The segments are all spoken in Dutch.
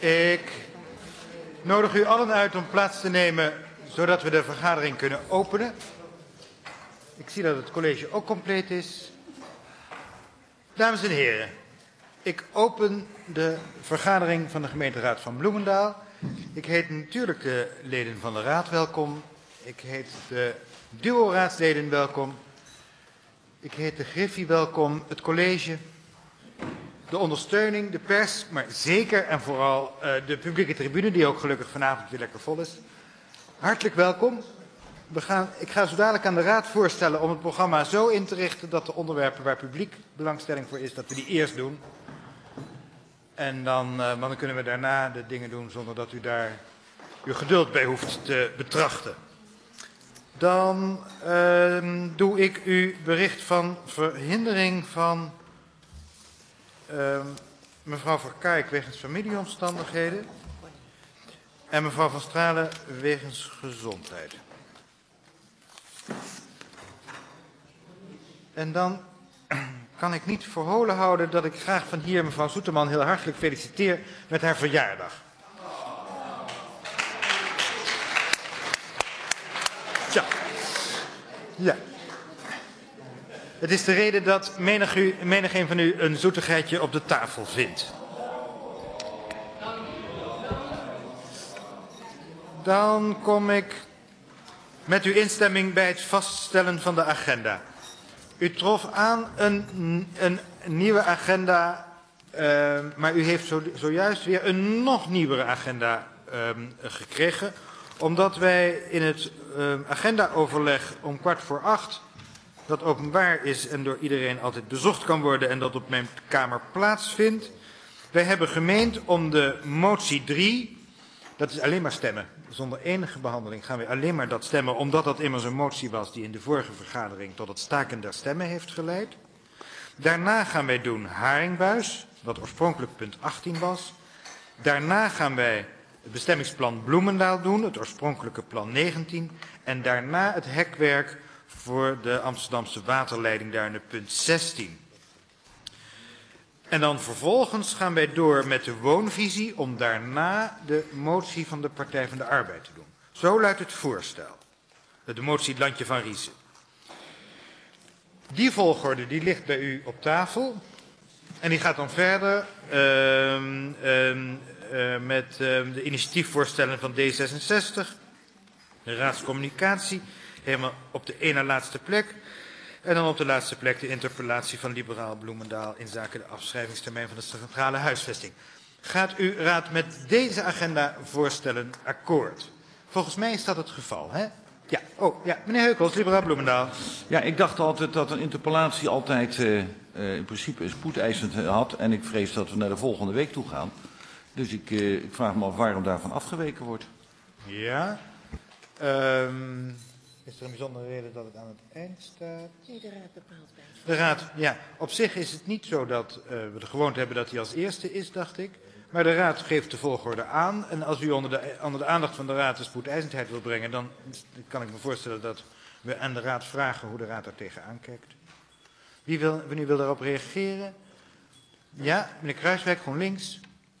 Ik nodig u allen uit om plaats te nemen, zodat we de vergadering kunnen openen. Ik zie dat het college ook compleet is. Dames en heren, ik open de vergadering van de gemeenteraad van Bloemendaal. Ik heet natuurlijk de leden van de raad welkom. Ik heet de duo-raadsleden welkom. Ik heet de griffie welkom, het college, de ondersteuning, de pers, maar zeker en vooral de publieke tribune, die ook gelukkig vanavond weer lekker vol is. Hartelijk welkom. Ik ga zo dadelijk aan de raad voorstellen om het programma zo in te richten dat de onderwerpen waar publiek belangstelling voor is, dat we die eerst doen. En dan kunnen we daarna de dingen doen zonder dat u daar uw geduld bij hoeft te betrachten. Dan doe ik u bericht van verhindering van mevrouw Verkaik wegens familieomstandigheden en mevrouw Van Stralen wegens gezondheid. En dan kan ik niet verholen houden dat ik graag van hier mevrouw Soeterman heel hartelijk feliciteer met haar verjaardag. Tja. Ja. Het is de reden dat menigeen van u een zoetigheidje op de tafel vindt. Dan kom ik met uw instemming bij het vaststellen van de agenda. U trof aan een nieuwe agenda, maar u heeft zojuist weer een nog nieuwere agenda gekregen. Omdat wij in het agendaoverleg om 7:15, dat openbaar is en door iedereen altijd bezocht kan worden en dat op mijn kamer plaatsvindt. Wij hebben gemeend om de motie 3, dat is alleen maar stemmen. Zonder enige behandeling gaan we alleen maar dat stemmen, omdat dat immers een motie was die in de vorige vergadering tot het staken der stemmen heeft geleid. Daarna gaan wij doen Haringbuis, wat oorspronkelijk punt 18 was. Daarna gaan wij het bestemmingsplan Bloemendaal doen, het oorspronkelijke plan 19. En daarna het hekwerk voor de Amsterdamse waterleiding, daarna punt 16. En dan vervolgens gaan wij door met de woonvisie om daarna de motie van de Partij van de Arbeid te doen. Zo luidt het voorstel. De motie Landje van Riesen. Die volgorde die ligt bij u op tafel. En die gaat dan verder met de initiatiefvoorstellen van D66. De raadscommunicatie, helemaal op de ene laatste plek. En dan op de laatste plek de interpellatie van Liberaal Bloemendaal in zaken de afschrijvingstermijn van de centrale huisvesting. Gaat u raad met deze agenda voorstellen akkoord? Volgens mij is dat het geval, hè? Ja, meneer Heukels, Liberaal Bloemendaal. Ja, ik dacht altijd dat een interpellatie altijd in principe een spoedeisend had. En ik vrees dat we naar de volgende week toe gaan. Dus ik vraag me af waarom daarvan afgeweken wordt. Ja. Is er een bijzondere reden dat het aan het eind staat? Nee, de raad bepaalt bij. De raad, ja. Op zich is het niet zo dat we de gewoonte hebben dat hij als eerste is, dacht ik. Maar de raad geeft de volgorde aan. En als u onder de aandacht van de raad de spoedeisendheid wil brengen, dan kan ik me voorstellen dat we aan de raad vragen hoe de raad daar tegenaan kijkt. Wie wil daarop reageren? Ja, meneer Kruiswijk, GroenLinks.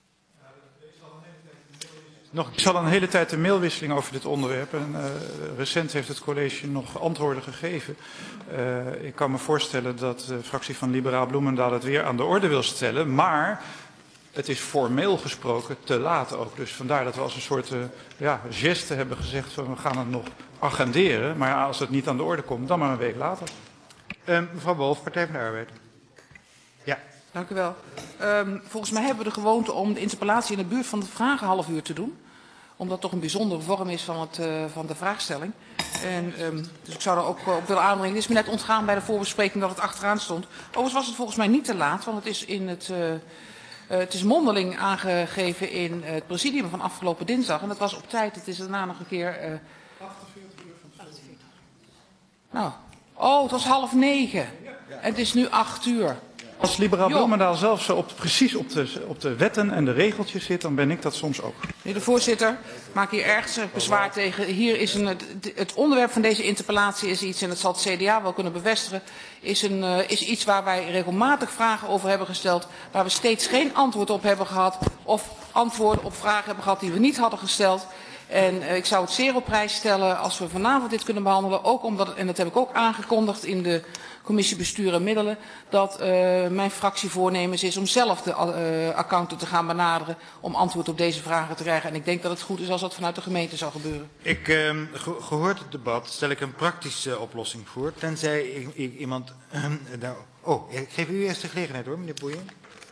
Ik zal een hele tijd de mailwisseling over dit onderwerp. En recent heeft het college nog antwoorden gegeven. Ik kan me voorstellen dat de fractie van Liberaal Bloemendaal het weer aan de orde wil stellen. Maar het is formeel gesproken te laat ook. Dus vandaar dat we als een soort geste hebben gezegd van we gaan het nog agenderen. Maar als het niet aan de orde komt, dan maar een week later. Mevrouw Wolf, Partij van de Arbeid. Ja. Dank u wel. Volgens mij hebben we de gewoonte om de interpellatie in de buurt van de vragen half uur te doen. Omdat het toch een bijzondere vorm is van de vraagstelling. En, dus ik zou er ook op willen aandringen. Het is me net ontgaan bij de voorbespreking dat het achteraan stond. Overigens was het volgens mij niet te laat, want het is het is mondeling aangegeven in het presidium van afgelopen dinsdag. En dat was op tijd. Het is daarna nog een keer... 48 uur van tevoren. Nou, het was 20:30. En het is nu 8 uur. Als liberaal Bloemendaal zelf zo precies op de wetten en de regeltjes zit, dan ben ik dat soms ook. Meneer de voorzitter, maak hier ergens bezwaar tegen. Hier is het onderwerp van deze interpellatie is iets, en dat zal het CDA wel kunnen bevestigen, is iets waar wij regelmatig vragen over hebben gesteld, waar we steeds geen antwoord op hebben gehad, of antwoorden op vragen hebben gehad die we niet hadden gesteld. En ik zou het zeer op prijs stellen als we vanavond dit kunnen behandelen, ook omdat, en dat heb ik ook aangekondigd in de commissie Bestuur en Middelen, dat mijn fractie voornemens is om zelf de accountant te gaan benaderen om antwoord op deze vragen te krijgen. En ik denk dat het goed is als dat vanuit de gemeente zal gebeuren. Gehoord het debat stel ik een praktische oplossing voor, tenzij iemand... ik geef u eerst de gelegenheid hoor, meneer Boeien.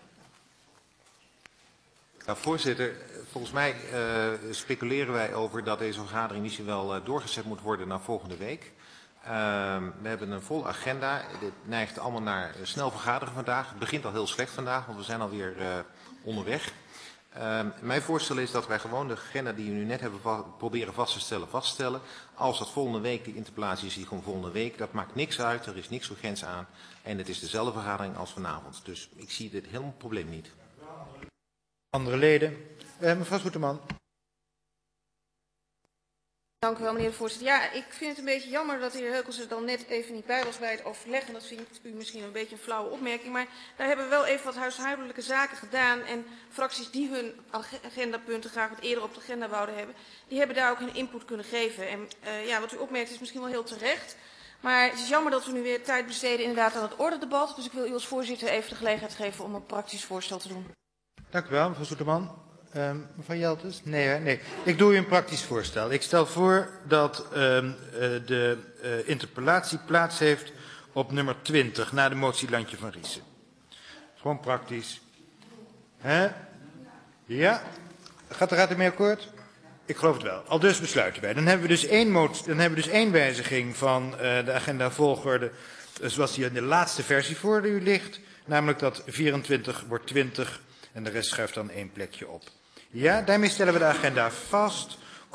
Ja, voorzitter, volgens mij speculeren wij over dat deze vergadering misschien wel doorgezet moet worden naar volgende week. We hebben een volle agenda. Dit neigt allemaal naar snel vergaderen vandaag. Het begint al heel slecht vandaag, want we zijn alweer onderweg. Mijn voorstel is dat wij gewoon de agenda die we nu net hebben proberen vaststellen. Als dat volgende week, die interpellatie is die gewoon volgende week, dat maakt niks uit, er is niks urgents aan. En het is dezelfde vergadering als vanavond. Dus ik zie dit helemaal probleem niet. Andere leden. Mevrouw Soeterman. Dank u wel, meneer de voorzitter. Ja, ik vind het een beetje jammer dat de heer Heukels er dan net even niet bij was bij het overleg. En dat vindt u misschien een beetje een flauwe opmerking. Maar daar hebben we wel even wat huishoudelijke zaken gedaan. En fracties die hun agendapunten graag wat eerder op de agenda wouden hebben, die hebben daar ook hun input kunnen geven. En wat u opmerkt is misschien wel heel terecht. Maar het is jammer dat we nu weer tijd besteden inderdaad aan het ordedebat. Dus ik wil u als voorzitter even de gelegenheid geven om een praktisch voorstel te doen. Dank u wel, mevrouw Soeterman. Mevrouw Jeltens? Nee. Ik doe u een praktisch voorstel. Ik stel voor dat de interpellatie plaats heeft op nummer 20, na de motie Landje van Riesen. Gewoon praktisch. Ja? Gaat de raad ermee akkoord? Ik geloof het wel. Al dus besluiten wij. Dan hebben we dus één wijziging van de agenda volgorde, zoals die in de laatste versie voor u ligt. Namelijk dat 24 wordt 20 en de rest schuift dan één plekje op. Ja, daarmee stellen we de agenda vast.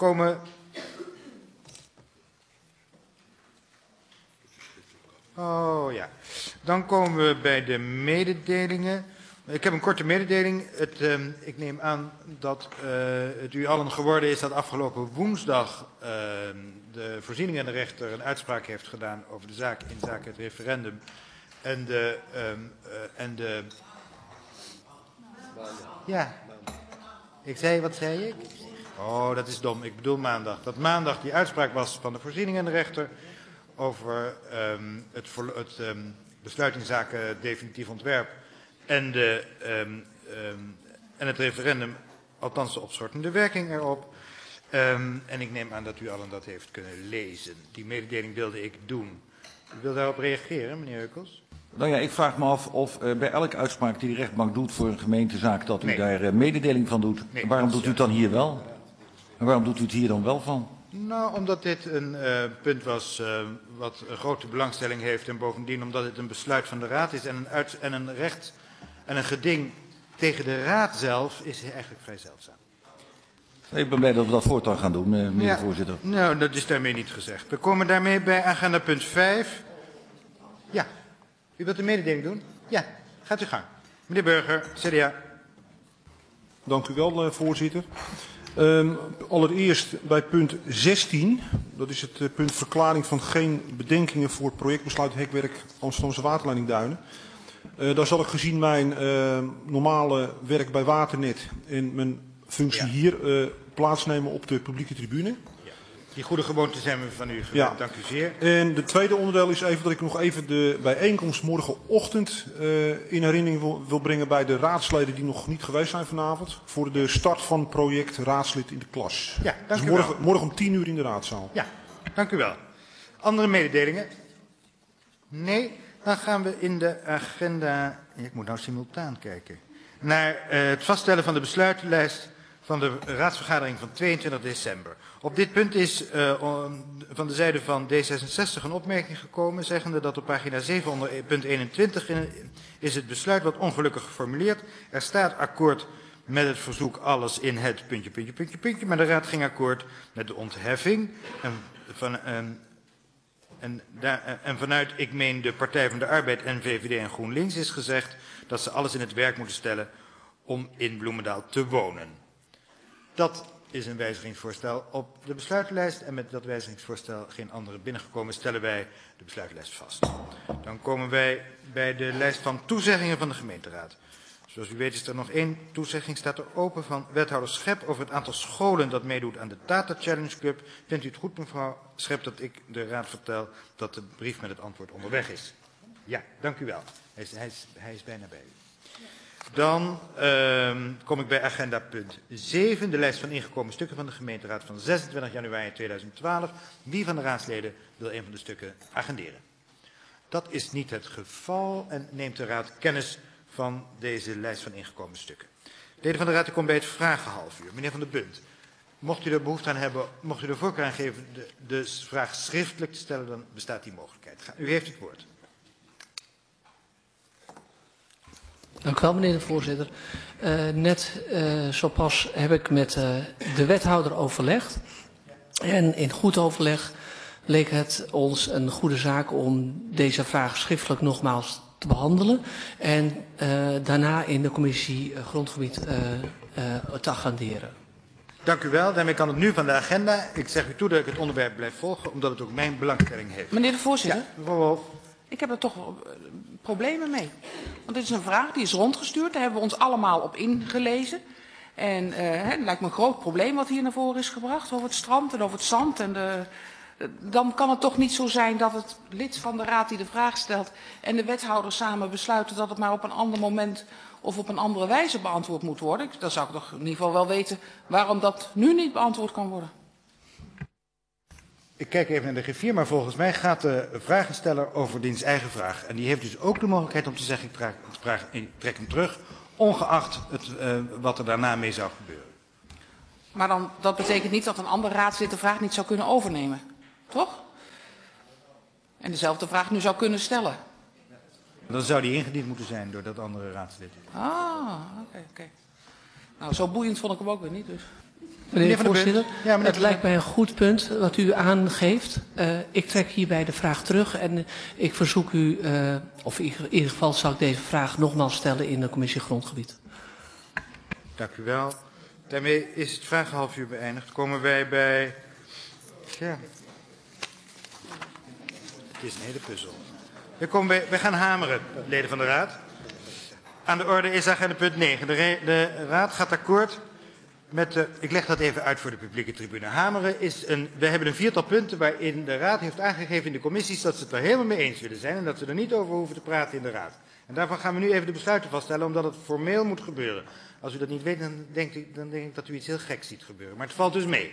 Dan komen we bij de mededelingen. Ik heb een korte mededeling. Ik neem aan dat het u allen geworden is dat afgelopen woensdag de voorzieningenrechter een uitspraak heeft gedaan over de zaak in zaken het referendum wat zei ik? Oh, dat is dom. Ik bedoel maandag. Dat maandag die uitspraak was van de voorzieningenrechter over het besluit in zaken definitief ontwerp en het referendum, althans de opschortende werking erop. En ik neem aan dat u allen dat heeft kunnen lezen. Die mededeling wilde ik doen. U wil daarop reageren, meneer Heukels? Nou ja, ik vraag me af of bij elke uitspraak die de rechtbank doet voor een gemeentezaak, dat u daar mededeling van doet. Nee, waarom doet u het dan hier wel? En waarom doet u het hier dan wel van? Nou, omdat dit een punt was wat een grote belangstelling heeft en bovendien omdat het een besluit van de raad is en een geding tegen de raad zelf is eigenlijk vrij zeldzaam. Ik ben blij dat we dat voortaan gaan doen, meneer de voorzitter. Nou, dat is daarmee niet gezegd. We komen daarmee bij agenda punt 5. Ja, u wilt een mededeling doen? Ja, gaat u gang. Meneer Burger, CDA. Dank u wel, voorzitter. Allereerst bij punt 16, dat is het punt verklaring van geen bedenkingen voor het projectbesluit hekwerk Amsterdamse waterleiding Duinen. Daar zal ik gezien mijn normale werk bij Waternet en mijn functie hier plaatsnemen op de publieke tribune. Die goede gewoonte zijn we van u gewend. Ja. Dank u zeer. En de tweede onderdeel is even dat ik nog even de bijeenkomst morgenochtend in herinnering wil brengen bij de raadsleden die nog niet geweest zijn vanavond. Voor de start van het project raadslid in de klas. Ja, dank dus u wel. Morgen om 10 uur in de raadzaal. Ja, dank u wel. Andere mededelingen? Nee, dan gaan we in de agenda, ik moet nou simultaan kijken, naar het vaststellen van de besluitenlijst van de raadsvergadering van 22 december. Op dit punt is van de zijde van D66 een opmerking gekomen, zeggende dat op pagina 7 onder punt 21 is het besluit wat ongelukkig geformuleerd. Er staat akkoord met het verzoek alles in het ... maar de raad ging akkoord met de ontheffing En vanuit, ik meen, de Partij van de Arbeid en VVD en GroenLinks is gezegd dat ze alles in het werk moeten stellen om in Bloemendaal te wonen. Dat is een wijzigingsvoorstel op de besluitenlijst en met dat wijzigingsvoorstel geen andere binnengekomen stellen wij de besluitenlijst vast. Dan komen wij bij de lijst van toezeggingen van de gemeenteraad. Zoals u weet is er nog één toezegging, staat er open van wethouder Schep over het aantal scholen dat meedoet aan de Data Challenge Club. Vindt u het goed, mevrouw Schep, dat ik de raad vertel dat de brief met het antwoord onderweg is? Ja, dank u wel. Hij is bijna bij u. Dan kom ik bij agenda punt 7, de lijst van ingekomen stukken van de gemeenteraad van 26 januari 2012. Wie van de raadsleden wil een van de stukken agenderen? Dat is niet het geval en neemt de raad kennis van deze lijst van ingekomen stukken. Leden van de raad, u komt bij het vragenhalfuur. Meneer Van der Bunt, mocht u er behoefte aan hebben, mocht u er voorkeur aan geven de vraag schriftelijk te stellen, dan bestaat die mogelijkheid. U heeft het woord. Dank u wel, meneer de voorzitter. Net zo pas heb ik met de wethouder overlegd. En in goed overleg leek het ons een goede zaak om deze vraag schriftelijk nogmaals te behandelen. En daarna in de commissie grondgebied te agenderen. Dank u wel. Daarmee kan het nu van de agenda. Ik zeg u toe dat ik het onderwerp blijf volgen, omdat het ook mijn belangstelling heeft. Meneer de voorzitter. Ja, mevrouw Wolf. Ik heb er toch problemen mee. Want dit is een vraag die is rondgestuurd. Daar hebben we ons allemaal op ingelezen. En het lijkt me een groot probleem wat hier naar voren is gebracht over het strand en over het zand. En dan kan het toch niet zo zijn dat het lid van de raad die de vraag stelt en de wethouder samen besluiten dat het maar op een ander moment of op een andere wijze beantwoord moet worden. Dan zou ik toch in ieder geval wel weten waarom dat nu niet beantwoord kan worden. Ik kijk even naar de griffier, maar volgens mij gaat de vragensteller over diens eigen vraag. En die heeft dus ook de mogelijkheid om te zeggen, ik trek hem terug, ongeacht wat er daarna mee zou gebeuren. Maar dan, dat betekent niet dat een ander raadslid de vraag niet zou kunnen overnemen. Toch? En dezelfde vraag nu zou kunnen stellen. Dan zou die ingediend moeten zijn door dat andere raadslid. Ah, oké. Nou, zo boeiend vond ik hem ook weer niet, dus. Meneer de voorzitter, ja, het lijkt mij een goed punt wat u aangeeft. Ik trek hierbij de vraag terug en ik verzoek u, of in ieder geval zal ik deze vraag nogmaals stellen in de commissie grondgebied. Dank u wel. Daarmee is het vragenhalfuur beëindigd. Komen wij bij... Ja. Het is een hele puzzel. We gaan hameren, leden van de raad. Aan de orde is agenda punt 9. De raad gaat akkoord met de... Ik leg dat even uit voor de publieke tribune. Hameren is een... We hebben een viertal punten waarin de raad heeft aangegeven in de commissies dat ze het er helemaal mee eens willen zijn en dat ze er niet over hoeven te praten in de raad. En daarvan gaan we nu even de besluiten vaststellen, omdat het formeel moet gebeuren. Als u dat niet weet, dan denk ik dat u iets heel geks ziet gebeuren. Maar het valt dus mee.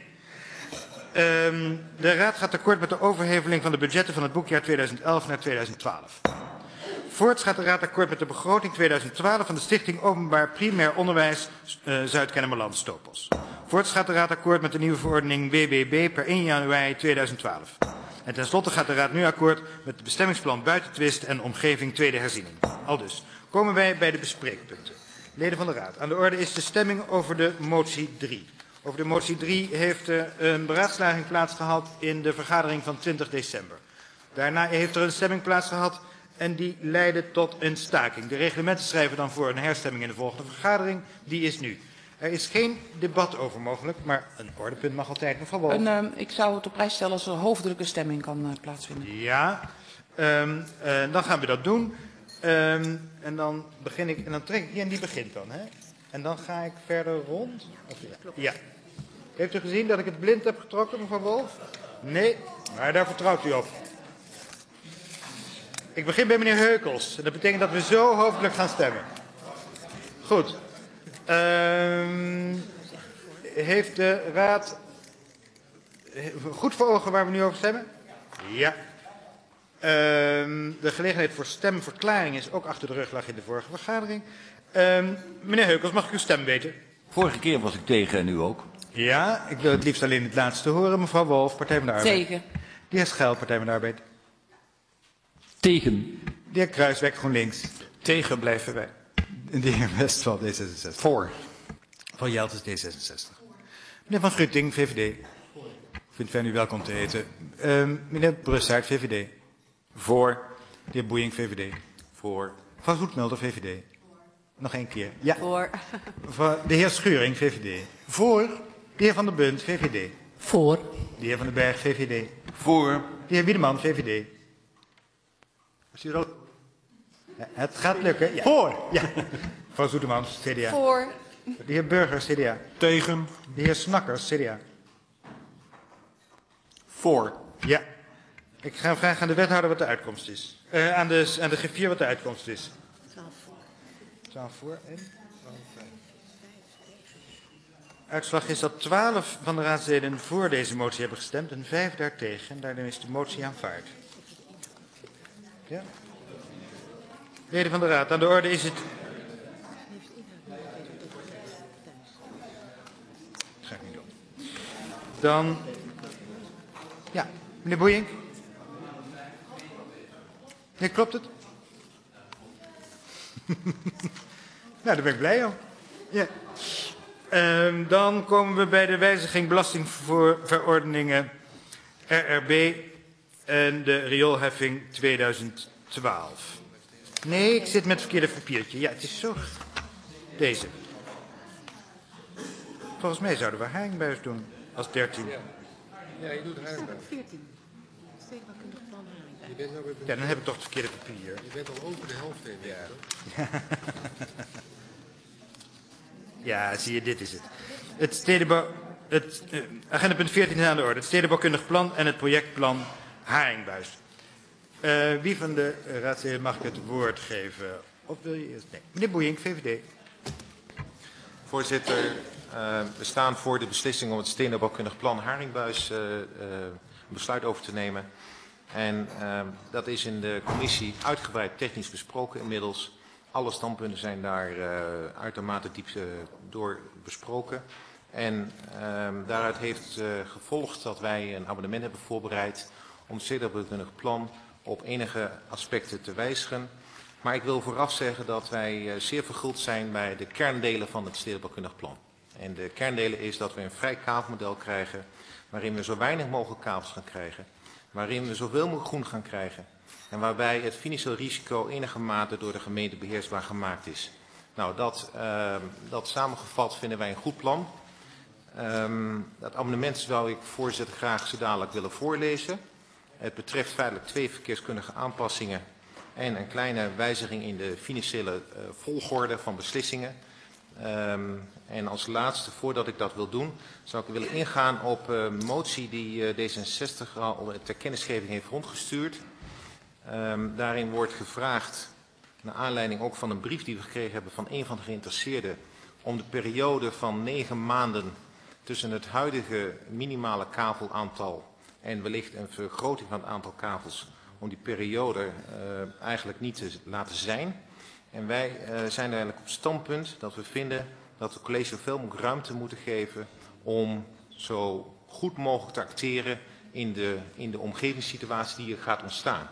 De raad gaat akkoord met de overheveling van de budgetten van het boekjaar 2011 naar 2012. Voorts gaat de raad akkoord met de begroting 2012 van de Stichting Openbaar Primair Onderwijs Zuid-Kennemerland Stopos. Voorts gaat de raad akkoord met de nieuwe verordening WBB per 1 januari 2012. En tenslotte gaat de raad nu akkoord met het bestemmingsplan buitentwist en omgeving tweede herziening. Aldus komen wij bij de bespreekpunten. Leden van de raad, aan de orde is de stemming over de motie 3. Over de motie 3 heeft een beraadslaging plaatsgehad in de vergadering van 20 december. Daarna heeft er een stemming plaatsgehad en die leidde tot een staking. De reglementen schrijven dan voor een herstemming in de volgende vergadering. Die is nu. Er is geen debat over mogelijk, maar een ordepunt mag altijd, mevrouw Wolf. Ik zou het op prijs stellen als er hoofdelijke stemming kan plaatsvinden. Ja, dan gaan we dat doen. En dan begin ik, en dan trek ik die en die begint dan. Hè? En dan ga ik verder rond. Ja. Heeft u gezien dat ik het blind heb getrokken, mevrouw Wolf? Nee, maar daar vertrouwt u op. Ik begin bij meneer Heukels. Dat betekent dat we zo hoofdelijk gaan stemmen. Goed. Heeft de raad goed voor ogen waar we nu over stemmen? Ja. De gelegenheid voor stemverklaring is ook achter de rug, lag in de vorige vergadering. Meneer Heukels, mag ik uw stem weten? Vorige keer was ik tegen en nu ook. Ja, ik wil het liefst alleen het laatste horen. Mevrouw Wolf, Partij van de Arbeid. Tegen. De heer Schel, Partij van de Arbeid. Tegen. De heer Kruiswijk, GroenLinks. Tegen blijven wij. De heer Westphal, D66. Voor. Van Jelters, D66. Meneer Van Schutting, VVD. Ik vind het fijn u welkom te heten. Meneer Brussaert, VVD. Voor. De heer Boeiing, VVD. Voor. Mevrouw Zoetmulder, VVD. Nog één keer. Ja. Voor. De heer Schuring, VVD. Voor. De heer Van der Bunt, VVD. Voor. De heer Van den Berg, VVD. Voor. De heer Wiedeman, VVD. Is u er ook? Ja, het gaat lukken. Ja. Voor. Ja. Mevrouw Zoetemans, CDA. Voor. De heer Burgers, CDA. Tegen. De heer Snakkers, CDA. Voor. Ja. Ik ga vragen aan de wethouder wat de uitkomst is. Aan de griffier wat de uitkomst is. 12 voor en? 12 5. Uitslag is dat 12 van de raadsleden voor deze motie hebben gestemd en 5 daartegen. En daarmee is de motie aanvaard. Ja. Leden van de raad, aan de orde is het... Dat ga ik niet doen. Dan... Ja, meneer Boeiink. Nee, klopt het? Nou, daar ben ik blij om. Ja. Dan komen we bij de wijziging belastingverordeningen RRB en de rioolheffing 2012. Nee, ik zit met het verkeerde papiertje. Ja, het is zo. Deze. Volgens mij zouden we Haringbuis doen als 13. Ja, je doet Haringbuis. 14. Stedenbouwkundig plan Haringbuis. Ja, dan heb ik toch het verkeerde papier. Je bent al over de helft heen. Ja. Ja, zie je, dit is het. Het stedenbouw, agenda punt 14 is aan de orde. Het stedenbouwkundig plan en het projectplan Haringbuis. Wie van de raadsleden mag ik het woord geven? Of wil je eerst? Nee. Meneer Boeiink, VVD. Voorzitter, we staan voor de beslissing om het stedenbouwkundig plan Haringbuis een besluit over te nemen. En dat is in de commissie uitgebreid technisch besproken inmiddels. Alle standpunten zijn daar uitermate diep door besproken. En daaruit heeft gevolgd dat wij een amendement hebben voorbereid om het stedenbouwkundig plan op enige aspecten te wijzigen. Maar ik wil vooraf zeggen dat wij zeer verguld zijn bij de kerndelen van het stedenbouwkundig plan. En de kerndelen is dat we een vrij kavelmodel krijgen waarin we zo weinig mogelijk kavels gaan krijgen. Waarin we zoveel mogelijk groen gaan krijgen. En waarbij het financieel risico enige mate door de gemeente beheersbaar gemaakt is. Nou, dat samengevat vinden wij een goed plan. Dat amendement zou ik voorzitter graag zo dadelijk willen voorlezen. Het betreft feitelijk 2 verkeerskundige aanpassingen en een kleine wijziging in de financiële volgorde van beslissingen. En als laatste, voordat ik dat wil doen, zou ik willen ingaan op een motie die D66 al ter kennisgeving heeft rondgestuurd. Daarin wordt gevraagd, naar aanleiding ook van een brief die we gekregen hebben van een van de geïnteresseerden, om de periode van 9 maanden tussen het huidige minimale kavelaantal en wellicht een vergroting van het aantal kavels, om die periode eigenlijk niet te laten zijn. En wij zijn eigenlijk op standpunt dat we vinden dat het college veel mogelijk ruimte moeten geven om zo goed mogelijk te acteren in de omgevingssituatie die er gaat ontstaan.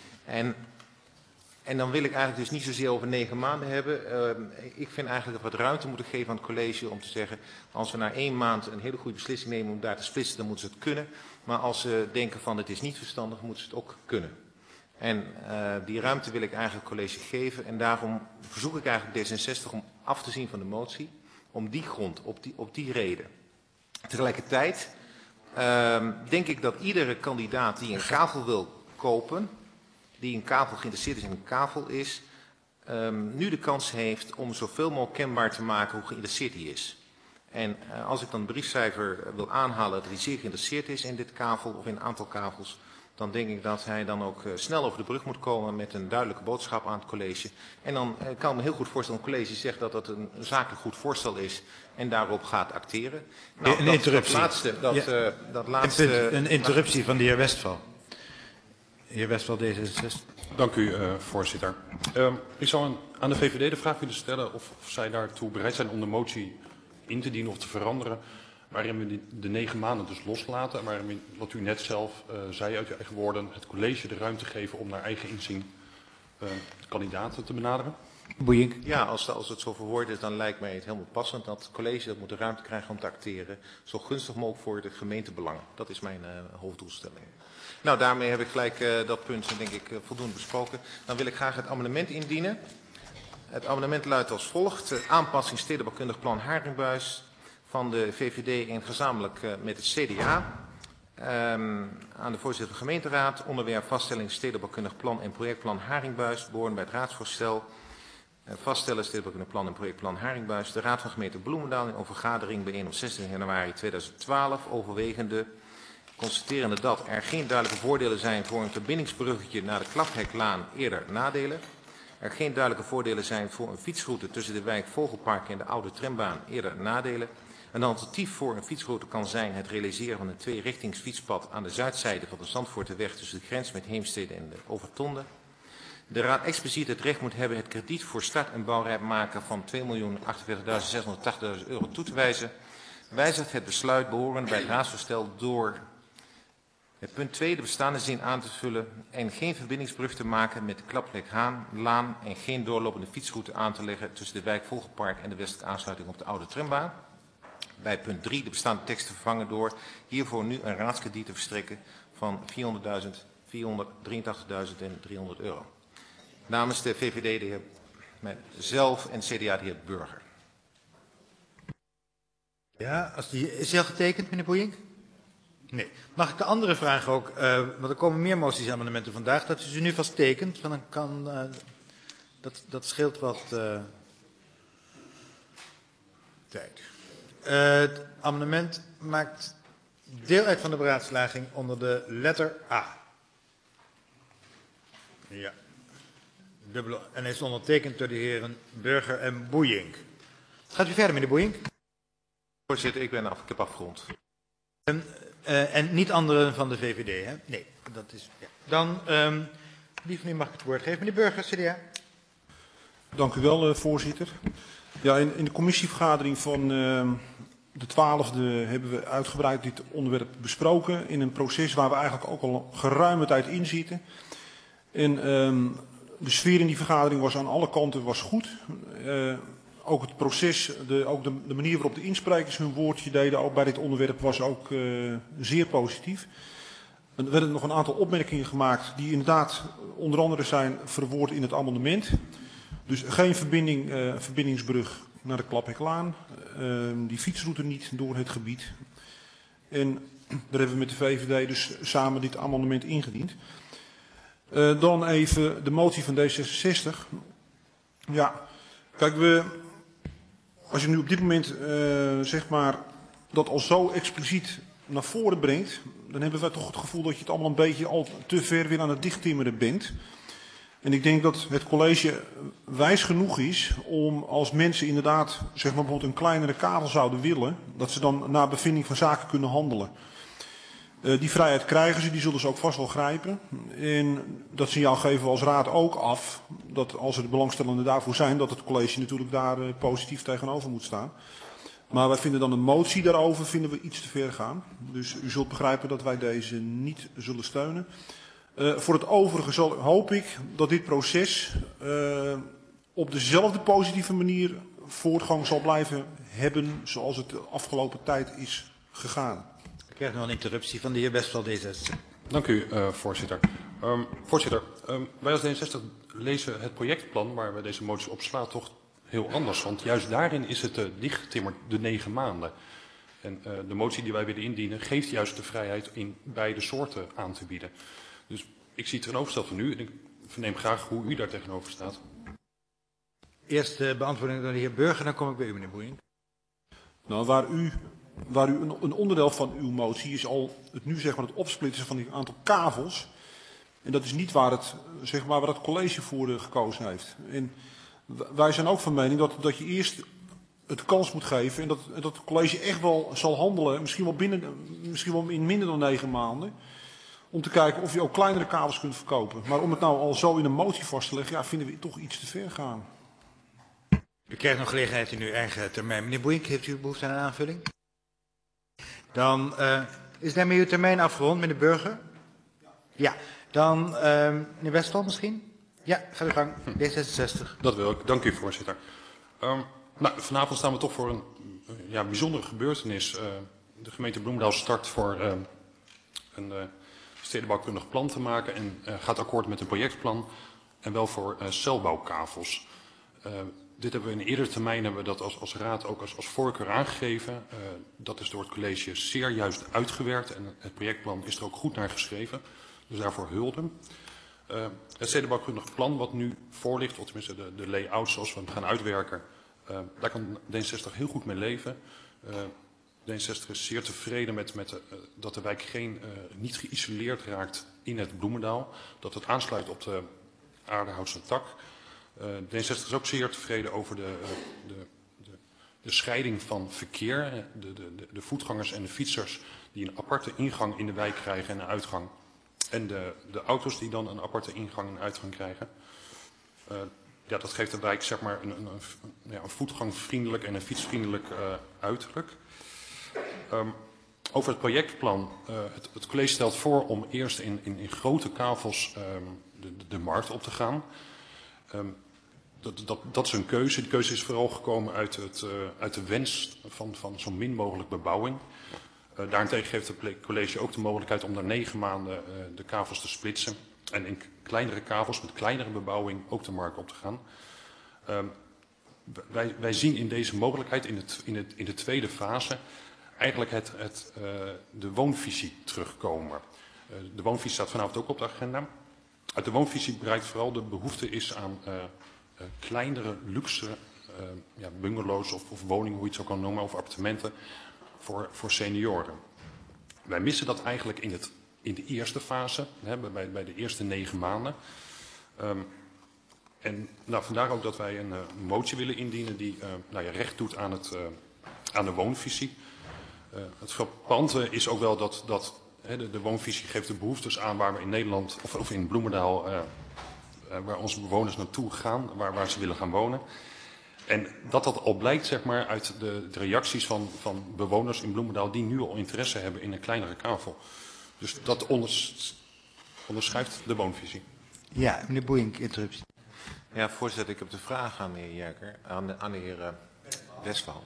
En dan wil ik eigenlijk dus niet zozeer over 9 maanden hebben. Ik vind eigenlijk dat we wat ruimte moeten geven aan het college om te zeggen, als we na 1 maand een hele goede beslissing nemen om daar te splitsen, dan moeten ze het kunnen. Maar als ze denken van het is niet verstandig, moeten ze het ook kunnen. En die ruimte wil ik eigenlijk het college geven. En daarom verzoek ik eigenlijk D66 om af te zien van de motie. Om die grond, op die reden. Tegelijkertijd denk ik dat iedere kandidaat die een kavel wil kopen, die een kavel geïnteresseerd is in een kavel is, nu de kans heeft om zoveel mogelijk kenbaar te maken hoe geïnteresseerd hij is. En als ik dan de briefschrijver wil aanhalen dat hij zeer geïnteresseerd is in dit kavel of in een aantal kavels, dan denk ik dat hij dan ook snel over de brug moet komen met een duidelijke boodschap aan het college. En dan kan ik me heel goed voorstellen dat het college zegt dat dat een zakelijk goed voorstel is en daarop gaat acteren. Nou, een interruptie. Dat laatste. Een interruptie van de heer Westphal. De heer Westphal, D66. Dank u, voorzitter. Ik zou aan de VVD de vraag willen stellen of zij daartoe bereid zijn om de motie in te dienen of te veranderen, waarin we de 9 maanden dus loslaten en waarin, wat u net zelf zei uit uw eigen woorden, het college de ruimte geven om naar eigen inzien kandidaten te benaderen. Boeienk. Ja, als het zo verwoord is, dan lijkt mij het helemaal passend dat het college dat moet de ruimte krijgen om te acteren, zo gunstig mogelijk voor de gemeentebelangen. Dat is mijn hoofddoelstelling. Nou, daarmee heb ik gelijk dat punt, denk ik, voldoende besproken. Dan wil ik graag het amendement indienen. Het amendement luidt als volgt. Aanpassing stedenbouwkundig plan Haringbuis van de VVD en gezamenlijk met het CDA. Aan de voorzitter van de gemeenteraad. Onderwerp vaststelling stedenbouwkundig plan en projectplan Haringbuis. Behoren bij het raadsvoorstel. Vaststellen stedenbouwkundig plan en projectplan Haringbuis. De raad van gemeente Bloemendaal in vergadering bijeen op 16 januari 2012. Overwegende. Constaterende dat er geen duidelijke voordelen zijn voor een verbindingsbruggetje naar de Klapheklaan, eerder nadelen. Er geen duidelijke voordelen zijn voor een fietsroute tussen de wijk Vogelpark en de oude trambaan, eerder nadelen. Een alternatief voor een fietsroute kan zijn het realiseren van een tweerichtingsfietspad aan de zuidzijde van de Zandvoorterweg tussen de grens met Heemstede en de Overtonde. De raad expliciet het recht moet hebben het krediet voor start- en bouwrijp maken van €2.048.680.000 toe te wijzen. Wijzigt het besluit behorend bij het raadsvoorstel door het punt 2 de bestaande zin aan te vullen en geen verbindingsbrug te maken met de Klapheklaan en geen doorlopende fietsroute aan te leggen tussen de wijk Vogelpark en de westelijke aansluiting op de oude trambaan. Bij punt 3 de bestaande tekst te vervangen door hiervoor nu een raadskrediet te verstrekken van €483.300 Namens de VVD de heer zelf en CDA de heer Burger. Ja, is die al getekend, meneer Boeienk? Nee. Mag ik de andere vraag ook, want er komen meer moties en amendementen vandaag, dat u ze nu vast tekent, want dan kan, dat scheelt wat tijd. Het amendement maakt deel uit van de beraadslaging onder de letter A. Ja. Dubbele, en is ondertekend door de heren Burger en Boeienk. Gaat u verder, meneer Boeienk? Voorzitter, ik heb afgerond. En niet anderen van de VVD, hè? Nee, dat is... Ja. Dan, wie van u mag ik het woord geven? Meneer Burger, CDA. Dank u wel, voorzitter. Ja, in de commissievergadering van de 12e hebben we uitgebreid dit onderwerp besproken. In een proces waar we eigenlijk ook al geruime tijd in zitten. En de sfeer in die vergadering was aan alle kanten goed. Ook het proces, ook de manier waarop de insprekers hun woordje deden, ook bij dit onderwerp, was ook zeer positief. Er werden nog een aantal opmerkingen gemaakt die inderdaad onder andere zijn verwoord in het amendement. Dus geen verbindingsbrug naar de Klapheklaan, die fietsroute niet door het gebied. En daar hebben we met de VVD dus samen dit amendement ingediend. Dan even de motie van D66. Ja, kijk, als je nu op dit moment zeg maar dat al zo expliciet naar voren brengt, dan hebben wij toch het gevoel dat je het allemaal een beetje al te ver weer aan het dichttimmeren bent. En ik denk dat het college wijs genoeg is om als mensen inderdaad zeg maar bijvoorbeeld een kleinere kavel zouden willen, dat ze dan na bevinding van zaken kunnen handelen. Die vrijheid krijgen ze, die zullen ze ook vast wel grijpen. En dat signaal geven we als raad ook af, dat als er belangstellenden daarvoor zijn, dat het college natuurlijk daar positief tegenover moet staan. Maar wij vinden dan een motie daarover vinden we iets te ver gaan. Dus u zult begrijpen dat wij deze niet zullen steunen. Voor het overige hoop ik dat dit proces op dezelfde positieve manier voortgang zal blijven hebben zoals het de afgelopen tijd is gegaan. Ik krijg nog een interruptie van de heer Westphal D66. Dank u, voorzitter. Voorzitter, wij als D66 lezen het projectplan waar we deze motie op slaan toch heel anders. Want juist daarin is het dichtgetimmerd, de 9 maanden. En de motie die wij willen indienen geeft juist de vrijheid in beide soorten aan te bieden. Dus ik zie het tegenovergesteld van u en ik verneem graag hoe u daar tegenover staat. Eerst de beantwoording door de heer Burger, dan kom ik bij u, meneer Boeienk. Nou, waar u een onderdeel van uw motie is al het nu zeg maar het opsplitsen van die aantal kavels. En dat is niet waar het, zeg maar, waar het college voor gekozen heeft. En wij zijn ook van mening dat je eerst het kans moet geven en dat het college echt wel zal handelen, misschien wel in minder dan 9 maanden. Om te kijken of je ook kleinere kavels kunt verkopen. Maar om het nou al zo in een motie vast te leggen, ja, vinden we toch iets te ver gaan. U krijgt nog gelegenheid in uw eigen termijn. Meneer Boeienk, heeft u behoefte aan een aanvulling? Dan is daarmee uw termijn afgerond, meneer Burger. Ja. Dan meneer Westphal misschien? Ja. Ja, ga uw gang. D66. Dat wil ik. Dank u, voorzitter. Vanavond staan we toch voor een bijzondere gebeurtenis. De gemeente Bloemendaal start voor een stedenbouwkundig plan te maken en gaat akkoord met een projectplan en wel voor celbouwkavels. Dit hebben we in een eerdere termijn hebben we dat als raad ook als voorkeur aangegeven. Dat is door het college zeer juist uitgewerkt en het projectplan is er ook goed naar geschreven. Dus daarvoor hulde. Het stedenbouwkundig plan wat nu voor ligt, of tenminste de layout zoals we hem gaan uitwerken, daar kan D66 heel goed mee leven. D66 is zeer tevreden met dat de wijk niet geïsoleerd raakt in het Bloemendaal. Dat het aansluit op de Aardehoutse tak. D66 is ook zeer tevreden over de scheiding van verkeer. De voetgangers en de fietsers die een aparte ingang in de wijk krijgen en een uitgang. En de auto's die dan een aparte ingang en uitgang krijgen. Dat geeft de wijk zeg maar een voetgangvriendelijk en een fietsvriendelijk uiterlijk. Over het projectplan. Het college stelt voor om eerst in grote kavels de markt op te gaan. Dat is een keuze. Die keuze is vooral gekomen uit de wens van zo min mogelijk bebouwing. Daarentegen geeft het college ook de mogelijkheid om na 9 maanden de kavels te splitsen. En in kleinere kavels met kleinere bebouwing ook de markt op te gaan. Wij zien in deze mogelijkheid in de tweede fase eigenlijk de woonvisie terugkomen. De woonvisie staat vanavond ook op de agenda. Uit de woonvisie bereikt vooral de behoefte is aan kleinere, luxe bungalows of woningen, hoe je het zo kan noemen, of appartementen voor senioren. Wij missen dat eigenlijk in de eerste fase, bij de eerste 9 maanden. Vandaar ook dat wij een motie willen indienen die recht doet aan de woonvisie. Het frappante is ook wel dat de woonvisie geeft de behoeftes aan waar we in Nederland of in Bloemendaal, waar onze bewoners naartoe gaan, waar ze willen gaan wonen. En dat al blijkt zeg maar, uit de reacties van bewoners in Bloemendaal die nu al interesse hebben in een kleinere kavel. Dus dat onderschrijft de woonvisie. Ja, meneer Boeink, interruptie. Ja, voorzitter, ik heb de vraag aan de heer Jerker, aan de heer Westphal.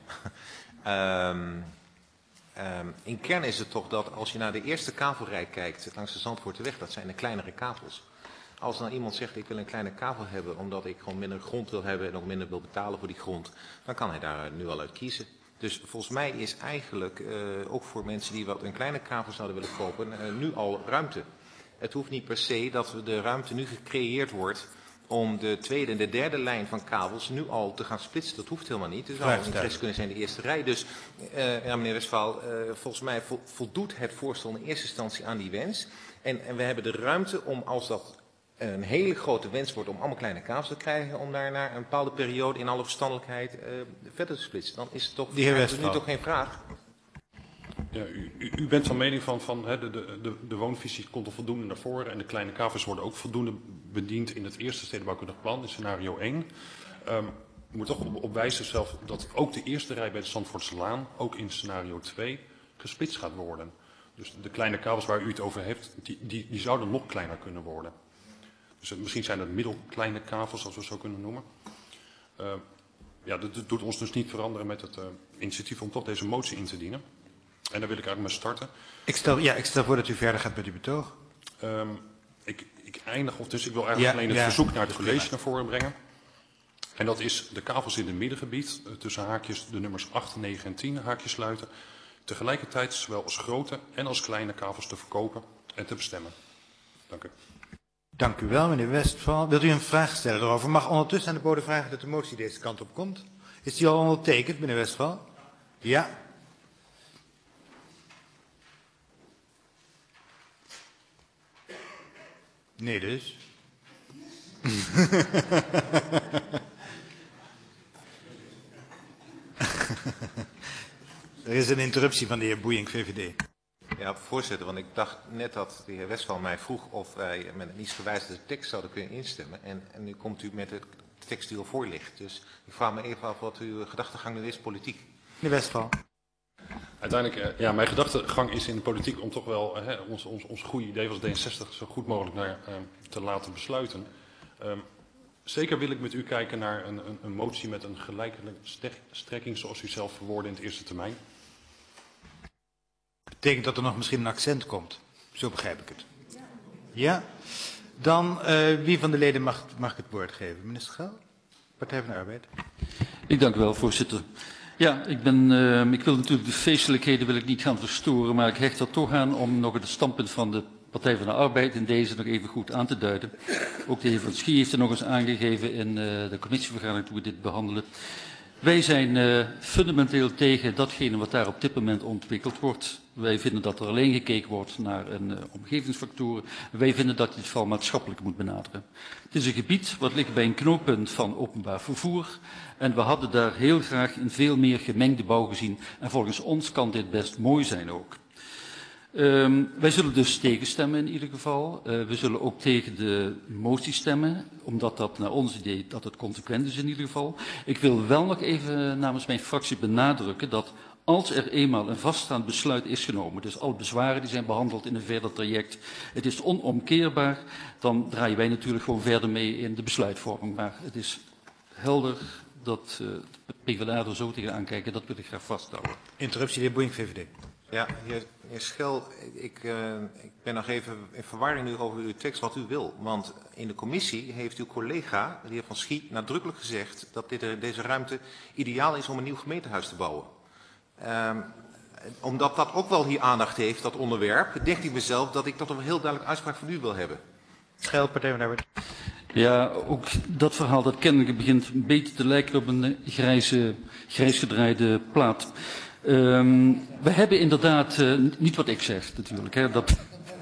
In kern is het toch dat als je naar de eerste kavelrij kijkt langs de Zandvoorterweg, dat zijn de kleinere kavels. Als dan iemand zegt ik wil een kleine kavel hebben omdat ik gewoon minder grond wil hebben en ook minder wil betalen voor die grond, dan kan hij daar nu al uit kiezen. Dus volgens mij is eigenlijk ook voor mensen die een kleine kavel zouden willen kopen nu al ruimte. Het hoeft niet per se dat de ruimte nu gecreëerd wordt om de tweede en de derde lijn van kabels nu al te gaan splitsen. Dat hoeft helemaal niet. Er zou een interesse kunnen zijn in de eerste rij. Dus, meneer Westphal, volgens mij voldoet het voorstel in eerste instantie aan die wens. En we hebben de ruimte om, als dat een hele grote wens wordt om allemaal kleine kabels te krijgen, om daar na een bepaalde periode in alle verstandelijkheid verder te splitsen. Dan is het toch, nu toch geen vraag. Ja, u bent van mening van de woonvisie komt er voldoende naar voren en de kleine kavels worden ook voldoende bediend in het eerste stedenbouwkundig plan, in scenario 1. U moet toch op wijzen zelf dat ook de eerste rij bij de Zandvoortselaan, ook in scenario 2, gesplitst gaat worden. Dus de kleine kavels waar u het over heeft, die zouden nog kleiner kunnen worden. Dus misschien zijn dat middelkleine kavels, als we het zo kunnen noemen. Dat doet ons dus niet veranderen met het initiatief om toch deze motie in te dienen. En daar wil ik eigenlijk mee starten. Ik stel voor dat u verder gaat met uw betoog. Ik eindig, dus ik wil eigenlijk alleen het verzoek naar het college naar voren brengen. En dat is de kavels in het middengebied, tussen haakjes de nummers 8, 9 en 10 haakjes sluiten. Tegelijkertijd zowel als grote en als kleine kavels te verkopen en te bestemmen. Dank u. Dank u wel, meneer Westphal. Wilt u een vraag stellen erover? Mag ondertussen aan de bode vragen dat de motie deze kant op komt? Is die al ondertekend, meneer Westphal? Ja. Nee dus. Er is een interruptie van de heer Boeink, VVD. Ja, voorzitter, want ik dacht net dat de heer Westphal mij vroeg of wij met een iets gewijzigde tekst zouden kunnen instemmen. En nu komt u met de tekst die al voor ligt. Dus ik vraag me even af wat uw gedachtegang nu is, politiek. Meneer Westphal. Uiteindelijk, mijn gedachtegang is in de politiek om toch wel ons goede idee als D66 zo goed mogelijk te laten besluiten. Zeker wil ik met u kijken naar een motie met een gelijkelijke strekking zoals u zelf verwoordde in het eerste termijn. Betekent dat er nog misschien een accent komt. Zo begrijp ik het. Ja? Dan, wie van de leden mag ik het woord geven? Minister Schel, Partij van de Arbeid. Ik dank u wel, voorzitter. Ja, ik wil natuurlijk de feestelijkheden niet gaan verstoren, maar ik hecht er toch aan om nog het standpunt van de Partij van de Arbeid in deze nog even goed aan te duiden. Ook de heer Van Schie heeft er nog eens aangegeven in de commissievergadering toen we dit behandelen. Wij zijn fundamenteel tegen datgene wat daar op dit moment ontwikkeld wordt. Wij vinden dat er alleen gekeken wordt naar omgevingsfactoren. Wij vinden dat je het vooral maatschappelijk moet benaderen. Het is een gebied wat ligt bij een knooppunt van openbaar vervoer. En we hadden daar heel graag een veel meer gemengde bouw gezien. En volgens ons kan dit best mooi zijn ook. Wij zullen dus tegenstemmen in ieder geval. We zullen ook tegen de motie stemmen, omdat dat naar ons idee dat het consequent is in ieder geval. Ik wil wel nog even namens mijn fractie benadrukken dat als er eenmaal een vaststaand besluit is genomen, dus alle bezwaren die zijn behandeld in een verder traject, het is onomkeerbaar, dan draaien wij natuurlijk gewoon verder mee in de besluitvorming. Maar het is helder dat de PvdA er zo tegenaan kijken, dat wil ik graag vasthouden. Interruptie, de heer Boeing, VVD. Ja, heer Schel, ik ben nog even in verwarring nu over uw tekst wat u wil. Want in de commissie heeft uw collega, de heer Van Schie, nadrukkelijk gezegd dat deze ruimte ideaal is om een nieuw gemeentehuis te bouwen. Omdat dat ook wel hier aandacht heeft, dat onderwerp, dacht ik mezelf dat ik toch een heel duidelijk uitspraak van u wil hebben. Schel, Partij van de Arbeid. Ja, ook dat verhaal dat kennelijk begint een beetje te lijken op een grijs gedraaide plaat. We hebben inderdaad, niet wat ik zeg natuurlijk, hè, dat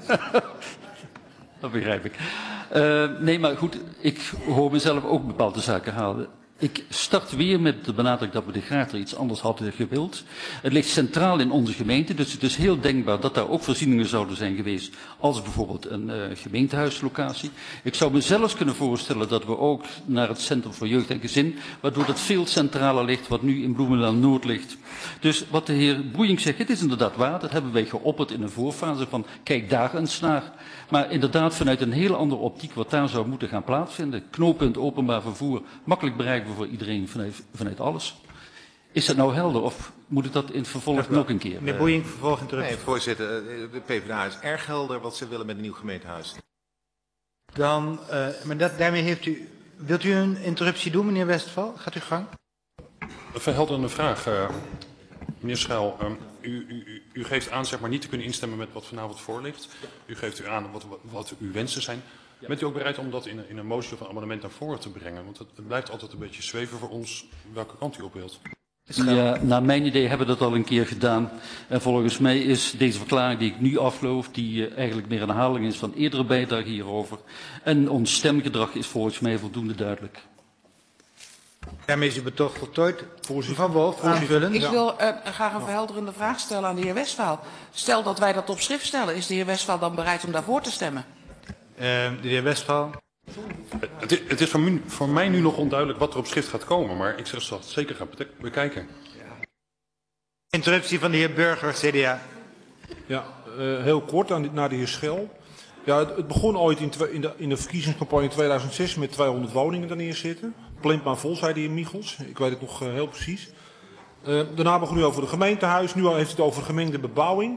begrijp ik. Nee, maar goed, ik hoor mezelf ook bepaalde zaken halen. Ik start weer met de benadruk dat we de graag er iets anders hadden gewild. Het ligt centraal in onze gemeente, dus het is heel denkbaar dat daar ook voorzieningen zouden zijn geweest, als bijvoorbeeld een gemeentehuislocatie. Ik zou me zelfs kunnen voorstellen dat we ook naar het Centrum voor Jeugd en Gezin, waardoor dat veel centraler ligt, wat nu in Bloemendaal Noord ligt. Dus wat de heer Boeing zegt, het is inderdaad waar, dat hebben wij geopperd in een voorfase van kijk daar eens naar. Maar inderdaad vanuit een hele andere optiek wat daar zou moeten gaan plaatsvinden. Knooppunt openbaar vervoer, makkelijk bereikbaar voor iedereen vanuit alles. Is dat nou helder of moet ik dat in het vervolg nog een keer? Meneer Boeing, vervolg interruptie. Nee, voorzitter, de PvdA is erg helder wat ze willen met een nieuw gemeentehuis. Dan, maar daarmee wilt u een interruptie doen, meneer Westphal? Gaat u gang. Een verhelderende vraag, meneer Schel. U geeft aan zeg maar, niet te kunnen instemmen met wat vanavond voor ligt. U geeft u aan wat uw wensen zijn. Ja. Bent u ook bereid om dat in een motie of een amendement naar voren te brengen? Want het blijft altijd een beetje zweven voor ons welke kant u op wilt. Ja, naar mijn idee hebben we dat al een keer gedaan. En volgens mij is deze verklaring die ik nu afloof, die eigenlijk meer een herhaling is van eerdere bijdrage hierover. En ons stemgedrag is volgens mij voldoende duidelijk. Daarmee is uw betoog voltooid. Van Wolf, aanvullen. Ik wil graag een verhelderende vraag stellen aan de heer Westphal. Stel dat wij dat op schrift stellen, is de heer Westphal dan bereid om daarvoor te stemmen? De heer Westphal. Het is voor mij nu nog onduidelijk wat er op schrift gaat komen, maar ik zal het zeker gaan bekijken. Interruptie van de heer Burger, CDA. Ja, heel kort naar de heer Schel. Ja, het begon ooit in de verkiezingscampagne 2006 met 200 woningen daar neerzitten. Plint maar vol, zei de heer Michels. Ik weet het nog heel precies. Daarna begon u over de gemeentehuis. Nu heeft u het over gemengde bebouwing.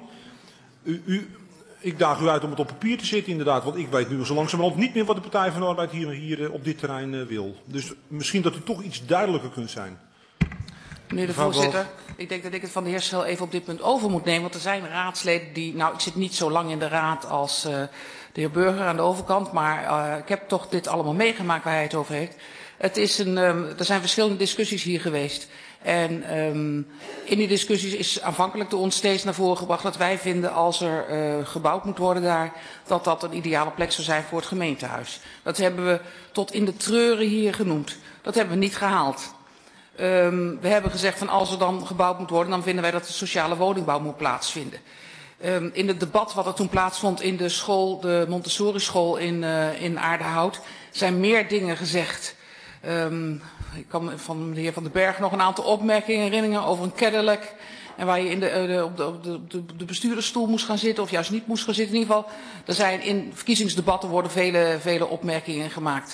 Ik daag u uit om het op papier te zetten inderdaad. Want ik weet nu zo langzamerhand niet meer wat de Partij van de Arbeid hier op dit terrein wil. Dus misschien dat u toch iets duidelijker kunt zijn. Meneer de voorzitter, ik denk dat ik het van de heer Schel even op dit punt over moet nemen. Want er zijn raadsleden die, nou ik zit niet zo lang in de raad als de heer Burger aan de overkant. Maar ik heb toch dit allemaal meegemaakt waar hij het over heeft. Er zijn verschillende discussies hier geweest. En in die discussies is aanvankelijk door ons steeds naar voren gebracht dat wij vinden als er gebouwd moet worden daar, dat dat een ideale plek zou zijn voor het gemeentehuis. Dat hebben we tot in de treuren hier genoemd. Dat hebben we niet gehaald. We hebben gezegd van als er dan gebouwd moet worden, dan vinden wij dat de sociale woningbouw moet plaatsvinden. In het debat wat er toen plaatsvond in de school, de Montessori school in Aardehout, zijn meer dingen gezegd. Ik kan van de heer Van den Berg nog een aantal opmerkingen herinneren over een Cadillac. En waar je op de bestuurdersstoel moest gaan zitten of juist niet moest gaan zitten. In ieder geval, in verkiezingsdebatten worden vele opmerkingen gemaakt.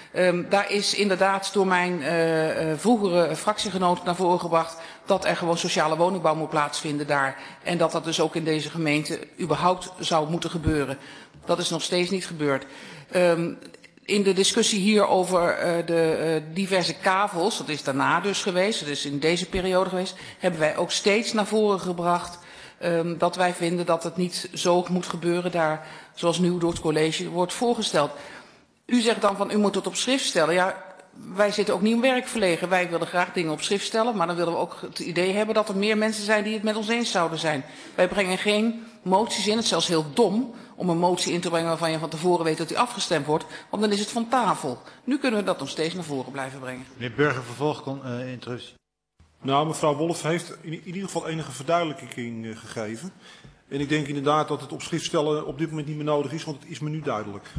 Daar is inderdaad door mijn vroegere fractiegenoot naar voren gebracht dat er gewoon sociale woningbouw moet plaatsvinden daar. En dat dat dus ook in deze gemeente überhaupt zou moeten gebeuren. Dat is nog steeds niet gebeurd. In de discussie hier over de diverse kavels, dat is daarna dus geweest, dat is in deze periode geweest, hebben wij ook steeds naar voren gebracht dat wij vinden dat het niet zo moet gebeuren daar zoals nu door het college wordt voorgesteld. U zegt dan van u moet het op schrift stellen. Ja, wij zitten ook niet om werk verlegen. Wij willen graag dingen op schrift stellen, maar dan willen we ook het idee hebben dat er meer mensen zijn die het met ons eens zouden zijn. Wij brengen geen moties in, het is zelfs heel dom om een motie in te brengen waarvan je van tevoren weet dat die afgestemd wordt, want dan is het van tafel. Nu kunnen we dat nog steeds naar voren blijven brengen. Meneer Burger, interruptie. Nou, mevrouw Wolf heeft in ieder geval enige verduidelijking gegeven. En ik denk inderdaad dat het op schrift stellen op dit moment niet meer nodig is, want het is me nu duidelijk.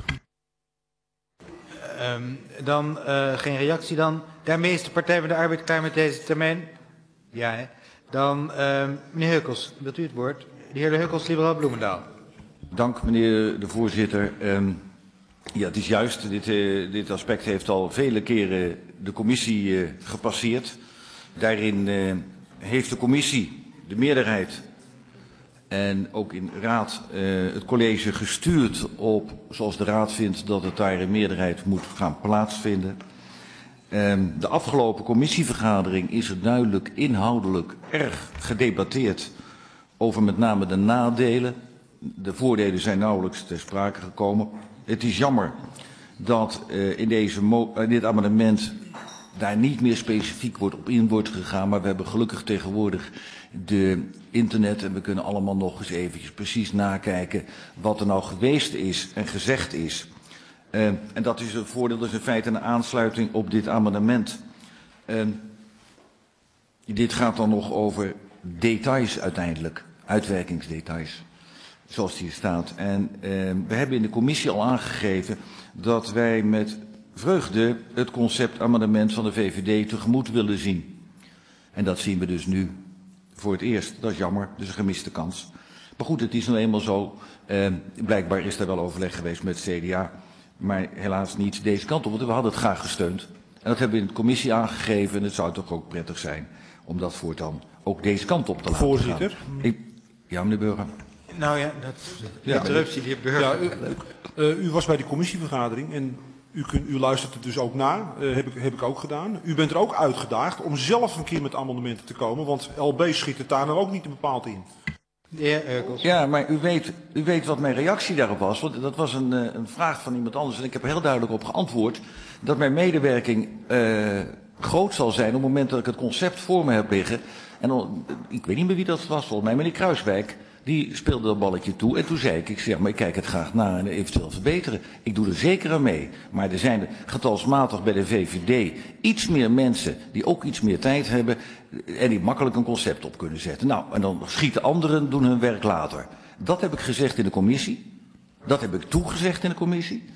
Dan geen reactie dan. Daarmee is de Partij van de Arbeid klaar met deze termijn. Ja, hè. Dan meneer Heukels, wilt u het woord? De heer Heukels, Liberaal Bloemendaal. Dank meneer de voorzitter. Ja, het is juist, dit aspect heeft al vele keren de commissie gepasseerd. Daarin heeft de commissie, de meerderheid en ook in raad het college gestuurd op, zoals de raad vindt, dat het daar een meerderheid moet gaan plaatsvinden. De afgelopen commissievergadering is er duidelijk inhoudelijk erg gedebatteerd over met name de nadelen. De voordelen zijn nauwelijks ter sprake gekomen. Het is jammer dat in dit amendement daar niet meer specifiek op in wordt gegaan, maar we hebben gelukkig tegenwoordig de internet en we kunnen allemaal nog eens eventjes precies nakijken wat er nou geweest is en gezegd is. En dat is een voordeel, dat is in feite een aansluiting op dit amendement. Dit gaat dan nog over details uiteindelijk, uitwerkingsdetails, zoals die hier staat. En we hebben in de commissie al aangegeven dat wij met vreugde het conceptamendement van de VVD tegemoet willen zien. En dat zien we dus nu voor het eerst. Dat is jammer, dus een gemiste kans. Maar goed, het is nou eenmaal zo. Blijkbaar is er wel overleg geweest met het CDA. Maar helaas niet deze kant op, want we hadden het graag gesteund. En dat hebben we in de commissie aangegeven. En het zou toch ook prettig zijn om dat voortaan ook deze kant op te laten Voorzitter. gaan. Ja, meneer Burger. Nou ja, interruptie, de heer Burger. Ja, u was bij die commissievergadering en u luistert er dus ook naar, heb ik ook gedaan. U bent er ook uitgedaagd om zelf een keer met amendementen te komen, want LB schiet het daar nou ook niet bepaald in. Ja, maar u weet wat mijn reactie daarop was. Want dat was een vraag van iemand anders en ik heb er heel duidelijk op geantwoord dat mijn medewerking groot zal zijn op het moment dat ik het concept voor me heb liggen. En ik weet niet meer wie dat was, volgens mij meneer Kruiswijk. Die speelde dat balletje toe en toen zei ik zeg maar ik kijk het graag na en eventueel verbeteren. Ik doe er zeker aan mee. Maar er zijn getalsmatig bij de VVD iets meer mensen die ook iets meer tijd hebben en die makkelijk een concept op kunnen zetten. Nou, en dan schieten anderen, doen hun werk later. Dat heb ik gezegd in de commissie. Dat heb ik toegezegd in de commissie.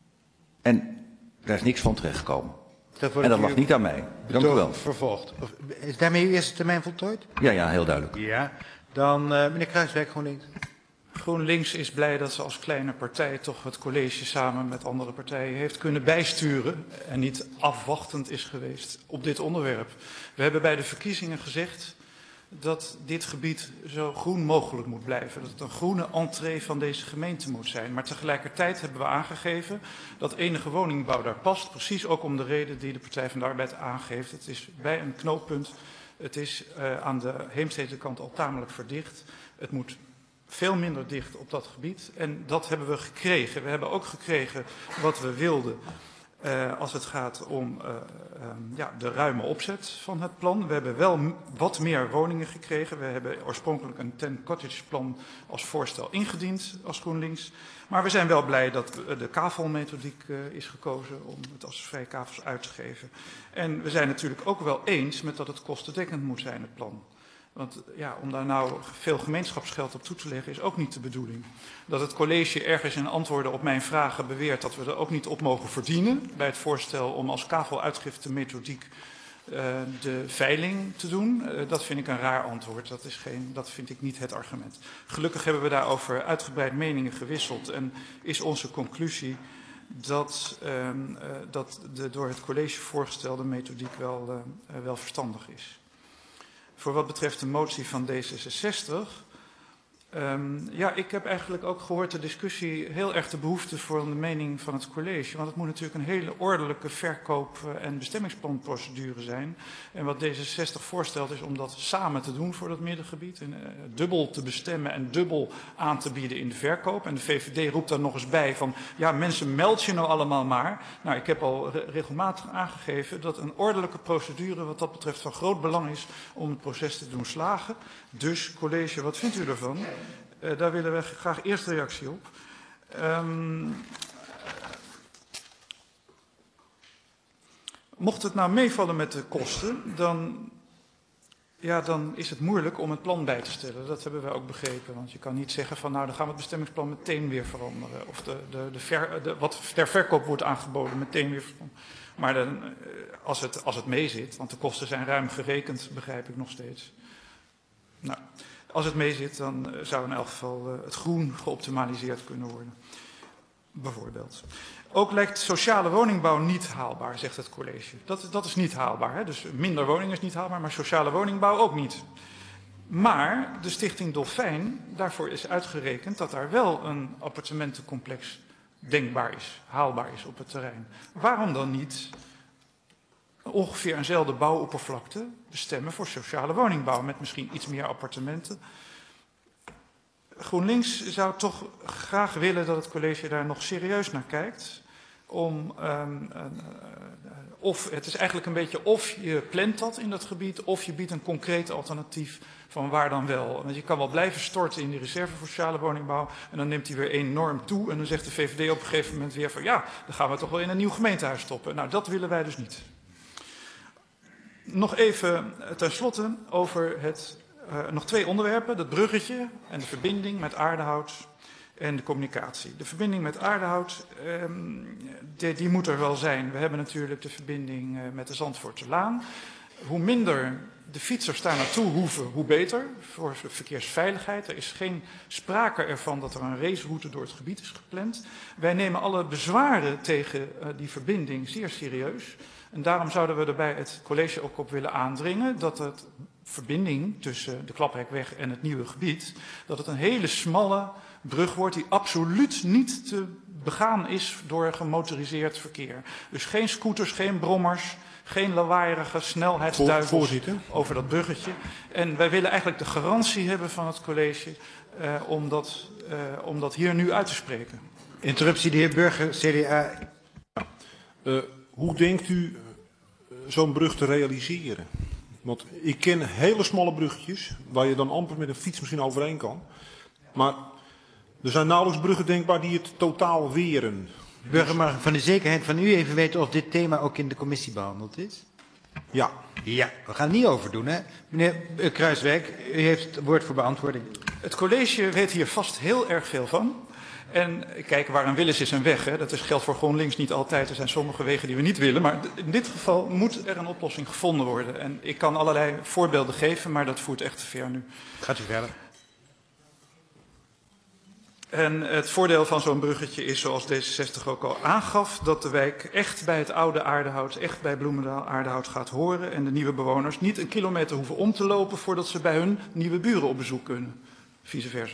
En daar is niks van terechtgekomen. En dat lag niet aan mij. Dank u wel. Vervolgd. Is daarmee uw eerste termijn voltooid? Ja, heel duidelijk. Ja. Dan meneer Kruiswijk, GroenLinks. GroenLinks is blij dat ze als kleine partij toch het college samen met andere partijen heeft kunnen bijsturen en niet afwachtend is geweest op dit onderwerp. We hebben bij de verkiezingen gezegd dat dit gebied zo groen mogelijk moet blijven. Dat het een groene entree van deze gemeente moet zijn. Maar tegelijkertijd hebben we aangegeven dat enige woningbouw daar past. Precies ook om de reden die de Partij van de Arbeid aangeeft. Het is bij een knooppunt. Het is aan de Heemstede kant al tamelijk verdicht. Het moet veel minder dicht op dat gebied. En dat hebben we gekregen. We hebben ook gekregen wat we wilden als het gaat om de ruime opzet van het plan. We hebben wel wat meer woningen gekregen. We hebben oorspronkelijk een 10 cottage plan als voorstel ingediend als GroenLinks. Maar we zijn wel blij dat de kavelmethodiek is gekozen om het als vrije kavels uit te geven. En we zijn natuurlijk ook wel eens met dat het kostendekkend moet zijn, het plan. Want ja, om daar nou veel gemeenschapsgeld op toe te leggen is ook niet de bedoeling. Dat het college ergens in antwoorden op mijn vragen beweert dat we er ook niet op mogen verdienen bij het voorstel om als kaveluitgiftemethodiek de veiling te doen, dat vind ik een raar antwoord. Dat vind ik niet het argument. Gelukkig hebben we daarover uitgebreid meningen gewisseld en is onze conclusie dat de door het college voorgestelde methodiek wel verstandig is. Voor wat betreft de motie van D66... ik heb eigenlijk ook gehoord de discussie heel erg de behoefte voor de mening van het college. Want het moet natuurlijk een hele ordelijke verkoop- en bestemmingsplanprocedure zijn. En wat D66 voorstelt is om dat samen te doen voor dat middengebied. En, dubbel te bestemmen en dubbel aan te bieden in de verkoop. En de VVD roept daar nog eens bij van, ja mensen meld je nou allemaal maar. Nou, ik heb al regelmatig aangegeven dat een ordelijke procedure wat dat betreft van groot belang is om het proces te doen slagen. Dus college, wat vindt u ervan? Daar willen we graag eerst reactie op. Mocht het nou meevallen met de kosten, dan is het moeilijk om het plan bij te stellen. Dat hebben wij ook begrepen. Want je kan niet zeggen van nou dan gaan we het bestemmingsplan meteen weer veranderen. Of wat ter verkoop wordt aangeboden meteen weer veranderen. Maar dan, als het meezit, want de kosten zijn ruim gerekend, begrijp ik nog steeds. Nou, als het meezit, dan zou in elk geval het groen geoptimaliseerd kunnen worden. Bijvoorbeeld. Ook lijkt sociale woningbouw niet haalbaar, zegt het college. Dat is niet haalbaar. Hè? Dus minder woningen is niet haalbaar, maar sociale woningbouw ook niet. Maar de Stichting Dolfijn, daarvoor is uitgerekend dat daar wel een appartementencomplex denkbaar is, haalbaar is op het terrein. Waarom dan niet ongeveer eenzelfde bouwoppervlakte bestemmen voor sociale woningbouw met misschien iets meer appartementen? GroenLinks zou toch graag willen dat het college daar nog serieus naar kijkt. Of het is eigenlijk een beetje of je plant dat in dat gebied, of je biedt een concreet alternatief van waar dan wel. Want je kan wel blijven storten in die reserve voor sociale woningbouw en dan neemt die weer enorm toe en dan zegt de VVD op een gegeven moment weer van ja, dan gaan we toch wel in een nieuw gemeentehuis stoppen. Nou, dat willen wij dus niet. Nog even tenslotte over nog 2 onderwerpen. Dat bruggetje en de verbinding met Aardehout en de communicatie. De verbinding met Aardehout, die moet er wel zijn. We hebben natuurlijk de verbinding met de Zandvoorterlaan. Hoe minder de fietsers daar naartoe hoeven, hoe beter voor de verkeersveiligheid. Er is geen sprake ervan dat er een raceroute door het gebied is gepland. Wij nemen alle bezwaren tegen die verbinding zeer serieus. En daarom zouden we er bij het college ook op willen aandringen dat de verbinding tussen de Klapheikweg en het nieuwe gebied, dat het een hele smalle brug wordt die absoluut niet te begaan is door gemotoriseerd verkeer. Dus geen scooters, geen brommers, geen lawaaierige snelheidsduivels over dat bruggetje. En wij willen eigenlijk de garantie hebben van het college om dat hier nu uit te spreken. Interruptie, de heer Burger, CDA. Hoe denkt u zo'n brug te realiseren? Want ik ken hele smalle bruggetjes, waar je dan amper met een fiets misschien overheen kan. Maar er zijn nauwelijks bruggen denkbaar die het totaal weren. Burger, mag ik van de zekerheid van u even weten of dit thema ook in de commissie behandeld is? Ja. Ja, we gaan het niet over doen, hè? Meneer Kruiswijk, u heeft het woord voor beantwoording. Het college weet hier vast heel erg veel van. En kijk, waar een wil is een weg. Hè. Dat geldt voor GroenLinks niet altijd. Er zijn sommige wegen die we niet willen. Maar in dit geval moet er een oplossing gevonden worden. En ik kan allerlei voorbeelden geven, maar dat voert echt te ver nu. Gaat u verder. En het voordeel van zo'n bruggetje is, zoals D66 ook al aangaf, dat de wijk echt bij het oude Aardehout, echt bij Bloemendaal Aardehout gaat horen. En de nieuwe bewoners niet een kilometer hoeven om te lopen voordat ze bij hun nieuwe buren op bezoek kunnen. Vice versa.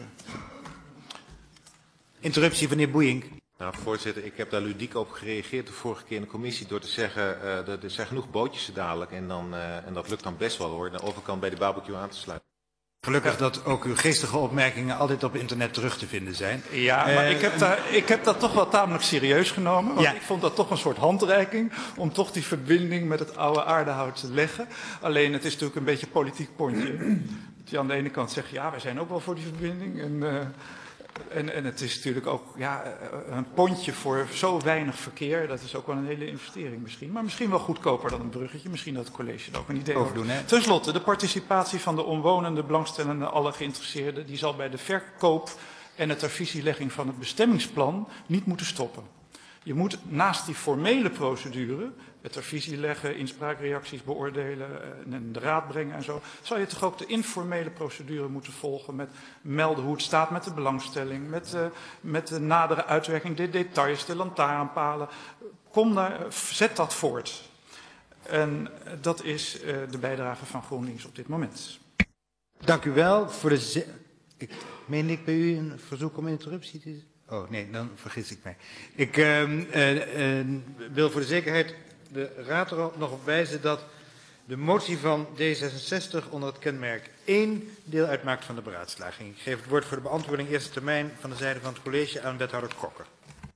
Interruptie van de heer Boeienk. Nou, voorzitter, ik heb daar ludiek op gereageerd de vorige keer in de commissie door te zeggen, er zijn genoeg bootjes dadelijk en dat lukt dan best wel hoor, de overkant bij de barbecue aan te sluiten. Gelukkig dat ook uw geestige opmerkingen altijd op internet terug te vinden zijn. Ja, maar ik heb dat toch wel tamelijk serieus genomen. Want ik vond dat toch een soort handreiking om toch die verbinding met het oude Aardehout te leggen. Alleen het is natuurlijk een beetje politiek pontje. Dat je aan de ene kant zegt, ja, wij zijn ook wel voor die verbinding. En het is natuurlijk ook een pontje voor zo weinig verkeer. Dat is ook wel een hele investering misschien. Maar misschien wel goedkoper dan een bruggetje. Misschien dat het college er ook een idee over doen. Ten slotte, de participatie van de omwonenden, belangstellenden, alle geïnteresseerden, die zal bij de verkoop en de ter visielegging van het bestemmingsplan niet moeten stoppen. Je moet naast die formele procedure, het ter visie leggen, inspraakreacties beoordelen en de raad brengen en zo, zou je toch ook de informele procedure moeten volgen met melden hoe het staat met de belangstelling, met de nadere uitwerking, de details, de lantaarnpalen. Zet dat voort. En dat is de bijdrage van GroenLinks op dit moment. Dank u wel. Ik meen ik bij u een verzoek om interruptie te... Oh nee, dan vergis ik mij. Ik wil voor de zekerheid de raad er nog op wijzen dat de motie van D66 onder het kenmerk 1 deel uitmaakt van de beraadslaging. Ik geef het woord voor de beantwoording eerste termijn van de zijde van het college aan wethouder Kokker.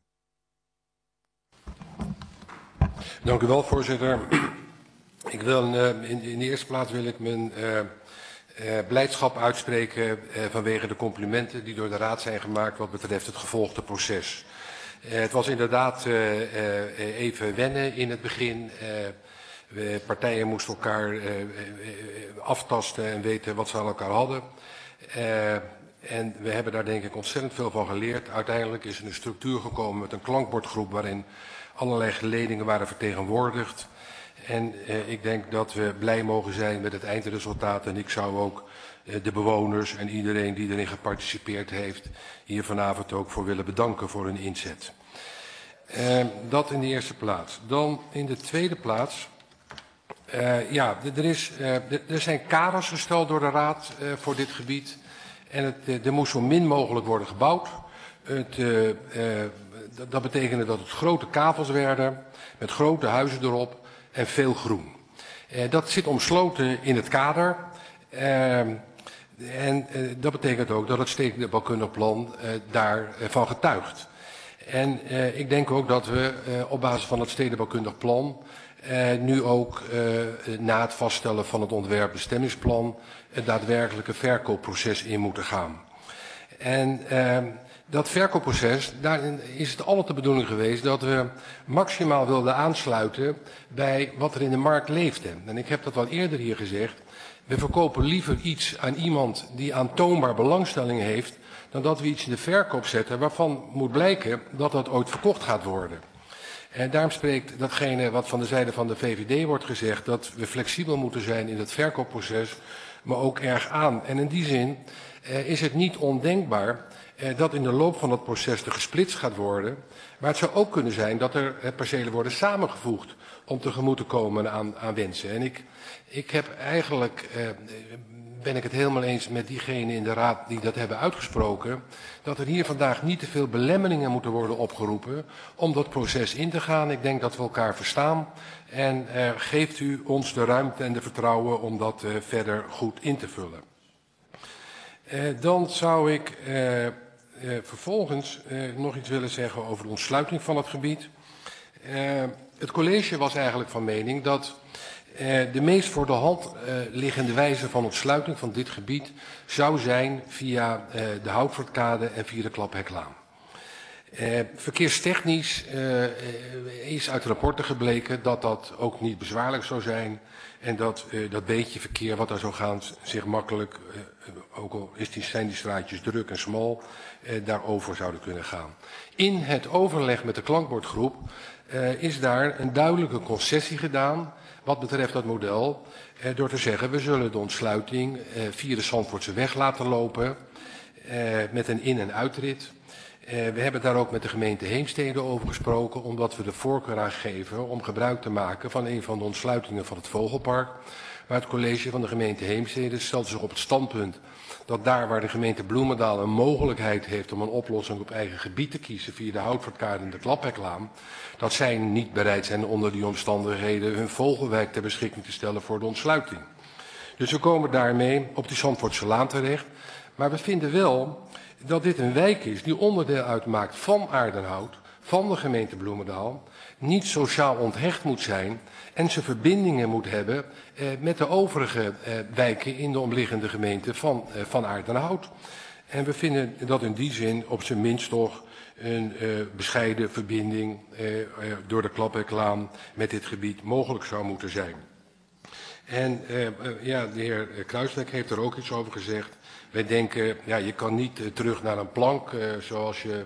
Dank u wel, voorzitter. Ik wil in de eerste plaats wil ik mijn blijdschap uitspreken vanwege de complimenten die door de raad zijn gemaakt wat betreft het gevolgde proces. Het was inderdaad even wennen in het begin. Partijen moesten elkaar aftasten en weten wat ze aan elkaar hadden. En we hebben daar denk ik ontzettend veel van geleerd. Uiteindelijk is er een structuur gekomen met een klankbordgroep waarin allerlei geledingen waren vertegenwoordigd. En ik denk dat we blij mogen zijn met het eindresultaat. En ik zou ook de bewoners en iedereen die erin geparticipeerd heeft hier vanavond ook voor willen bedanken voor hun inzet. Dat in de eerste plaats. Dan in de tweede plaats. Er zijn kaders gesteld door de raad voor dit gebied. En er moest zo min mogelijk worden gebouwd. Dat betekende dat het grote kavels werden, met grote huizen erop en veel groen. Dat zit omsloten in het kader. Dat betekent ook dat het stedenbouwkundig plan daarvan getuigt. En ik denk ook dat we op basis van het stedenbouwkundig plan nu ook na het vaststellen van het ontwerpbestemmingsplan het daadwerkelijke verkoopproces in moeten gaan. En dat verkoopproces, daarin is het altijd de bedoeling geweest dat we maximaal wilden aansluiten bij wat er in de markt leefde. En ik heb dat al eerder hier gezegd. We verkopen liever iets aan iemand die aantoonbaar belangstelling heeft, dan dat we iets in de verkoop zetten waarvan moet blijken dat dat ooit verkocht gaat worden. En daarom spreekt datgene wat van de zijde van de VVD wordt gezegd, dat we flexibel moeten zijn in het verkoopproces, maar ook erg aan. En in die zin is het niet ondenkbaar dat in de loop van het proces er gesplitst gaat worden. Maar het zou ook kunnen zijn dat er percelen worden samengevoegd om tegemoet te komen aan wensen. En ik heb eigenlijk, ben ik het helemaal eens met diegenen in de raad die dat hebben uitgesproken, dat er hier vandaag niet te veel belemmeringen moeten worden opgeroepen om dat proces in te gaan. Ik denk dat we elkaar verstaan en geeft u ons de ruimte en de vertrouwen om dat verder goed in te vullen. Dan zou ik vervolgens nog iets willen zeggen over de ontsluiting van het gebied. Het college was eigenlijk van mening dat de meest voor de hand liggende wijze van ontsluiting van dit gebied zou zijn via de Houtvoortkade en via de Klapheklaan. Verkeerstechnisch is uit rapporten gebleken dat dat ook niet bezwaarlijk zou zijn en dat dat beetje verkeer wat daar zou gaan zich makkelijk, ook al zijn die straatjes druk en smal, daarover zouden kunnen gaan. In het overleg met de klankbordgroep is daar een duidelijke concessie gedaan wat betreft dat model, door te zeggen we zullen de ontsluiting via de Zandvoortseweg laten lopen met een in- en uitrit. We hebben daar ook met de gemeente Heemstede over gesproken, omdat we de voorkeur aan geven om gebruik te maken van een van de ontsluitingen van het Vogelpark. Maar het college van de gemeente Heemstede stelt zich op het standpunt dat daar waar de gemeente Bloemendaal een mogelijkheid heeft om een oplossing op eigen gebied te kiezen via de Houtvoortkade en de Klapheklaan, dat zij niet bereid zijn onder die omstandigheden hun vogelwijk ter beschikking te stellen voor de ontsluiting. Dus we komen daarmee op die Zandvoortselaan terecht. Maar we vinden wel dat dit een wijk is die onderdeel uitmaakt van Aardenhout, van de gemeente Bloemendaal, niet sociaal onthecht moet zijn en zijn verbindingen moet hebben met de overige wijken in de omliggende gemeente van Aardenhout. En we vinden dat in die zin op zijn minst toch een bescheiden verbinding door de Klapheklaan met dit gebied mogelijk zou moeten zijn. En de heer Kruiswijk heeft er ook iets over gezegd. Wij denken, ja, je kan niet terug naar een plank zoals je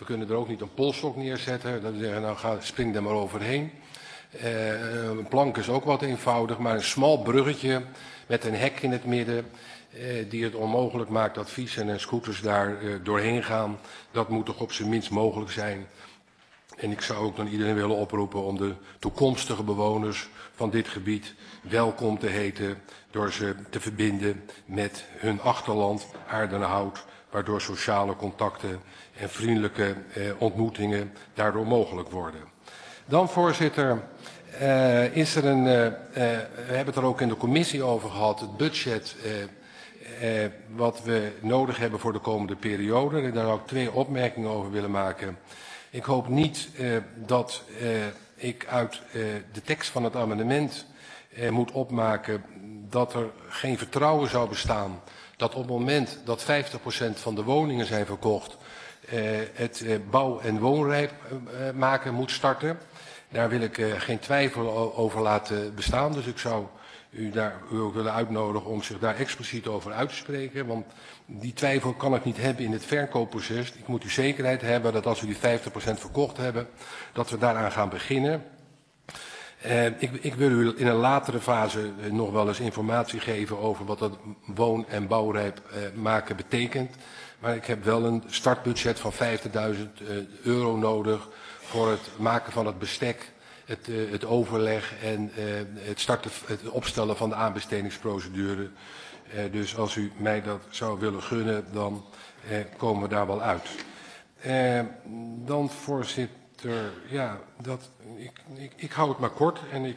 We kunnen er ook niet een polstok neerzetten. Dan zeggen we, nou spring er maar overheen. Een plank is ook wat eenvoudig, maar een smal bruggetje met een hek in het midden die het onmogelijk maakt dat fietsen en scooters daar doorheen gaan. Dat moet toch op zijn minst mogelijk zijn. En ik zou ook dan iedereen willen oproepen om de toekomstige bewoners van dit gebied welkom te heten door ze te verbinden met hun achterland, Aardenhout, waardoor sociale contacten en vriendelijke ontmoetingen daardoor mogelijk worden. Dan, voorzitter, is er we hebben het er ook in de commissie over gehad, het budget wat we nodig hebben voor de komende periode. En daar zou ik 2 opmerkingen over willen maken. Ik hoop niet dat ik uit de tekst van het amendement moet opmaken dat er geen vertrouwen zou bestaan dat op het moment dat 50% van de woningen zijn verkocht, het bouw- en woonrijp maken moet starten. Daar wil ik geen twijfel over laten bestaan. Dus ik zou u ook willen uitnodigen om zich daar expliciet over uit te spreken. Want die twijfel kan ik niet hebben in het verkoopproces. Ik moet u zekerheid hebben dat als we die 50% verkocht hebben, dat we daaraan gaan beginnen. Ik wil u in een latere fase nog wel eens informatie geven over wat dat woon- en bouwrijp maken betekent. Maar ik heb wel een startbudget van €50.000 nodig voor het maken van het bestek, het overleg en het opstellen van de aanbestedingsprocedure. Dus als u mij dat zou willen gunnen, dan komen we daar wel uit. Dan, voorzitter, ja, ik hou het maar kort. En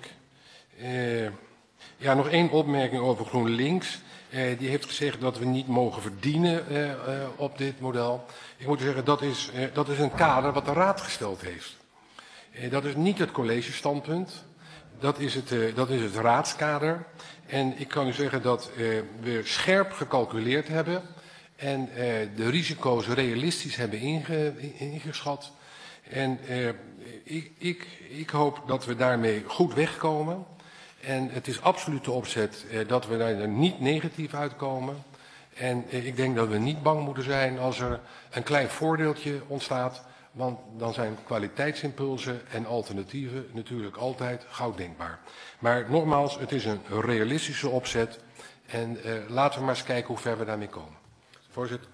nog 1 opmerking over GroenLinks. Die heeft gezegd dat we niet mogen verdienen op dit model. Ik moet zeggen, dat is een kader wat de Raad gesteld heeft. Dat is niet het collegestandpunt. Dat is het raadskader. En ik kan u zeggen dat we scherp gecalculeerd hebben en de risico's realistisch hebben ingeschat. En ik hoop dat we daarmee goed wegkomen. En het is absoluut de opzet dat we daar niet negatief uitkomen. En ik denk dat we niet bang moeten zijn als er een klein voordeeltje ontstaat. Want dan zijn kwaliteitsimpulsen en alternatieven natuurlijk altijd gauw denkbaar. Maar nogmaals, het is een realistische opzet. En laten we maar eens kijken hoe ver we daarmee komen. Voorzitter.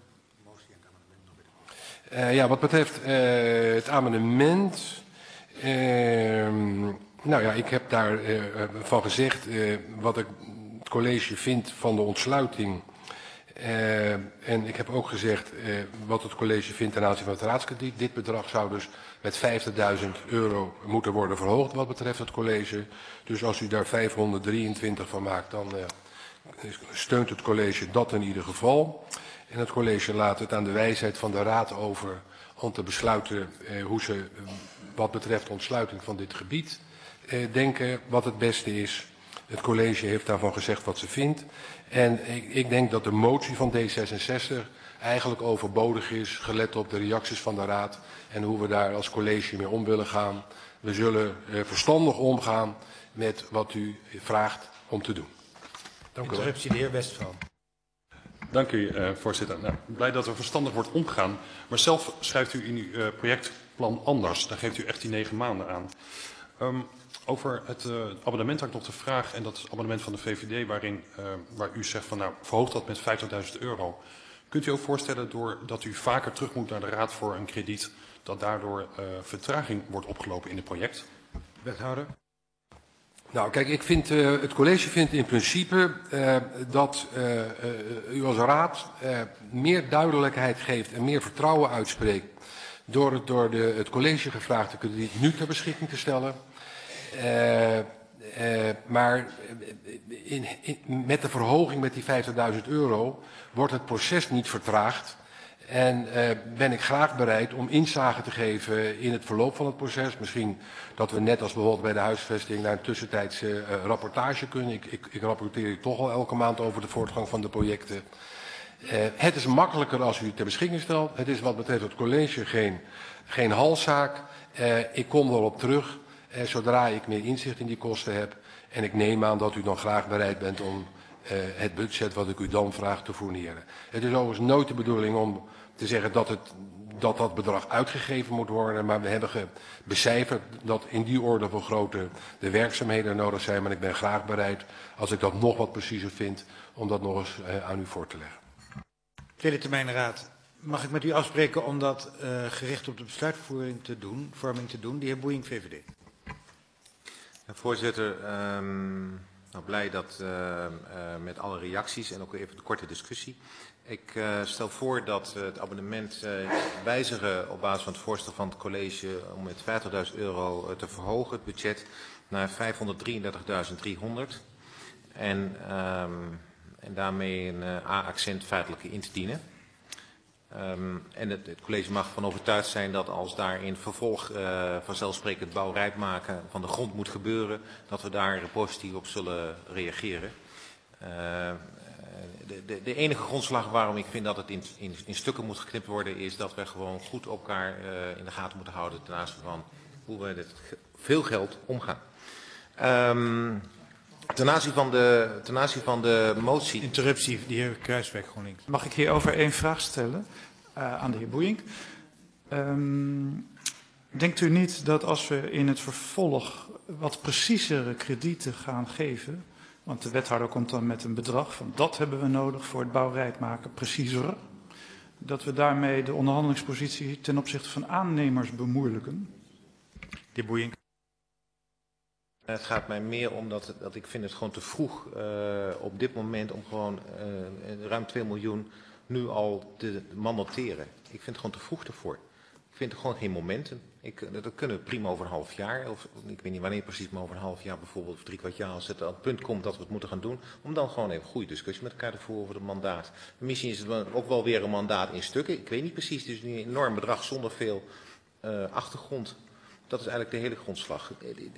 Wat betreft het amendement. Ik heb daarvan gezegd wat het college vindt van de ontsluiting. En ik heb ook gezegd wat het college vindt ten aanzien van het raadskrediet. Dit bedrag zou dus met €50.000 moeten worden verhoogd wat betreft het college. Dus als u daar 523 van maakt, dan steunt het college dat in ieder geval. En het college laat het aan de wijsheid van de raad over om te besluiten hoe ze wat betreft ontsluiting van dit gebied denken wat het beste is. Het college heeft daarvan gezegd wat ze vindt. En ik denk dat de motie van D66 eigenlijk overbodig is, gelet op de reacties van de raad en hoe we daar als college mee om willen gaan. We zullen verstandig omgaan met wat u vraagt om te doen. Dank u wel. Interruptie, de heer Westphal. Dank u, voorzitter. Nou, blij dat er verstandig wordt omgegaan. Maar zelf schrijft u in uw projectplan anders. Daar geeft u echt die 9 maanden aan. Over het abonnement had ik nog de vraag, en dat is het abonnement van de VVD, waar u zegt van nou, verhoog dat met €50.000. Kunt u ook voorstellen doordat u vaker terug moet naar de raad voor een krediet, dat daardoor vertraging wordt opgelopen in het project? Wethouder. Nou, kijk, het college vindt in principe dat u als raad meer duidelijkheid geeft en meer vertrouwen uitspreekt door het door het college gevraagde krediet nu ter beschikking te stellen. Maar met de verhoging met die €50.000 wordt het proces niet vertraagd. En ben ik graag bereid om inzage te geven in het verloop van het proces. Misschien dat we net als bijvoorbeeld bij de huisvesting naar een tussentijdse rapportage kunnen. Ik rapporteer hier toch al elke maand over de voortgang van de projecten. Het is makkelijker als u het ter beschikking stelt. Het is wat betreft het college geen halszaak. Ik kom erop terug zodra ik meer inzicht in die kosten heb. En ik neem aan dat u dan graag bereid bent om het budget wat ik u dan vraag te fourneren. Het is overigens nooit de bedoeling om te zeggen dat dat bedrag uitgegeven moet worden. Maar we hebben becijferd dat in die orde van grootte de werkzaamheden nodig zijn. Maar ik ben graag bereid, als ik dat nog wat preciezer vind, om dat nog eens aan u voor te leggen. Tweede termijn raad. Mag ik met u afspreken om dat gericht op de besluitvorming te doen? De heer Boeing, VVD. Voorzitter, blij dat met alle reacties en ook even de korte discussie. Ik stel voor dat het abonnement wijzigen op basis van het voorstel van het college om met €50.000 te verhogen, het budget, naar €533.300. En daarmee een A-accent feitelijke in te dienen. En het college mag van overtuigd zijn dat als daar in vervolg vanzelfsprekend bouwrijp maken van de grond moet gebeuren, dat we daar positief op zullen reageren. De enige grondslag waarom ik vind dat het in stukken moet geknipt worden, is dat we gewoon goed elkaar in de gaten moeten houden ten aanzien van hoe we met veel geld omgaan. Ten aanzien van de motie. Interruptie, de heer Kruiswijk, GroenLinks. Mag ik hierover één vraag stellen aan de heer Boeing? Denkt u niet dat als we in het vervolg wat preciezere kredieten gaan geven, want de wethouder komt dan met een bedrag van dat hebben we nodig voor het bouwrijp maken, preciezer, dat we daarmee de onderhandelingspositie ten opzichte van aannemers bemoeilijken? De heer Boeing. Het gaat mij meer om dat ik vind het gewoon te vroeg op dit moment om gewoon ruim 2 miljoen nu al te mandateren. Ik vind het gewoon te vroeg ervoor. Ik vind er gewoon geen momenten. Dat kunnen we prima over een half jaar, of ik weet niet wanneer precies, maar over een half jaar bijvoorbeeld, of 3/4 jaar, als het aan het punt komt dat we het moeten gaan doen, om dan gewoon even goede discussie met elkaar te voeren over het mandaat. Misschien is het ook wel weer een mandaat in stukken, ik weet niet precies, het is een enorm bedrag zonder veel achtergrond. Dat is eigenlijk de hele grondslag.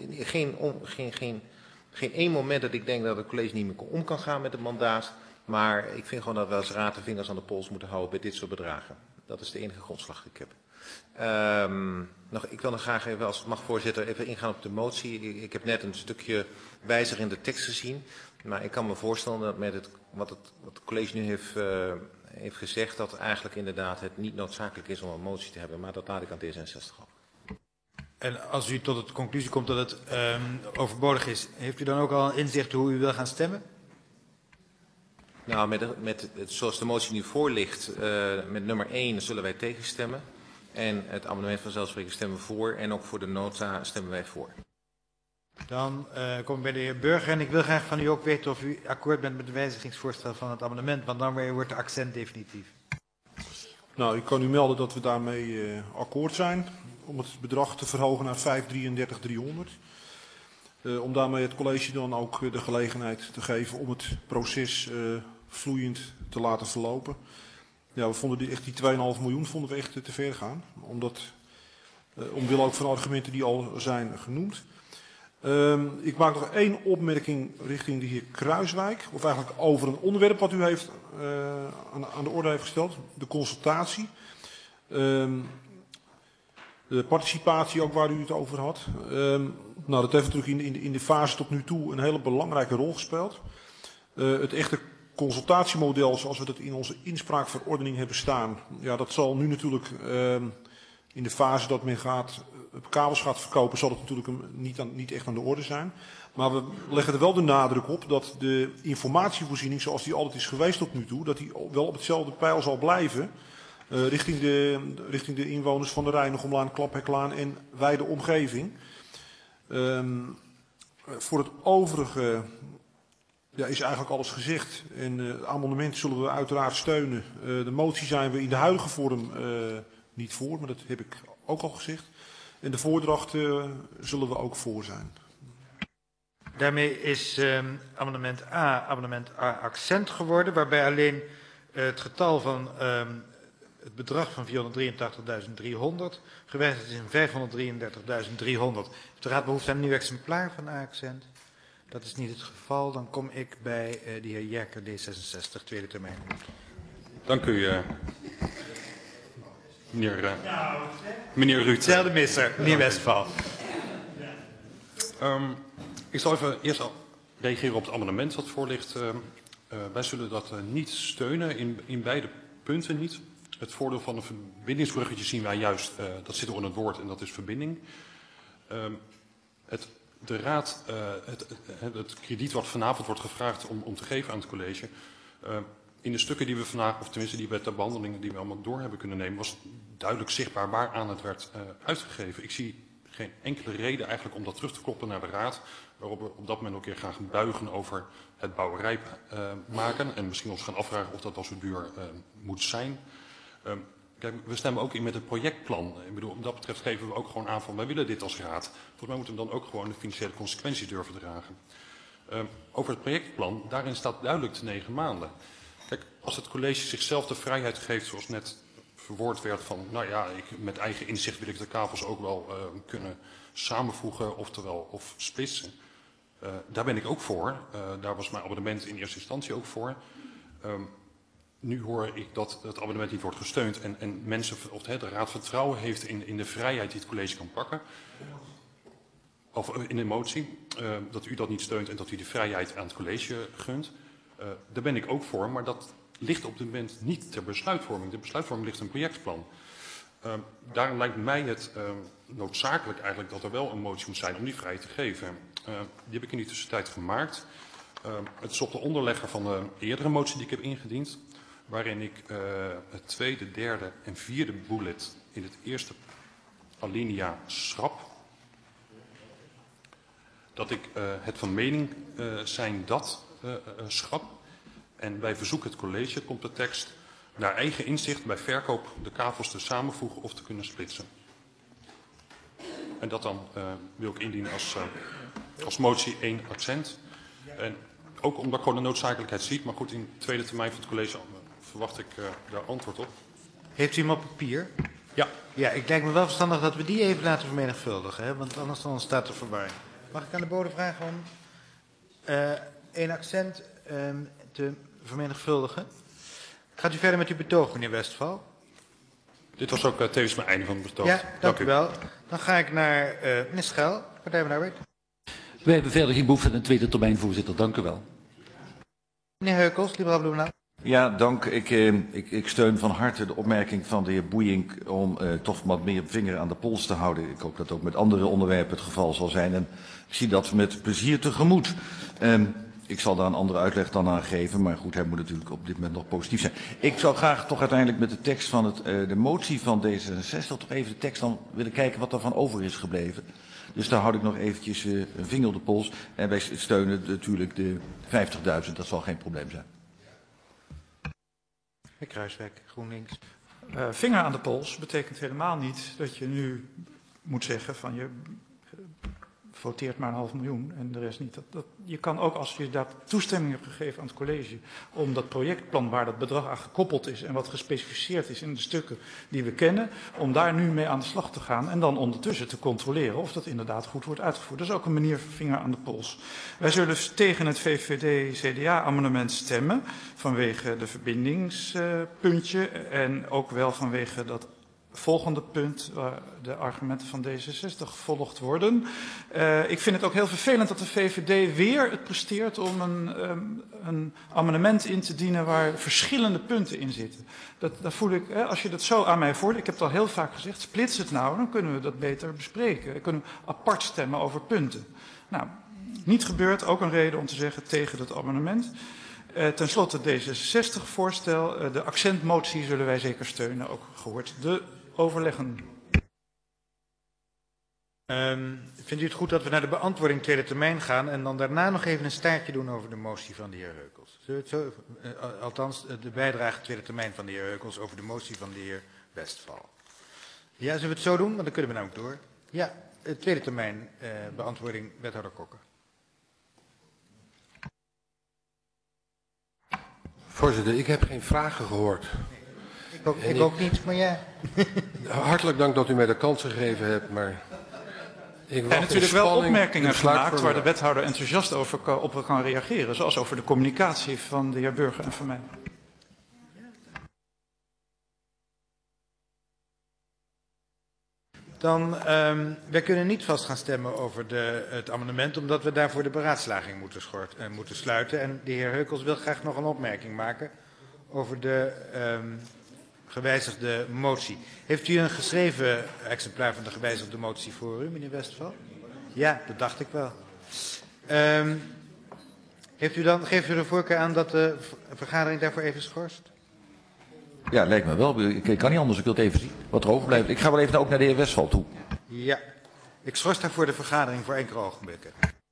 Geen één moment dat ik denk dat het college niet meer om kan gaan met het mandaat. Maar ik vind gewoon dat we als raad de vingers aan de pols moeten houden bij dit soort bedragen. Dat is de enige grondslag die ik heb. Ik wil nog graag even, als het mag voorzitter, even ingaan op de motie. Ik heb net een stukje wijzig in de tekst gezien. Maar ik kan me voorstellen dat met wat het college nu heeft gezegd, dat eigenlijk inderdaad het niet noodzakelijk is om een motie te hebben. Maar dat laat ik aan D66 over. En als u tot de conclusie komt dat het overbodig is, heeft u dan ook al een inzicht hoe u wil gaan stemmen? Nou, zoals de motie nu voor ligt, met nummer 1 zullen wij tegenstemmen. En het amendement vanzelfsprekend stemmen we voor. En ook voor de nota stemmen wij voor. Dan kom ik bij de heer Burger. En ik wil graag van u ook weten of u akkoord bent met het wijzigingsvoorstel van het amendement. Want dan wordt de accent definitief. Nou, ik kan u melden dat we daarmee akkoord zijn. Om het bedrag te verhogen naar 533.300. Om daarmee het college dan ook de gelegenheid te geven om het proces vloeiend te laten verlopen. Ja, we vonden die 2,5 miljoen vonden we echt te ver gaan. Omwille ook van argumenten die al zijn genoemd. Ik maak nog één opmerking richting de heer Kruiswijk. Of eigenlijk over een onderwerp wat u heeft, aan de orde heeft gesteld. De consultatie. De participatie ook waar u het over had. Dat heeft natuurlijk in de fase tot nu toe een hele belangrijke rol gespeeld. Het echte consultatiemodel zoals we dat in onze inspraakverordening hebben staan. Ja, dat zal nu natuurlijk in de fase dat men kabels gaat verkopen, zal het natuurlijk niet echt aan de orde zijn. Maar we leggen er wel de nadruk op dat de informatievoorziening zoals die altijd is geweest tot nu toe, dat die wel op hetzelfde pijl zal blijven. Richting de inwoners van de Reinigomlaan, Klapheklaan en wijde omgeving. Voor het overige is eigenlijk alles gezegd. En het amendement zullen we uiteraard steunen. De motie zijn we in de huidige vorm niet voor, maar dat heb ik ook al gezegd. En de voordracht zullen we ook voor zijn. Daarmee is amendement A accent geworden, waarbij alleen het getal van het bedrag van 483.300 gewijzigd is in 533.300. Heeft de raad behoefte aan een nieuw exemplaar van A-accent? Dat is niet het geval. Dan kom ik bij de heer Jerker, D66, tweede termijn. Dank u, meneer Ruud. Hetzelfde misser, meneer Westphal. Ik zal even eerst reageren op het amendement wat voor ligt. Wij zullen dat niet steunen, in beide punten niet. Het voordeel van een verbindingsbruggetje zien wij juist, dat zit al in het woord en dat is verbinding. De raad, het krediet wat vanavond wordt gevraagd om te geven aan het college, in de stukken die we vandaag, of tenminste die ter behandeling die we allemaal door hebben kunnen nemen, was duidelijk zichtbaar waaraan het werd uitgegeven. Ik zie geen enkele reden eigenlijk om dat terug te kloppen naar de raad, waarop we op dat moment ook weer gaan buigen over het bouwrijp maken en misschien ons gaan afvragen of dat al zo duur moet zijn. Kijk, we stemmen ook in met het projectplan. Ik bedoel, wat dat betreft geven we ook gewoon aan van wij willen dit als raad. Volgens mij moeten we dan ook gewoon de financiële consequenties durven dragen. Over het projectplan, daarin staat duidelijk de 9 maanden. Kijk, als het college zichzelf de vrijheid geeft, zoals net verwoord werd van, nou ja, met eigen inzicht wil ik de kavels ook wel kunnen samenvoegen, of splitsen. Daar ben ik ook voor. Daar was mijn abonnement in eerste instantie ook voor. Nu hoor ik dat het abonnement niet wordt gesteund en mensen, of de raad vertrouwen heeft in de vrijheid die het college kan pakken. Of in de motie, dat u dat niet steunt en dat u de vrijheid aan het college gunt. Daar ben ik ook voor, maar dat ligt op dit moment niet ter besluitvorming. De besluitvorming ligt een projectplan. Daarom lijkt mij het noodzakelijk eigenlijk dat er wel een motie moet zijn om die vrijheid te geven. Die heb ik in die tussentijd gemaakt. Het is op de onderlegger van de eerdere motie die ik heb ingediend, waarin ik het tweede, derde en vierde bullet in het eerste alinea schrap. Dat ik het van mening zijn dat schrap. En bij verzoek het college komt de tekst naar eigen inzicht bij verkoop de kavels te samenvoegen of te kunnen splitsen. En dat dan wil ik indienen als motie 1 accent. En ook omdat ik gewoon de noodzakelijkheid zie, maar goed, in de tweede termijn van het college verwacht ik daar antwoord op. Heeft u hem op papier? Ja. Ja, ik lijkt me wel verstandig dat we die even laten vermenigvuldigen, hè? Want anders dan ontstaat er verwarring. Mag ik aan de bode vragen om 1 accent te vermenigvuldigen? Gaat u verder met uw betoog, meneer Westphal? Dit was ook tevens mijn einde van het betoog. Ja, dank u wel. Dan ga ik naar meneer Schel, Partij van de Arbeid. Wij hebben verder geen behoefte aan een tweede termijn, voorzitter. Dank u wel. Meneer Heukels, Liberaal Bloemendaal. Ja, dank. Ik steun van harte de opmerking van de heer Boeink om toch wat meer vinger aan de pols te houden. Ik hoop dat ook met andere onderwerpen het geval zal zijn. En ik zie dat met plezier tegemoet. Ik zal daar een andere uitleg dan aan geven, maar goed, hij moet natuurlijk op dit moment nog positief zijn. Ik zou graag toch uiteindelijk met de tekst van de motie van D66 toch even de tekst dan willen kijken wat daarvan over is gebleven. Dus daar houd ik nog eventjes een vinger op de pols. En wij steunen natuurlijk de 50.000, dat zal geen probleem zijn. Heer Kruiswijk, GroenLinks. Vinger aan de pols betekent helemaal niet dat je nu moet zeggen van je voteert maar 500.000 en de rest niet. Je kan ook, als je daar toestemming hebt gegeven aan het college om dat projectplan waar dat bedrag aan gekoppeld is en wat gespecificeerd is in de stukken die we kennen, om daar nu mee aan de slag te gaan en dan ondertussen te controleren of dat inderdaad goed wordt uitgevoerd. Dat is ook een manier van vinger aan de pols. Wij zullen tegen het VVD-CDA-amendement stemmen vanwege de verbindingspuntje en ook wel vanwege dat volgende punt, waar de argumenten van D66 gevolgd worden. Ik vind het ook heel vervelend dat de VVD weer het presteert om een amendement in te dienen waar verschillende punten in zitten. Daar voel ik, als je dat zo aan mij voort, ik heb het al heel vaak gezegd, splits het nou, dan kunnen we dat beter bespreken. Dan kunnen we apart stemmen over punten. Nou, niet gebeurd, ook een reden om te zeggen tegen dat amendement. Ten slotte D66-voorstel, de accentmotie zullen wij zeker steunen, ook gehoord de overleggen. Vindt u het goed dat we naar de beantwoording tweede termijn gaan en dan daarna nog even een staartje doen over de motie van de heer Heukels? Zullen we het zo, althans de bijdrage tweede termijn van de heer Heukels over de motie van de heer Westphal. Ja, zullen we het zo doen? Want dan kunnen we namelijk door. Ja, tweede termijn beantwoording, wethouder Kokker. Voorzitter, ik heb geen vragen gehoord. Ik ook niet, maar ja. Hartelijk dank dat u mij de kans gegeven hebt, maar ik wacht en natuurlijk wel opmerkingen gemaakt waar de wet. wethouder enthousiast op kan reageren, zoals over de communicatie van de heer Burger en van mij. Dan, wij kunnen niet vast gaan stemmen over het amendement, omdat we daarvoor de beraadslaging moeten sluiten. En de heer Heukels wil graag nog een opmerking maken over de gewijzigde motie. Heeft u een geschreven exemplaar van de gewijzigde motie voor u, meneer Westphal? Ja, dat dacht ik wel. Geeft u de voorkeur aan dat de vergadering daarvoor even schorst? Ja, lijkt me wel. Ik kan niet anders, ik wil het even zien wat er overblijft. Ik ga wel even ook naar de heer Westphal toe. Ja, ik schors daarvoor de vergadering voor enkele ogenblikken.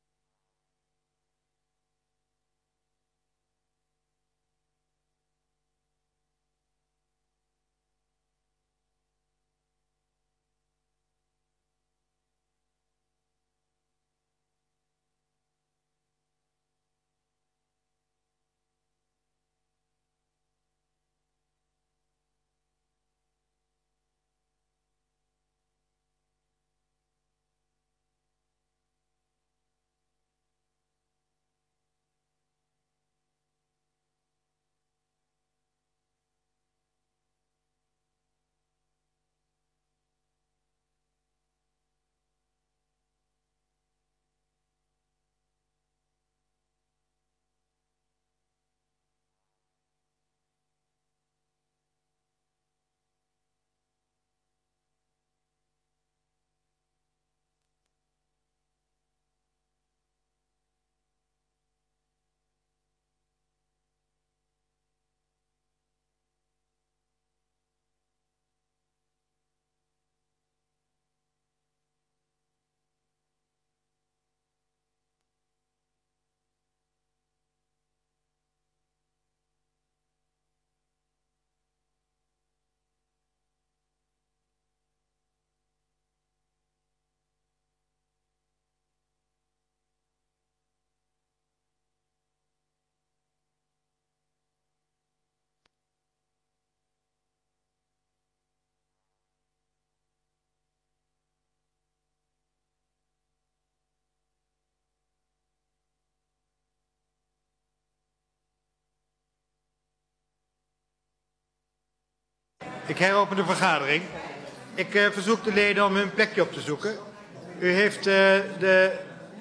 Ik heropen de vergadering. Ik verzoek de leden om hun plekje op te zoeken. U heeft de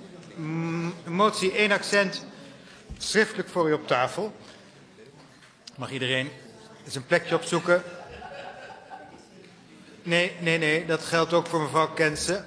motie 1 accent schriftelijk voor u op tafel. Mag iedereen zijn plekje opzoeken? Nee, dat geldt ook voor mevrouw Kensen.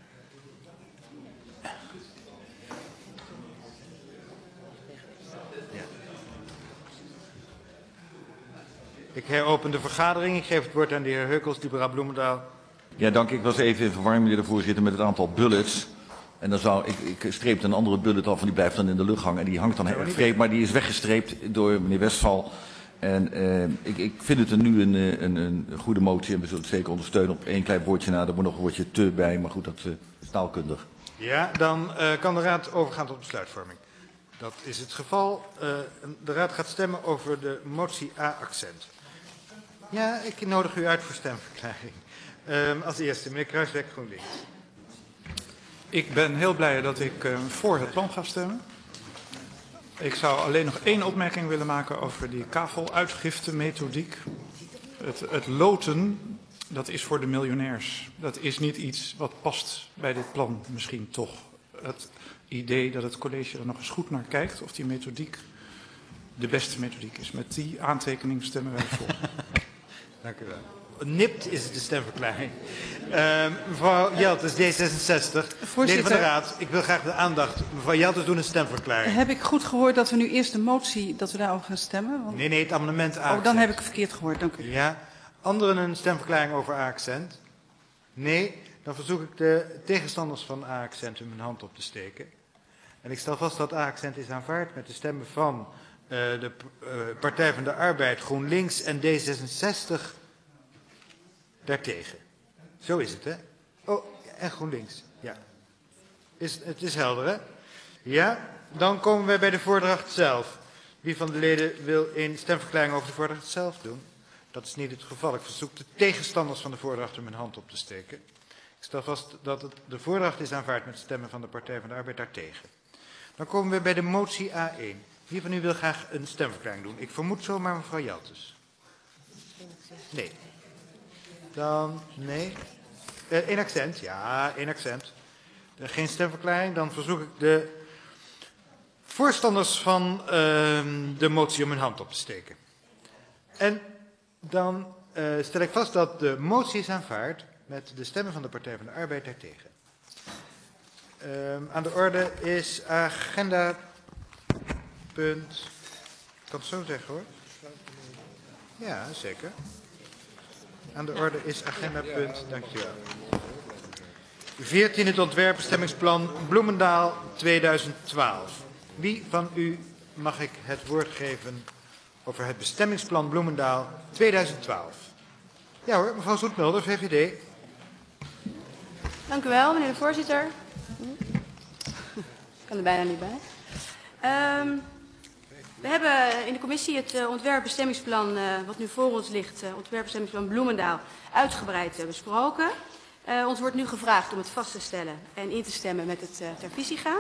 Ik heropen de vergadering. Ik geef het woord aan de heer Heukels, Libera Bloemendaal. Ja, dank. Ik was even in verwarring, meneer de voorzitter, met het aantal bullets. En dan zou ik streep een andere bullet af en die blijft dan in de lucht hangen. En die hangt dan heel vreemd, maar die is weggestreept door meneer Westphal. En ik vind het nu een goede motie en we zullen het zeker ondersteunen. Op één klein woordje na, er moet nog een woordje te bij, maar goed, dat is taalkundig. Ja, dan kan de Raad overgaan tot besluitvorming. Dat is het geval. De Raad gaat stemmen over de motie A-accent. Ja, ik nodig u uit voor stemverklaring. Als eerste, meneer Kruiswijk, GroenLinks. Ik ben heel blij dat ik voor het plan ga stemmen. Ik zou alleen nog één opmerking willen maken over die kaveluitgifte-methodiek. Het loten, dat is voor de miljonairs. Dat is niet iets wat past bij dit plan, misschien toch. Het idee dat het college er nog eens goed naar kijkt of die methodiek de beste methodiek is. Met die aantekening stemmen wij voor. Dank u wel. Nipt is het de stemverklaring. Mevrouw Jelters, D66. Leden van de Raad, ik wil graag de aandacht. Mevrouw Jelters doet een stemverklaring. Heb ik goed gehoord dat we nu eerst de motie, dat we daarover gaan stemmen? Want... Nee, het amendement A-accent. Oh, dan heb ik verkeerd gehoord, dank u. Ja. Anderen een stemverklaring over A-accent? Nee, dan verzoek ik de tegenstanders van A-accent om hun hand op te steken. En ik stel vast dat A-accent is aanvaard met de stemmen van de Partij van de Arbeid, GroenLinks en D66 daartegen. Zo is het, hè? Oh, en GroenLinks, ja. Het is helder, hè? Ja, dan komen we bij de voordracht zelf. Wie van de leden wil een stemverklaring over de voordracht zelf doen? Dat is niet het geval. Ik verzoek de tegenstanders van de voordracht om hun hand op te steken. Ik stel vast dat de voordracht is aanvaard met stemmen van de Partij van de Arbeid daartegen. Dan komen we bij de motie A1. Wie van u wil graag een stemverklaring doen? Ik vermoed zomaar mevrouw Jelters. Nee. Dan, nee. 1 accent, ja, 1 accent. Geen stemverklaring, dan verzoek ik de voorstanders van de motie om hun hand op te steken. En dan stel ik vast dat de motie is aanvaard met de stemmen van de Partij van de Arbeid daartegen. Aan de orde is agenda punt. Ik kan het zo zeggen hoor. Ja, zeker. Aan de orde is agenda punt. Dankjewel. 14 het ontwerpbestemmingsplan Bloemendaal 2012. Wie van u mag ik het woord geven over het bestemmingsplan Bloemendaal 2012? Ja hoor, mevrouw Zoetmulder, VVD. Dank u wel, meneer de voorzitter. Ik kan er bijna niet bij. We hebben in de commissie het ontwerpbestemmingsplan, wat nu voor ons ligt, ontwerpbestemmingsplan Bloemendaal, uitgebreid besproken. Ons wordt nu gevraagd om het vast te stellen en in te stemmen met het ter visie gaan.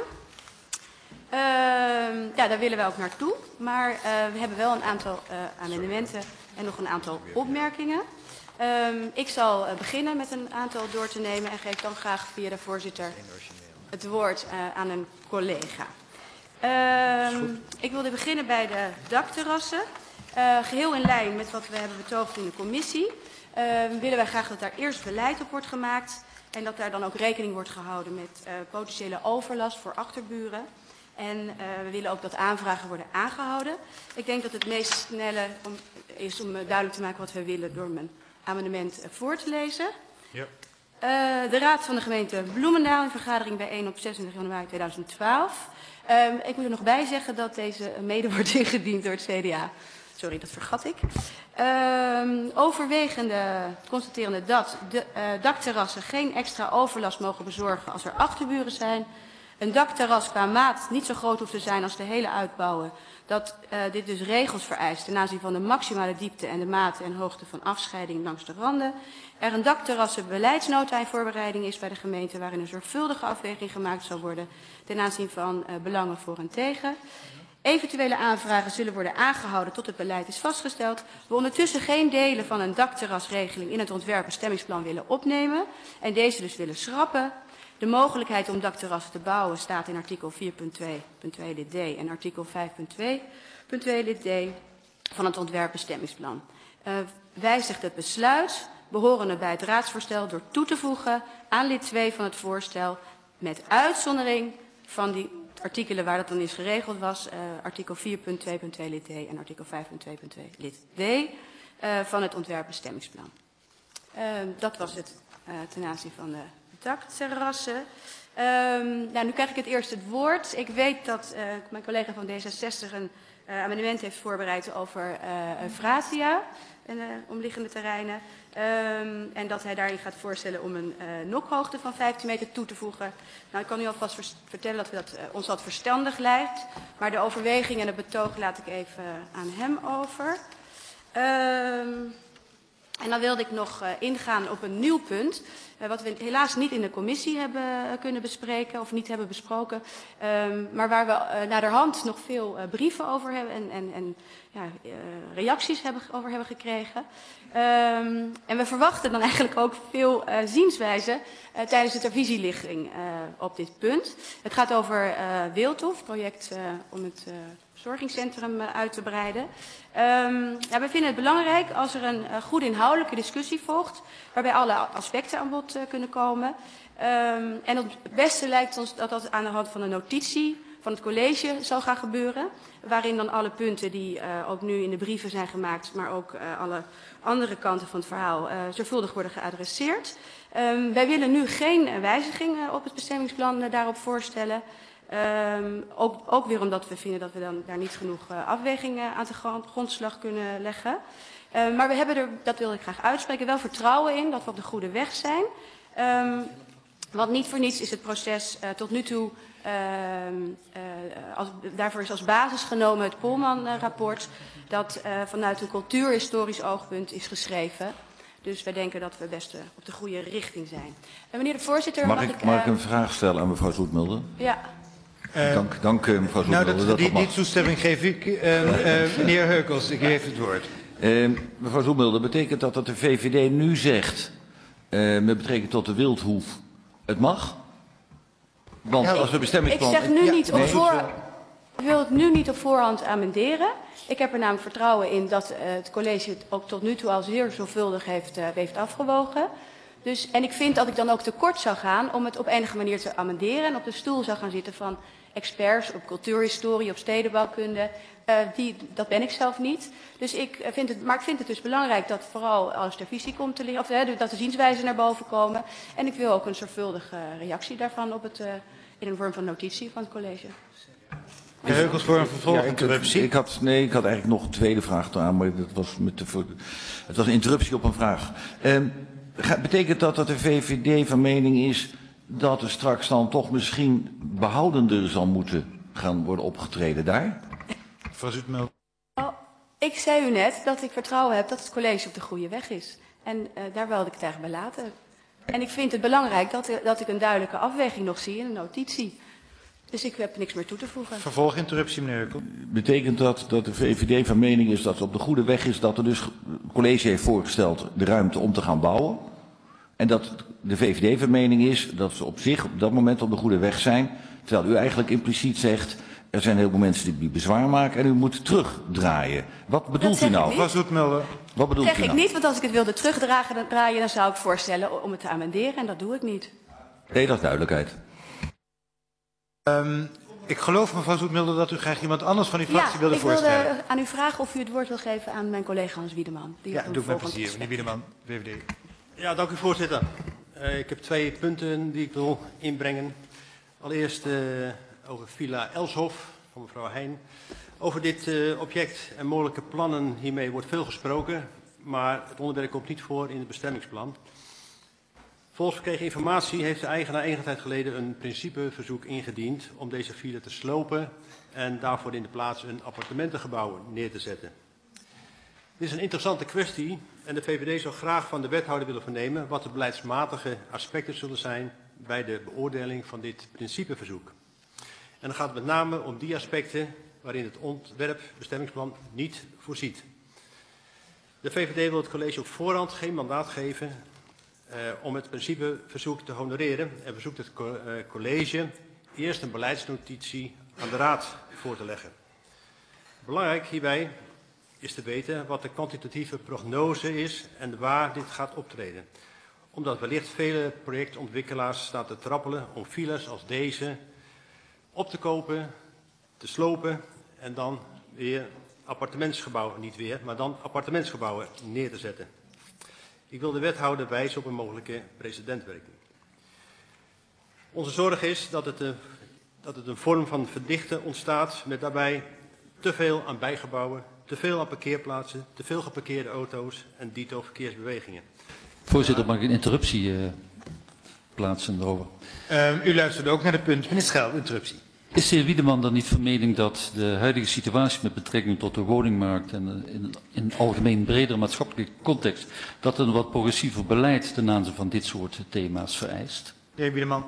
Ja, daar willen wij ook naartoe, maar we hebben wel een aantal amendementen en nog een aantal opmerkingen. Ik zal beginnen met een aantal door te nemen en geef dan graag via de voorzitter het woord aan een collega. Ik wilde beginnen bij de dakterrassen. Geheel in lijn met wat we hebben betoogd in de commissie. Willen wij graag dat daar eerst beleid op wordt gemaakt en dat daar dan ook rekening wordt gehouden met potentiële overlast voor achterburen. En we willen ook dat aanvragen worden aangehouden. Ik denk dat het meest snelle is om duidelijk te maken wat we willen door mijn amendement voor te lezen. Ja. De Raad van de gemeente Bloemendaal in vergadering bijeen op 26 januari 2012. Ik moet er nog bij zeggen dat deze mede wordt ingediend door het CDA. Sorry, dat vergat ik. Overwegende constaterende dat de dakterrassen geen extra overlast mogen bezorgen als er achterburen zijn. Een dakterras qua maat niet zo groot hoeft te zijn als de hele uitbouwen. Dat dit dus regels vereist ten aanzien van de maximale diepte en de mate en hoogte van afscheiding langs de randen. Er een dakterrassen beleidsnota in voorbereiding is bij de gemeente waarin een zorgvuldige afweging gemaakt zal worden ten aanzien van belangen voor en tegen. Eventuele aanvragen zullen worden aangehouden tot het beleid is vastgesteld. We ondertussen geen delen van een dakterrasregeling in het ontwerpbestemmingsplan willen opnemen en deze dus willen schrappen. De mogelijkheid om dakterrassen te bouwen staat in artikel 4.2.2 lid D en artikel 5.2.2 lid D van het ontwerpbestemmingsplan. Wijzigt het besluit behorende bij het raadsvoorstel door toe te voegen aan lid 2 van het voorstel met uitzondering van die artikelen waar dat dan is geregeld was, artikel 4.2.2 lid D en artikel 5.2.2 lid D van het ontwerpbestemmingsplan. Dat was het ten aanzien van de dakterrassen. Nou, nu krijg ik het eerst het woord. Ik weet dat mijn collega van D66 een amendement heeft voorbereid over Fratia en omliggende terreinen. En dat hij daarin gaat voorstellen om een nokhoogte van 15 meter toe te voegen. Nou, ik kan u alvast vertellen dat ons dat verstandig lijkt. Maar de overweging en het betoog laat ik even aan hem over. En dan wilde ik nog ingaan op een nieuw punt, wat we helaas niet in de commissie hebben kunnen bespreken of niet hebben besproken, maar waar we naderhand nog veel brieven over hebben en reacties over hebben gekregen. En we verwachten dan eigenlijk ook veel zienswijzen tijdens de tervisielichting op dit punt. Het gaat over Wildhof, project om het verzorgingscentrum uit te breiden. We vinden het belangrijk als er een goede inhoudelijke discussie volgt, waarbij alle aspecten aan bod kunnen komen. En het beste lijkt ons dat dat aan de hand van een notitie van het college zal gaan gebeuren, waarin dan alle punten die ook nu in de brieven zijn gemaakt, maar ook alle andere kanten van het verhaal zorgvuldig worden geadresseerd. Wij willen nu geen wijziging op het bestemmingsplan daarop voorstellen. Ook weer omdat we vinden dat we dan daar niet genoeg afwegingen aan de grondslag kunnen leggen. Maar we hebben er, dat wil ik graag uitspreken, wel vertrouwen in dat we op de goede weg zijn. Want niet voor niets is het proces tot nu toe, daarvoor is als basis genomen het Polman-rapport, dat vanuit een cultuurhistorisch oogpunt is geschreven. Dus wij denken dat we best op de goede richting zijn. Meneer de voorzitter, mag ik een vraag stellen aan mevrouw Zoetmulder? Ja. Dank mevrouw Zoetmulder. Nou, die toestemming geef ik meneer Heukels. Ik geef het woord. Mevrouw Zoetmulder, betekent dat de VVD nu zegt, met betrekking tot de Wildhoef, het mag? Want als we bestemmingsplan... Ik zeg nu niet of voor... Ik wil het nu niet op voorhand amenderen. Ik heb er namelijk vertrouwen in dat het college het ook tot nu toe al zeer zorgvuldig heeft afgewogen. Dus, en ik vind dat ik dan ook tekort zou gaan om het op enige manier te amenderen en op de stoel zou gaan zitten van experts op cultuurhistorie, op stedenbouwkunde. Dat ben ik zelf niet. Dus ik vind het dus belangrijk dat vooral als er visie komt te liggen, of dat de zienswijzen naar boven komen. En ik wil ook een zorgvuldige reactie daarvan op in een vorm van notitie van het college. De Heukels voor een vervolginterruptie. Ik had eigenlijk nog een tweede vraag aan, maar dat was het was een interruptie op een vraag. Betekent dat de VVD van mening is dat er straks dan toch misschien behoudender zal moeten gaan worden opgetreden daar? Ik zei u net dat ik vertrouwen heb dat het college op de goede weg is. En daar wilde ik het eigenlijk bij laten. En ik vind het belangrijk dat ik een duidelijke afweging nog zie in een notitie. Dus ik heb niks meer toe te voegen. Vervolginterruptie, meneer Heukel. Betekent dat de VVD van mening is dat ze op de goede weg is, dat er dus het college heeft voorgesteld de ruimte om te gaan bouwen? En dat de VVD van mening is dat ze op zich op dat moment op de goede weg zijn, terwijl u eigenlijk impliciet zegt, er zijn heel veel mensen die bezwaar maken en u moet terugdraaien. Wat bedoelt u nou? Wat bedoelt u nou? Dat zeg ik niet, want als ik het wilde terugdraaien, dan zou ik voorstellen om het te amenderen en dat doe ik niet. Nee, dat is duidelijkheid. Ik geloof, mevrouw Zoetmulder, dat u graag iemand anders van uw fractie wilde voorstellen. Ik wilde aan u vragen of u het woord wil geven aan mijn collega Hans Wiedeman. Ja, doe ik met plezier. Meneer Wiedeman, VVD. Ja, dank u voorzitter. Ik heb 2 punten die ik wil inbrengen. Allereerst over Villa Elshof van mevrouw Heijn. Over dit object en mogelijke plannen hiermee wordt veel gesproken, maar het onderwerp komt niet voor in het bestemmingsplan. Volgens verkregen informatie heeft de eigenaar enige tijd geleden een principeverzoek ingediend om deze villa te slopen en daarvoor in de plaats een appartementengebouw neer te zetten. Dit is een interessante kwestie en de VVD zou graag van de wethouder willen vernemen wat de beleidsmatige aspecten zullen zijn bij de beoordeling van dit principeverzoek. En dan gaat het met name om die aspecten waarin het ontwerpbestemmingsplan niet voorziet. De VVD wil het college op voorhand geen mandaat geven om het principeverzoek te honoreren en verzoekt het college eerst een beleidsnotitie aan de raad voor te leggen. Belangrijk hierbij is te weten wat de kwantitatieve prognose is en waar dit gaat optreden. Omdat wellicht vele projectontwikkelaars staan te trappelen om villas als deze op te kopen, te slopen en dan weer appartementsgebouwen, niet weer, maar dan appartementsgebouwen neer te zetten. Ik wil de wethouder wijzen op een mogelijke precedentwerking. Onze zorg is dat het een vorm van verdichten ontstaat met daarbij te veel aan bijgebouwen, te veel aan parkeerplaatsen, te veel geparkeerde auto's en dito verkeersbewegingen. Voorzitter, mag ik een interruptie plaatsen daarover? U luisterde ook naar de punt. Meneer Schel, interruptie. Is de heer Wiedeman dan niet van mening dat de huidige situatie met betrekking tot de woningmarkt en in een algemeen bredere maatschappelijke context, dat een wat progressiever beleid ten aanzien van dit soort thema's vereist? De heer Wiedeman.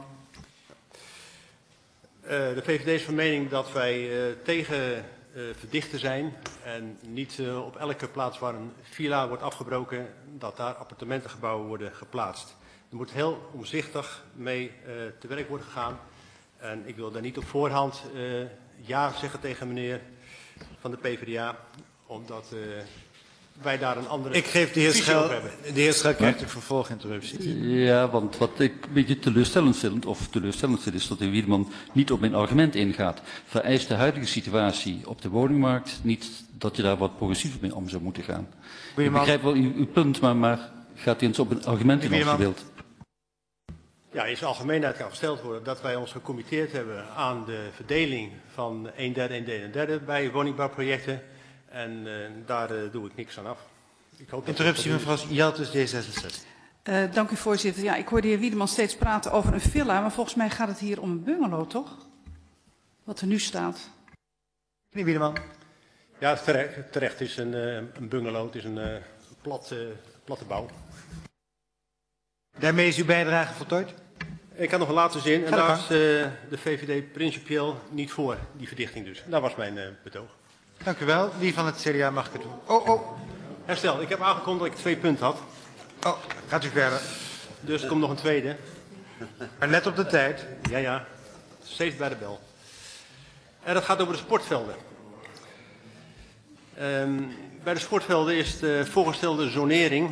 De VVD is van mening dat wij tegen verdichten zijn en niet op elke plaats waar een villa wordt afgebroken, dat daar appartementengebouwen worden geplaatst. Er moet heel omzichtig mee te werk worden gegaan. En ik wil daar niet op voorhand ja zeggen tegen meneer van de PvdA, omdat wij daar een andere visie op hebben. De heer Schel krijgt een vervolginterruptie. Ja, want wat ik een beetje teleurstellend vind is dat de heer Wiedeman niet op mijn argument ingaat. Vereist de huidige situatie op de woningmarkt niet dat je daar wat progressiever mee om zou moeten gaan. Ik begrijp wel uw punt, maar gaat u eens op een argument in als je wilt. Ja, in zijn algemeenheid kan gesteld worden dat wij ons gecommitteerd hebben aan de verdeling van 1/3 bij woningbouwprojecten. En daar doe ik niks aan af. Ik hoop interruptie mevrouw Jaltus, D66. Dank u voorzitter. Ja, ik hoor de heer Wiedeman steeds praten over een villa, maar volgens mij gaat het hier om een bungalow, toch? Wat er nu staat. Meneer Wiedeman. Ja, terecht. Het is een bungalow, het is een platte bouw. Daarmee is uw bijdrage voltooid? Ik had nog een laatste zin en daar is de VVD principieel niet voor, die verdichting dus. Dat was mijn betoog. Dank u wel. Wie van het CDA mag ik het doen? Herstel, ik heb aangekondigd dat ik 2 punten had. Gaat u verder. Dus er komt nog een tweede. Maar let op de tijd. Ja, steeds bij de bel. Dat gaat over de sportvelden. Bij de sportvelden is de voorgestelde zonering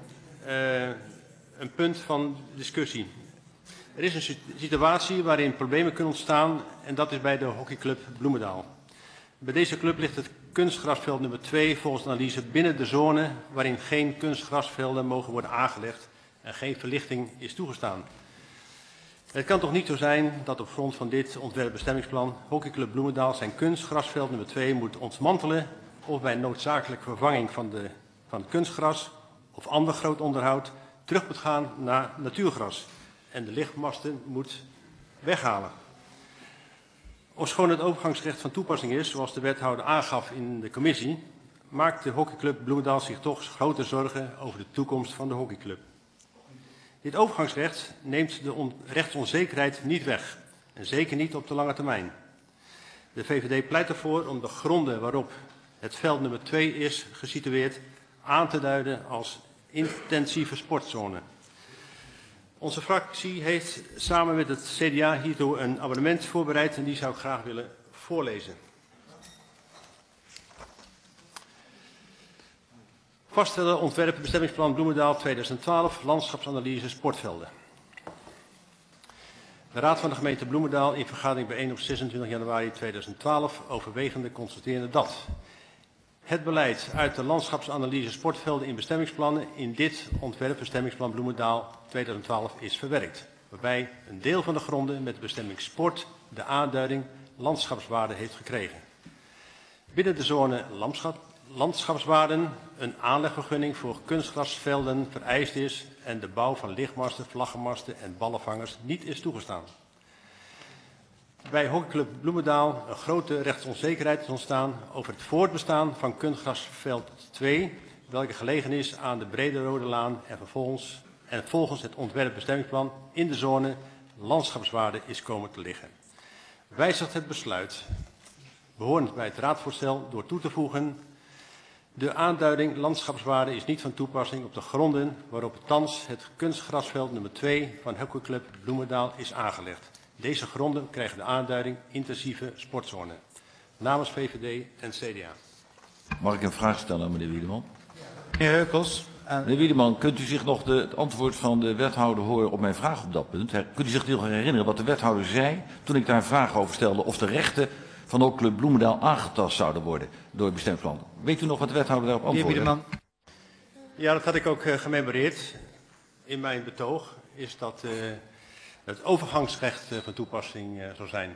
een punt van discussie. Er is een situatie waarin problemen kunnen ontstaan en dat is bij de hockeyclub Bloemendaal. Bij deze club ligt het kunstgrasveld nummer 2 volgens analyse binnen de zone waarin geen kunstgrasvelden mogen worden aangelegd en geen verlichting is toegestaan. Het kan toch niet zo zijn dat op grond van dit ontwerpbestemmingsplan hockeyclub Bloemendaal zijn kunstgrasveld nummer 2 moet ontmantelen of bij noodzakelijke vervanging van het kunstgras of ander groot onderhoud terug moet gaan naar natuurgras en de lichtmasten moet weghalen. Ofschoon het overgangsrecht van toepassing is, zoals de wethouder aangaf in de commissie, maakt de hockeyclub Bloemendaal zich toch grote zorgen over de toekomst van de hockeyclub. Dit overgangsrecht neemt de rechtsonzekerheid niet weg en zeker niet op de lange termijn. De VVD pleit ervoor om de gronden waarop het veld nummer 2 is gesitueerd aan te duiden als intensieve sportzone. Onze fractie heeft samen met het CDA hiertoe een amendement voorbereid en die zou ik graag willen voorlezen. Vaststellen ontwerpen bestemmingsplan Bloemendaal 2012, landschapsanalyse sportvelden. De Raad van de gemeente Bloemendaal in vergadering bijeen op 26 januari 2012 overwegende constateerde dat het beleid uit de landschapsanalyse sportvelden in bestemmingsplannen in dit ontwerpbestemmingsplan Bloemendaal 2012 is verwerkt. Waarbij een deel van de gronden met de bestemming sport de aanduiding landschapswaarde heeft gekregen. Binnen de zone landschapswaarden een aanlegvergunning voor kunstgrasvelden vereist is en de bouw van lichtmasten, vlaggenmasten en ballenvangers niet is toegestaan. Bij hockeyclub Bloemendaal een grote rechtsonzekerheid is ontstaan over het voortbestaan van kunstgrasveld 2, welke gelegen is aan de Brederode Laan en volgens het ontwerpbestemmingsplan in de zone landschapswaarde is komen te liggen. Wijzigt het besluit, behorend bij het raadvoorstel, door toe te voegen: de aanduiding landschapswaarde is niet van toepassing op de gronden waarop thans het kunstgrasveld nummer 2 van hockeyclub Bloemendaal is aangelegd. Deze gronden krijgen de aanduiding intensieve sportzone. Namens VVD en CDA. Mag ik een vraag stellen aan meneer Wiedeman? Meneer Heukels. Meneer Wiedeman, kunt u zich nog het antwoord van de wethouder horen op mijn vraag op dat punt? Kunt u zich nog herinneren wat de wethouder zei toen ik daar vragen over stelde of de rechten van hockeyclub Bloemendaal aangetast zouden worden door het bestemmingsplan? Weet u nog wat de wethouder daarop antwoordde? Meneer Wiedeman. Ja, dat had ik ook gememoreerd in mijn betoog. Is dat het overgangsrecht van toepassing zou zijn.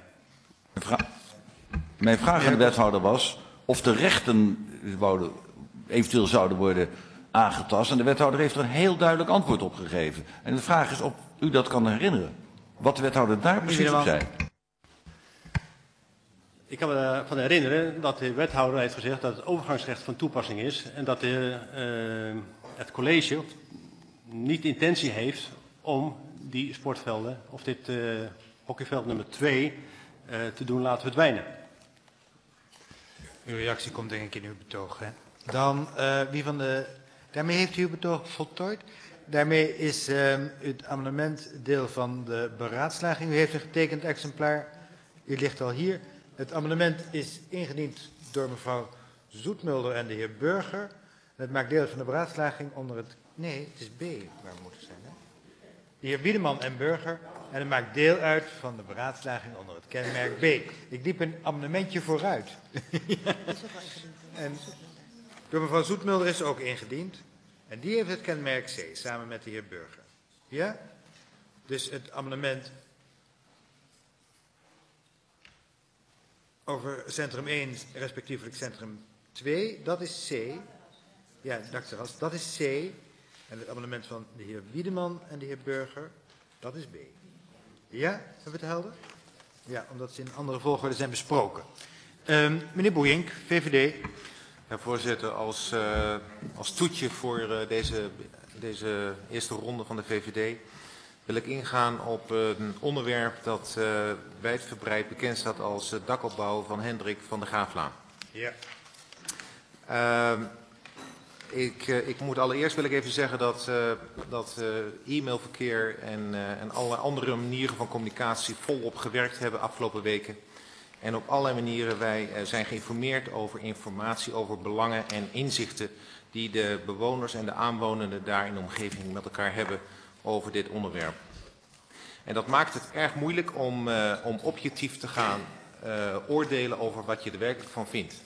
Mijn vraag aan de wethouder was of de rechten eventueel zouden worden aangetast. En de wethouder heeft er een heel duidelijk antwoord op gegeven. En de vraag is of u dat kan herinneren. Wat de wethouder daar precies op zei. Ik kan me ervan herinneren dat de wethouder heeft gezegd dat het overgangsrecht van toepassing is. En dat het college niet de intentie heeft om die sportvelden of dit hockeyveld nummer 2 te doen laten verdwijnen. Uw reactie komt denk ik in uw betoog. Hè? Dan daarmee heeft u uw betoog voltooid. Daarmee is het amendement deel van de beraadslaging. U heeft een getekend exemplaar. U ligt al hier. Het amendement is ingediend door mevrouw Zoetmulder en de heer Burger. Het maakt deel van de beraadslaging onder het... Nee, het is B waar we moeten zijn. Hè? De heer Wiedeman en Burger. En het maakt deel uit van de beraadslaging onder het kenmerk B. Ik liep een amendementje vooruit. En door mevrouw Zoetmulder is ook ingediend. En die heeft het kenmerk C, samen met de heer Burger. Ja? Dus het amendement over centrum 1, respectievelijk centrum 2, dat is C. Ja, dakterras, dat is C. En het amendement van de heer Wiedeman en de heer Burger, dat is B. Ja, hebben we het helder? Ja, omdat ze in andere volgorde zijn besproken. Meneer Boeink, VVD. Ja, voorzitter, als toetje voor deze eerste ronde van de VVD wil ik ingaan op een onderwerp dat wijdverbreid bekend staat als dakopbouw van Hendrik van der Graaflaan. Ja. Ik moet allereerst wil ik even zeggen dat e-mailverkeer en allerlei andere manieren van communicatie volop gewerkt hebben afgelopen weken. En op allerlei manieren wij zijn geïnformeerd over informatie, over belangen en inzichten die de bewoners en de aanwonenden daar in de omgeving met elkaar hebben over dit onderwerp. En dat maakt het erg moeilijk om objectief te gaan oordelen over wat je er werkelijk van vindt.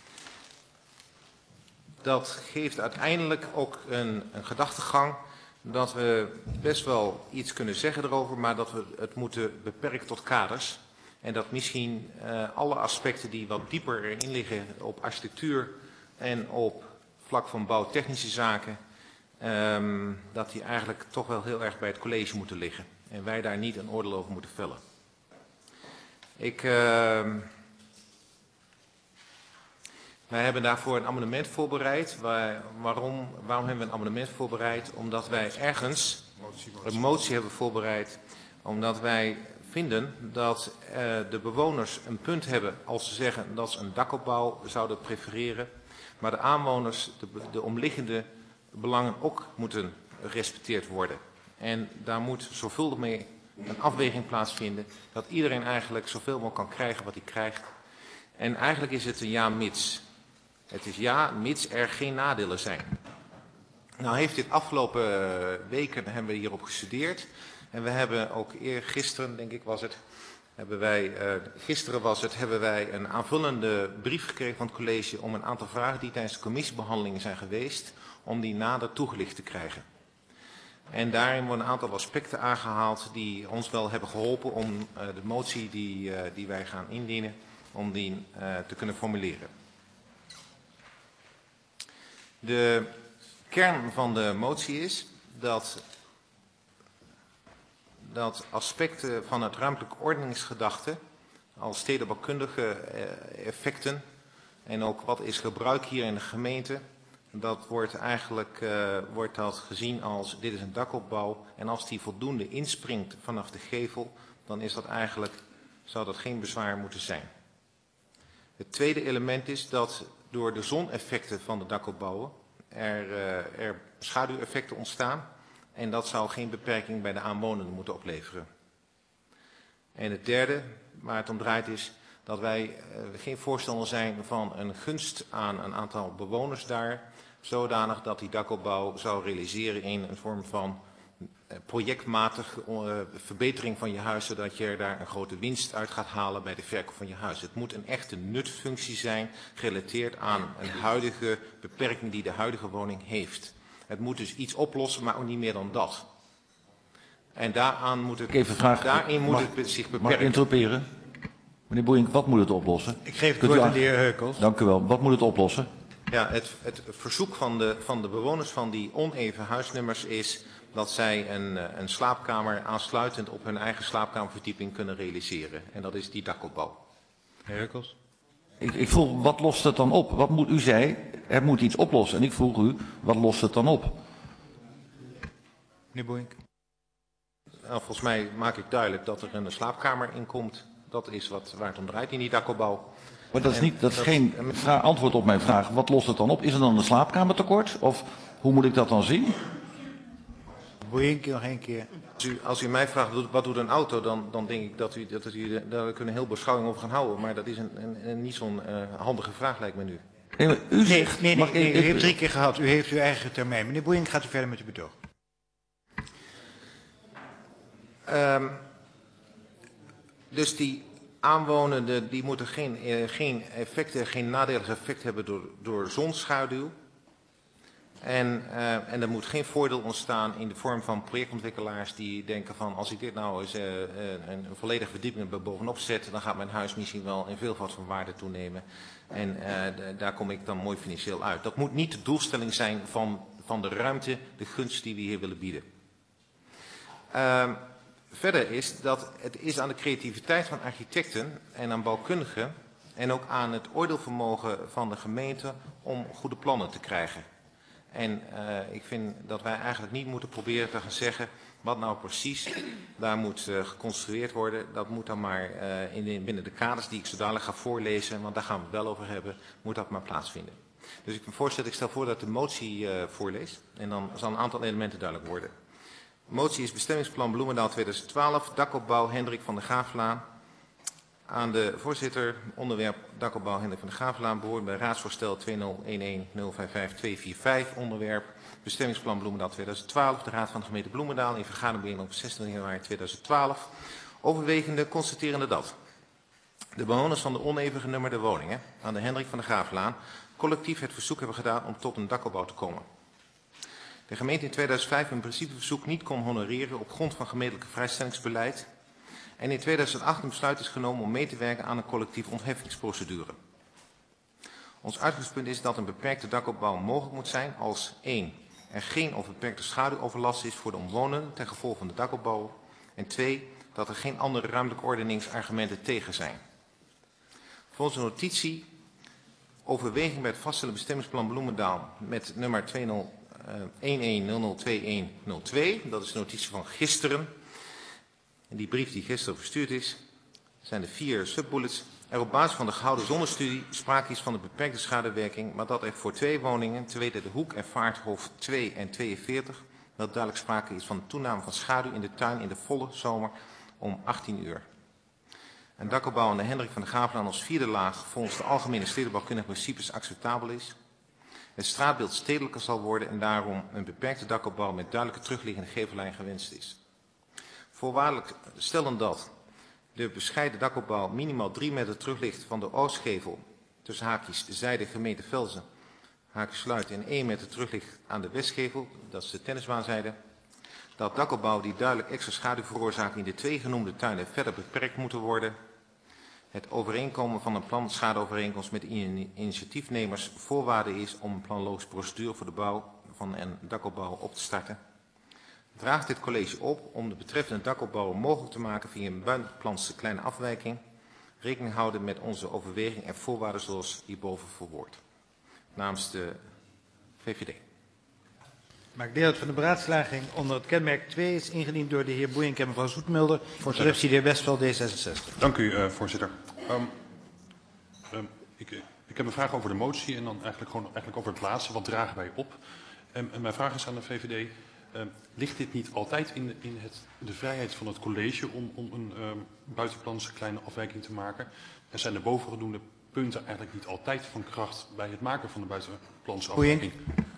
Dat geeft uiteindelijk ook een gedachtegang dat we best wel iets kunnen zeggen erover, maar dat we het moeten beperken tot kaders. En dat misschien alle aspecten die wat dieper erin liggen op architectuur en op vlak van bouwtechnische zaken, dat die eigenlijk toch wel heel erg bij het college moeten liggen. En wij daar niet een oordeel over moeten vellen. Wij hebben daarvoor een amendement voorbereid. Waarom hebben we een amendement voorbereid? Omdat wij ergens een motie hebben voorbereid. Omdat wij vinden dat de bewoners een punt hebben als ze zeggen dat ze een dakopbouw zouden prefereren. Maar de aanwoners, de omliggende belangen ook moeten gerespecteerd worden. En daar moet zorgvuldig mee een afweging plaatsvinden. Dat iedereen eigenlijk zoveel mogelijk kan krijgen wat hij krijgt. En eigenlijk is het een ja mits. Het is ja mits er geen nadelen zijn. Nou heeft dit afgelopen weken hebben we hierop gestudeerd. En we hebben ook gisteren, denk ik was het, hebben wij een aanvullende brief gekregen van het college om een aantal vragen die tijdens de commissiebehandelingen zijn geweest, om die nader toegelicht te krijgen. En daarin worden een aantal aspecten aangehaald die ons wel hebben geholpen om de motie die wij gaan indienen, om die te kunnen formuleren. De kern van de motie is dat aspecten van het ruimtelijke ordeningsgedachte als stedenbouwkundige effecten en ook wat is gebruik hier in de gemeente, dat wordt eigenlijk dat gezien als dit is een dakopbouw en als die voldoende inspringt vanaf de gevel, dan is dat eigenlijk, zou dat geen bezwaar moeten zijn. Het tweede element is dat door de zoneffecten van de dakopbouwen er schaduweffecten ontstaan. En dat zou geen beperking bij de aanwonenden moeten opleveren. En het derde waar het om draait is dat wij geen voorstander zijn van een gunst aan een aantal bewoners daar. Zodanig dat die dakopbouw zou realiseren in een vorm van projectmatige verbetering van je huis. Zodat je er daar een grote winst uit gaat halen bij de verkoop van je huis. Het moet een echte nutfunctie zijn gerelateerd aan een huidige beperking die de huidige woning heeft. Het moet dus iets oplossen, maar ook niet meer dan dat. En daaraan moet het, daarin moet het zich beperken. Mag ik interroperen? Meneer Boeink, wat moet het oplossen? Ik geef het woord aan de heer Heukels. Dank u wel. Wat moet het oplossen? Ja, het verzoek van de bewoners van die oneven huisnummers is dat zij een slaapkamer aansluitend op hun eigen slaapkamerverdieping kunnen realiseren. En dat is die dakopbouw. Heer Heukels. Ik vroeg, wat lost het dan op? U zei, er moet iets oplossen. En ik vroeg u, wat lost het dan op? Meneer Boeink. Nou, volgens mij maak ik duidelijk dat er een slaapkamer in komt. Dat is waar het om draait in die dakopbouw. Maar dat is geen antwoord op mijn vraag. Wat lost het dan op? Is er dan een slaapkamertekort? Of hoe moet ik dat dan zien? Boeink, nog één keer. Als u mij vraagt wat doet een auto, dan denk ik dat we kunnen een heel beschouwing over gaan houden. Maar dat is een niet zo'n handige vraag, lijkt me nu. Nee, u heeft 3 keer gehad. U heeft uw eigen termijn. Meneer Boeink, gaat u verder met uw betoog. Dus die aanwonenden die moeten geen nadelig effect hebben door zonschaduw. En er moet geen voordeel ontstaan in de vorm van projectontwikkelaars die denken van als ik dit nou eens een volledige verdieping bovenop zet, dan gaat mijn huis misschien wel in veelvoud van waarde toenemen. En daar kom ik dan mooi financieel uit. Dat moet niet de doelstelling zijn van de ruimte, de gunst die we hier willen bieden. Verder is dat het is aan de creativiteit van architecten en aan bouwkundigen en ook aan het oordeelvermogen van de gemeente om goede plannen te krijgen. En ik vind dat wij eigenlijk niet moeten proberen te gaan zeggen wat nou precies daar moet geconstrueerd worden. Dat moet dan maar binnen de kaders die ik zo dadelijk ga voorlezen, want daar gaan we het wel over hebben, moet dat maar plaatsvinden. Dus ik stel voor dat de motie voorlees en dan zal een aantal elementen duidelijk worden. De motie is bestemmingsplan Bloemendaal 2012, dakopbouw Hendrik van der Graaflaan. Aan de voorzitter, onderwerp dakopbouw Hendrik van der Graaflaan, behoort bij raadsvoorstel 2011-055-245, onderwerp bestemmingsplan Bloemendaal 2012, de Raad van de gemeente Bloemendaal in vergaderbijeenkomst op 26 januari 2012, overwegende constaterende dat de bewoners van de oneven genummerde woningen aan de Hendrik van der Graaflaan collectief het verzoek hebben gedaan om tot een dakopbouw te komen. De gemeente in 2005 een principeverzoek niet kon honoreren op grond van gemeentelijke vrijstellingsbeleid en in 2008 een besluit is genomen om mee te werken aan een collectief ontheffingsprocedure. Ons uitgangspunt is dat een beperkte dakopbouw mogelijk moet zijn als 1. Er geen of beperkte schaduwoverlast is voor de omwonenden ten gevolge van de dakopbouw en 2. Dat er geen andere ruimtelijke ordeningsargumenten tegen zijn. Volgens een notitie overweging bij het vaststellen bestemmingsplan Bloemendaal met nummer 2011002102, dat is de notitie van gisteren. En die brief die gisteren verstuurd is, zijn de 4 subbullets. Er op basis van de gehouden zonnestudie sprake is van de beperkte schadewerking, maar dat er voor 2 woningen, te weten de Hoek en Vaarthof 2 en 42, wel duidelijk sprake is van de toename van schaduw in de tuin in de volle zomer om 18 uur. Een dakopbouw aan de Hendrik van der Graaflaan als 4e laag volgens de algemene stedenbouwkundige principes acceptabel is. Het straatbeeld stedelijker zal worden en daarom een beperkte dakopbouw met duidelijke terugliggende gevellijn gewenst is. Voorwaardelijk stellen dat de bescheiden dakopbouw minimaal 3 meter terug ligt van de oostgevel, tussen haakjes zijde gemeente Velzen, haakjes sluiten en 1 meter terug ligt aan de westgevel, dat is de tennisbaanzijde. Dat dakopbouw die duidelijk extra schaduw veroorzaken in de 2 genoemde tuinen verder beperkt moeten worden. Het overeenkomen van een planschadeovereenkomst met initiatiefnemers voorwaarde is om een planlogische procedure voor de bouw van een dakopbouw op te starten. Draagt dit college op om de betreffende dakopbouw mogelijk te maken via een buitenplanse kleine afwijking, rekening houden met onze overweging en voorwaarden zoals hierboven verwoord. Namens de VVD. Maak deel uit van de beraadslaging onder het kenmerk 2 is ingediend door de heer Boeink en mevrouw Zoetmulder. Interruptie de heer Westveld, D66. Dank u, voorzitter. Ik heb een vraag over de motie en dan eigenlijk over het laatste. Wat dragen wij op? En mijn vraag is aan de VVD. Ligt dit niet altijd in de vrijheid van het college om een buitenplanse kleine afwijking te maken? En zijn de bovengenoemde punten eigenlijk niet altijd van kracht bij het maken van de buitenplanse afwijking?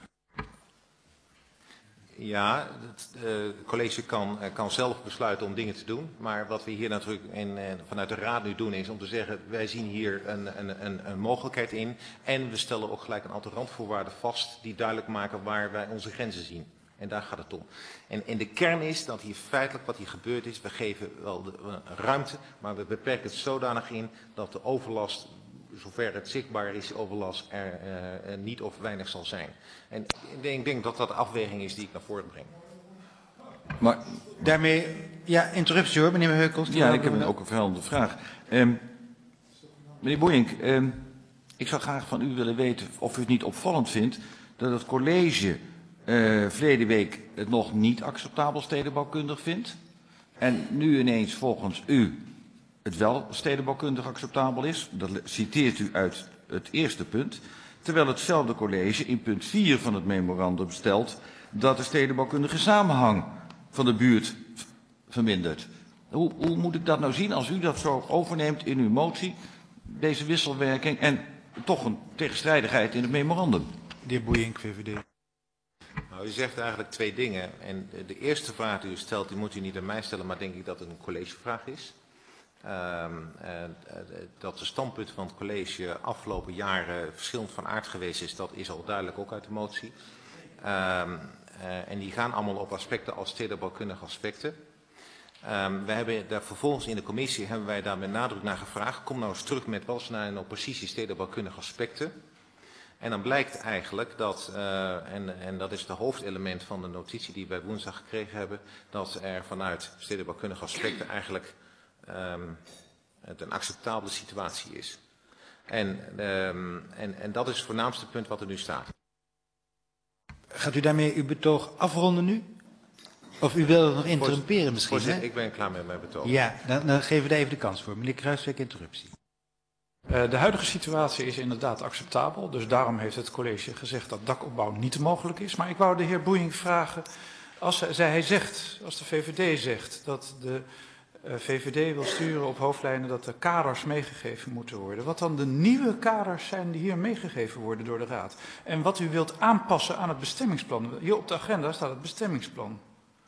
Ja, het college kan zelf besluiten om dingen te doen. Maar wat we hier natuurlijk vanuit de raad nu doen is om te zeggen, wij zien hier een mogelijkheid in. En we stellen ook gelijk een aantal randvoorwaarden vast die duidelijk maken waar wij onze grenzen zien. En daar gaat het om. En de kern is dat hier feitelijk wat hier gebeurd is, we geven wel de ruimte, maar we beperken het zodanig in dat de overlast, zover het zichtbaar is, overlast er niet of weinig zal zijn. En ik denk dat dat de afweging is die ik naar voren breng. Maar daarmee, ja, interruptie hoor, meneer Heukels. Ja, ik heb ook een verhelderende vraag. Meneer Boeink, ik zou graag van u willen weten of u het niet opvallend vindt dat het college verleden week het nog niet acceptabel stedenbouwkundig vindt. En nu ineens volgens u het wel stedenbouwkundig acceptabel is. Dat citeert u uit het eerste punt. Terwijl hetzelfde college in punt 4 van het memorandum stelt dat de stedenbouwkundige samenhang van de buurt vermindert. Hoe moet ik dat nou zien als u dat zo overneemt in uw motie, deze wisselwerking en toch een tegenstrijdigheid in het memorandum? De heer Boeink, VVD. Nou, u zegt eigenlijk 2 dingen. En de eerste vraag die u stelt, die moet u niet aan mij stellen, maar denk ik dat het een collegevraag is. Dat de standpunt van het college afgelopen jaren verschillend van aard geweest is, dat is al duidelijk ook uit de motie. En die gaan allemaal op aspecten als stedenbouwkundige aspecten. We hebben daar vervolgens in de commissie hebben wij daar met nadruk naar gevraagd. Kom nou eens terug met wat zijn nou precies stedenbouwkundige aspecten. En dan blijkt eigenlijk dat, en dat is het hoofdelement van de notitie die wij woensdag gekregen hebben, dat er vanuit stedenbouwkundige aspecten eigenlijk het een acceptabele situatie is. En dat is het voornaamste punt wat er nu staat. Gaat u daarmee uw betoog afronden nu? Of u wil het nog interrumperen misschien? Voorzitter, ik ben klaar met mijn betoog. Ja, dan geven we daar even de kans voor. Meneer Kruijswijk, interruptie. De huidige situatie is inderdaad acceptabel. Dus daarom heeft het college gezegd dat dakopbouw niet mogelijk is. Maar ik wou de heer Boeink vragen, als de VVD zegt dat de VVD wil sturen op hoofdlijnen dat de kaders meegegeven moeten worden. Wat dan de nieuwe kaders zijn die hier meegegeven worden door de Raad. En wat u wilt aanpassen aan het bestemmingsplan. Hier op de agenda staat het bestemmingsplan.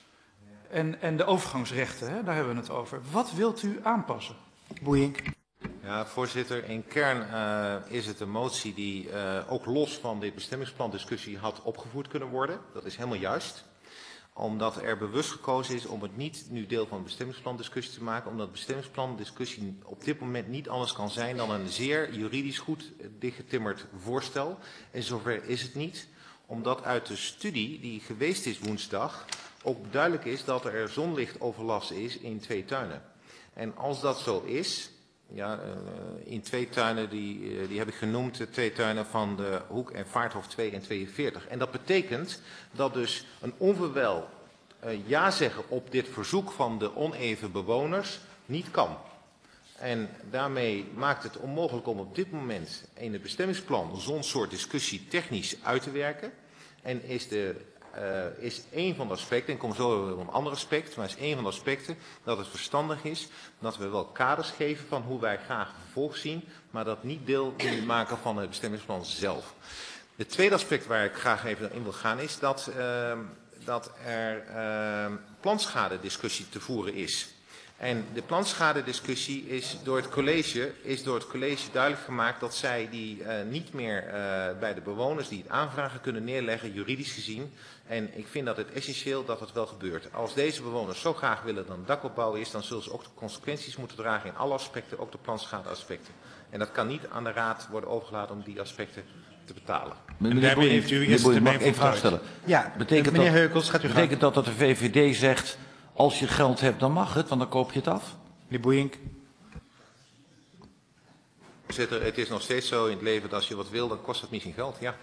En de overgangsrechten, hè, daar hebben we het over. Wat wilt u aanpassen? Boeienk. Ja, voorzitter. In kern is het een motie die ook los van dit bestemmingsplandiscussie had opgevoerd kunnen worden. Dat is helemaal juist. Omdat er bewust gekozen is om het niet nu deel van de bestemmingsplandiscussie te maken. Omdat de bestemmingsplandiscussie op dit moment niet anders kan zijn dan een zeer juridisch goed dichtgetimmerd voorstel. En zover is het niet. Omdat uit de studie die geweest is woensdag ook duidelijk is dat er zonlichtoverlast is in 2 tuinen. En als dat zo is, ja, in 2 tuinen, die heb ik genoemd, de 2 tuinen van de Hoek en Vaarthof 2 en 42. En dat betekent dat dus een onverwijld ja zeggen op dit verzoek van de oneven bewoners niet kan. En daarmee maakt het onmogelijk om op dit moment in het bestemmingsplan zo'n soort discussie technisch uit te werken. En is een van de aspecten, en ik kom zo op een ander aspect, maar is een van de aspecten dat het verstandig is dat we wel kaders geven van hoe wij graag vervolg zien, maar dat niet deel maken van het bestemmingsplan zelf. Het tweede aspect waar ik graag even in wil gaan is dat er planschadediscussie te voeren is. En de planschadediscussie is door het college duidelijk gemaakt dat zij die niet meer bij de bewoners die het aanvragen kunnen neerleggen, juridisch gezien. En ik vind dat het essentieel dat het wel gebeurt. Als deze bewoners zo graag willen dat een dakopbouw is, dan zullen ze ook de consequenties moeten dragen in alle aspecten, ook de planschadeaspecten. En dat kan niet aan de Raad worden overgelaten om die aspecten te betalen. Meneer Boeienk, heeft u eerst mag ik één vraag stellen? Ja, betekent meneer Heukels, gaat u gaan. Betekent dat de VVD zegt, als je geld hebt, dan mag het, want dan koop je het af? Meneer Boeienk. Voorzitter, het is nog steeds zo in het leven dat als je wat wil, dan kost het misschien geld, ja.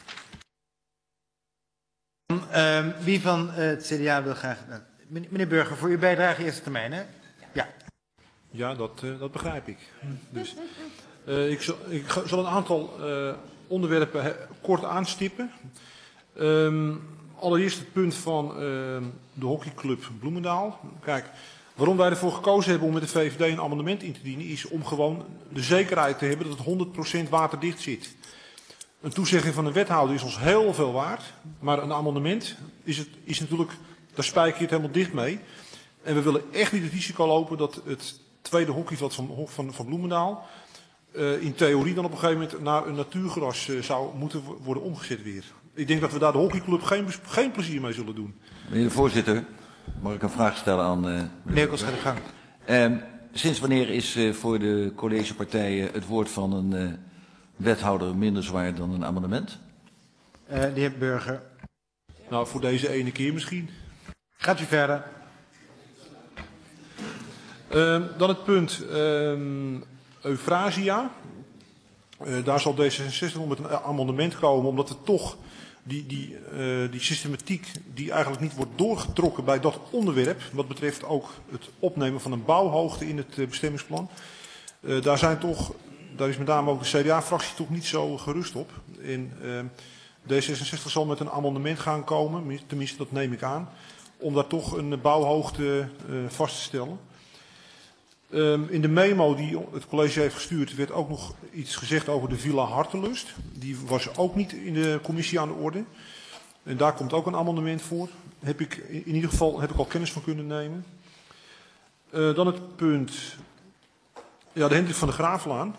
Wie van het CDA wil graag... Meneer Burger, voor uw bijdrage eerste termijn, hè? Ja. Ja, dat begrijp ik. Dus, ik zal een aantal onderwerpen kort aanstippen. Allereerst het punt van de hockeyclub Bloemendaal. Kijk, waarom wij ervoor gekozen hebben om met de VVD een amendement in te dienen, is om gewoon de zekerheid te hebben dat het 100% waterdicht zit. Een toezegging van een wethouder is ons heel veel waard, maar een amendement is natuurlijk, daar spijker je het helemaal dicht mee. En we willen echt niet het risico lopen dat het tweede hockeyveld van Bloemendaal in theorie dan op een gegeven moment naar een natuurgras zou moeten worden omgezet weer. Ik denk dat we daar de hockeyclub geen plezier mee zullen doen. Meneer de voorzitter, mag ik een vraag stellen aan... meneer Heukels, ga de gang. Sinds wanneer is voor de collegepartijen het woord van een wethouder minder zwaar dan een amendement? De heer Burger. Nou, voor deze ene keer misschien. Gaat u verder. Dan het punt Euphrasia. Daar zal D66 nog met een amendement komen, omdat we toch die systematiek die eigenlijk niet wordt doorgetrokken bij dat onderwerp, wat betreft ook het opnemen van een bouwhoogte in het bestemmingsplan. Daar is met name ook de CDA-fractie toch niet zo gerust op. En D66 zal met een amendement gaan komen, tenminste dat neem ik aan, om daar toch een bouwhoogte vast te stellen. In de memo die het college heeft gestuurd werd ook nog iets gezegd over de Villa Hartelust. Die was ook niet in de commissie aan de orde. En daar komt ook een amendement voor. In ieder geval heb ik al kennis van kunnen nemen. Dan het punt, ja, de Hendrik van de Graaflaan.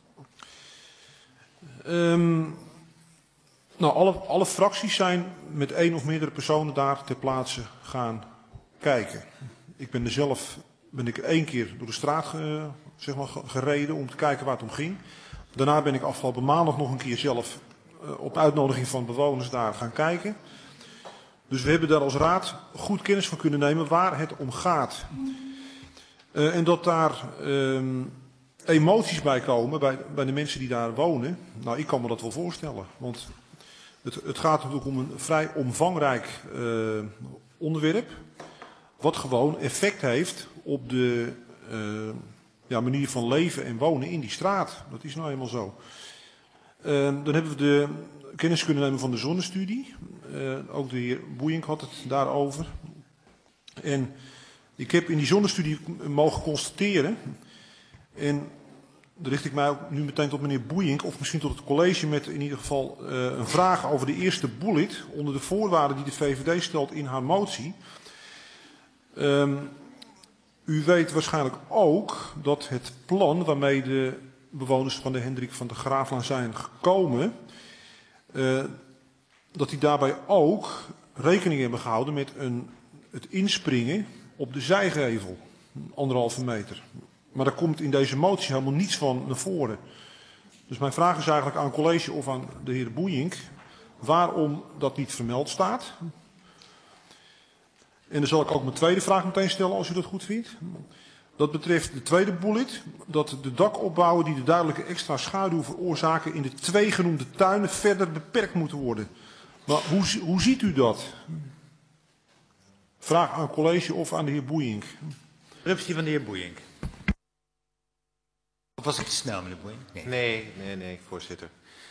Alle fracties zijn met 1 of meerdere personen daar ter plaatse gaan kijken. Ik ben er zelf... ben ik 1 keer door de straat gereden om te kijken waar het om ging. Daarna ben ik afgelopen maandag nog een keer zelf op uitnodiging van bewoners daar gaan kijken. Dus we hebben daar als raad goed kennis van kunnen nemen waar het om gaat. En dat daar emoties bij komen bij de mensen die daar wonen. Nou, ik kan me dat wel voorstellen. Want het gaat natuurlijk om een vrij omvangrijk onderwerp. Wat gewoon effect heeft op de manier van leven en wonen in die straat. Dat is nou eenmaal zo. Dan hebben we de kennis kunnen nemen van de zonnestudie. Ook de heer Boeienk had het daarover. En Ik heb in die zonnestudie mogen constateren, en dan richt ik mij ook nu meteen tot meneer Boeijenk, of misschien tot het college met in ieder geval een vraag over de eerste bullet, onder de voorwaarden die de VVD stelt in haar motie. U weet waarschijnlijk ook dat het plan waarmee de bewoners van de Hendrik van der Graaflaan zijn gekomen, dat die daarbij ook rekening hebben gehouden met het inspringen op de zijgevel, 1,5 meter. Maar daar komt in deze motie helemaal niets van naar voren. Dus mijn vraag is eigenlijk aan het college of aan de heer Boeijenk waarom dat niet vermeld staat. En dan zal ik ook mijn tweede vraag meteen stellen als u dat goed vindt. Dat betreft de tweede bullet, dat de dakopbouwen die de duidelijke extra schaduw veroorzaken in de 2 genoemde tuinen verder beperkt moeten worden. Maar hoe ziet u dat? Vraag aan het college of aan de heer Boeijenk. Interruptie van de heer Boeijenk. Of was ik te snel, meneer Boeijenk? Nee, voorzitter.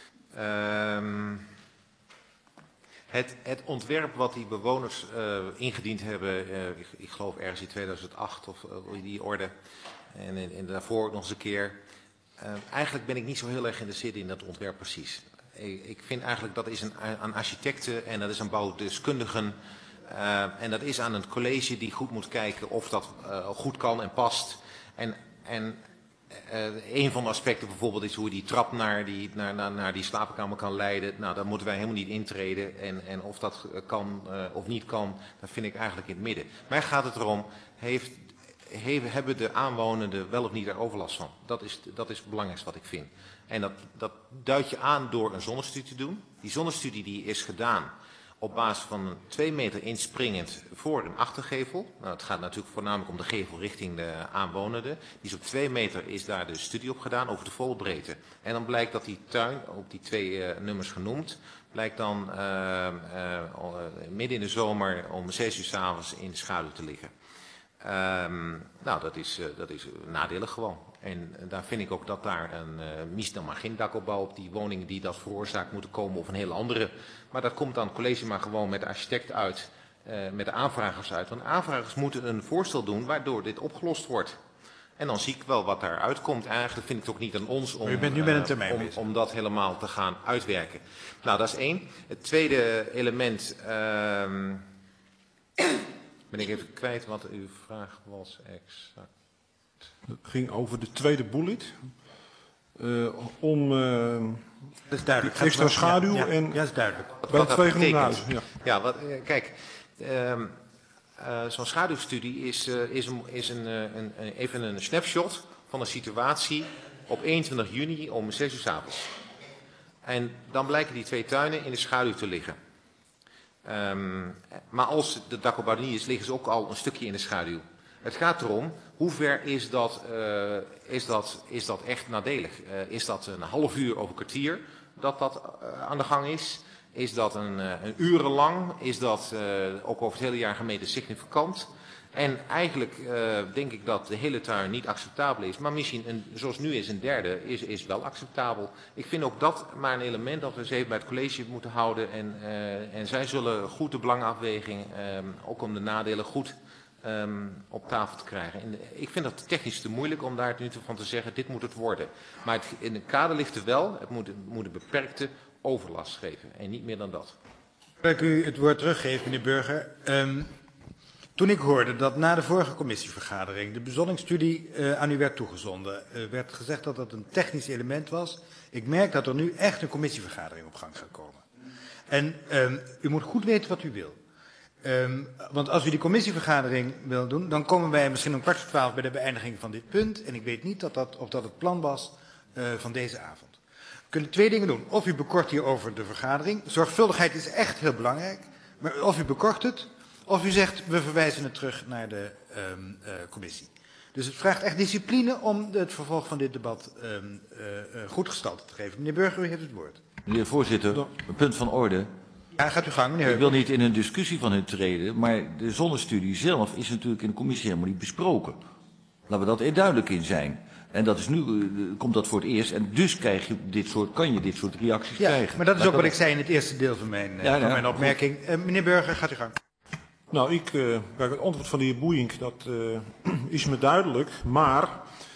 Het ontwerp wat die bewoners ingediend hebben, ik geloof ergens in 2008 of in die orde, en daarvoor nog eens een keer. Eigenlijk ben ik niet zo heel erg geïnteresseerd in dat ontwerp precies. Ik vind eigenlijk dat is aan architecten en dat is aan bouwdeskundigen. En dat is aan het college die goed moet kijken of dat goed kan en past. En een van de aspecten bijvoorbeeld is hoe die trap naar die slaapkamer kan leiden. Nou, daar moeten wij helemaal niet intreden. En of dat kan of niet kan, dat vind ik eigenlijk in het midden. Mij gaat het erom, hebben de aanwonenden wel of niet er overlast van? Dat is het belangrijkste wat ik vind. En dat duid je aan door een zonnestudie te doen. Die zonnestudie die is gedaan op basis van een 2 meter inspringend voor- en achtergevel. Nou, het gaat natuurlijk voornamelijk om de gevel richting de aanwonenden. Die is op 2 meter is daar de studie op gedaan over de volle breedte. En dan blijkt dat die tuin, op die 2 nummers genoemd, blijkt dan midden in de zomer om 6 uur 's avonds in de schaduw te liggen. Nou, dat is nadelig gewoon. En daar vind ik ook dat daar misschien maar geen dakopbouw op die woningen die dat veroorzaakt moeten komen of een hele andere. Maar dat komt dan het college maar gewoon met de architect uit, met de aanvragers uit. Want de aanvragers moeten een voorstel doen waardoor dit opgelost wordt. En dan zie ik wel wat daaruit komt. Eigenlijk vind ik het ook niet aan ons om dat helemaal te gaan uitwerken. Nou, dat is 1. Het tweede element. Ben ik even kwijt wat uw vraag was exact. Het ging over de tweede bullet. Om dat is duidelijk. Extra schaduw ja, en ja, dat is duidelijk. bij de 2 genoemde huizen. Ja, kijk, zo'n schaduwstudie is even een snapshot van een situatie op 21 juni om 6 uur 's avonds. En dan blijken die 2 tuinen in de schaduw te liggen. Maar als de dakopbouw niet is, liggen ze ook al een stukje in de schaduw. Het gaat erom, hoe ver is dat echt nadelig? Is dat een half uur of een kwartier dat aan de gang is? Is dat een urenlang? Is dat ook over het hele jaar gemeten significant? En eigenlijk denk ik dat de hele tuin niet acceptabel is. Maar misschien, zoals nu is, een derde is wel acceptabel. Ik vind ook dat maar een element dat we eens even bij het college moeten houden. En zij zullen goed de belangenafweging, ook om de nadelen goed op tafel te krijgen. En ik vind dat technisch te moeilijk om daar nu van te zeggen, dit moet het worden. Maar in het kader ligt er wel, het moet een beperkte overlast geven. En niet meer dan dat. Voordat ik u het woord teruggeef, meneer Burger. Toen ik hoorde dat na de vorige commissievergadering de bezonningsstudie aan u werd toegezonden, werd gezegd dat dat een technisch element was. Ik merk dat er nu echt een commissievergadering op gang gaat komen. En u moet goed weten wat u wil. Want als u die commissievergadering wil doen, dan komen wij misschien om 11:15 bij de beëindiging van dit punt. En ik weet niet of dat het plan was van deze avond. We kunnen 2 dingen doen. Of u bekort hierover de vergadering. Zorgvuldigheid is echt heel belangrijk. Maar of u bekort het, of u zegt, we verwijzen het terug naar de commissie. Dus het vraagt echt discipline om het vervolg van dit debat goed gestalte te geven. Meneer Burger, u heeft het woord. Meneer voorzitter, een punt van orde. Ja, gaat u gang, meneer. Ik wil niet in een discussie van u treden, maar de zonnestudie zelf is natuurlijk in de commissie helemaal niet besproken. Laten we dat duidelijk in zijn. En dat is nu, komt dat voor het eerst. En dus kan je dit soort reacties krijgen. Maar dat is ook wat ik zei in het eerste deel van mijn opmerking. Meneer Burger, gaat u gang. Nou, kijk, het antwoord van de heer Boeink, dat is me duidelijk. Maar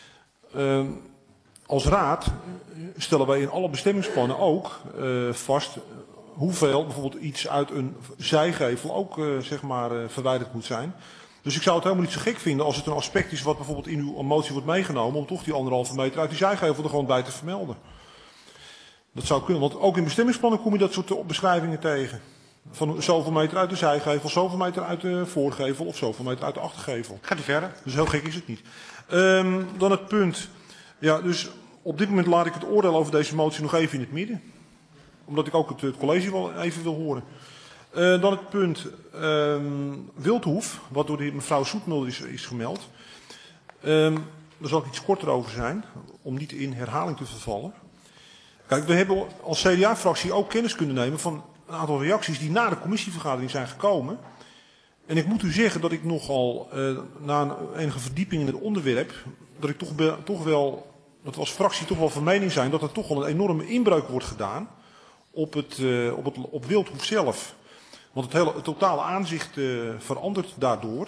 als raad stellen wij in alle bestemmingsplannen ook vast hoeveel bijvoorbeeld iets uit een zijgevel ook verwijderd moet zijn. Dus ik zou het helemaal niet zo gek vinden als het een aspect is wat bijvoorbeeld in uw motie wordt meegenomen om toch die 1,5 meter uit die zijgevel er gewoon bij te vermelden. Dat zou kunnen, want ook in bestemmingsplannen kom je dat soort beschrijvingen tegen. Van zoveel meter uit de zijgevel, zoveel meter uit de voorgevel of zoveel meter uit de achtergevel. Gaat u verder? Dus heel gek is het niet. Dan het punt. Ja, dus op dit moment laat ik het oordeel over deze motie nog even in het midden. Omdat ik ook het college wel even wil horen. Dan het punt Wildhoef, wat door de mevrouw Soetmulder is gemeld. Daar zal ik iets korter over zijn, om niet in herhaling te vervallen. Kijk, we hebben als CDA-fractie ook kennis kunnen nemen van een aantal reacties die na de commissievergadering zijn gekomen. En ik moet u zeggen dat ik nogal, na enige verdieping in het onderwerp, dat ik toch wel, dat we als fractie toch wel van mening zijn dat er toch wel een enorme inbreuk wordt gedaan op Wildhoef zelf. Want het totale aanzicht verandert daardoor.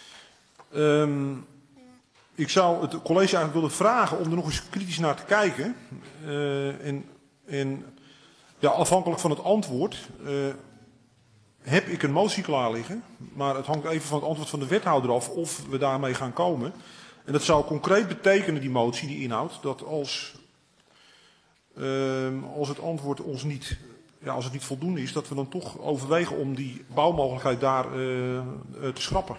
Ik zou het college eigenlijk willen vragen om er nog eens kritisch naar te kijken. Ja, afhankelijk van het antwoord heb ik een motie klaar liggen. Maar het hangt even van het antwoord van de wethouder af of we daarmee gaan komen. En dat zou concreet betekenen, die motie, die inhoud, dat als het antwoord ons niet... Ja, als het niet voldoende is, dat we dan toch overwegen om die bouwmogelijkheid daar te schrappen.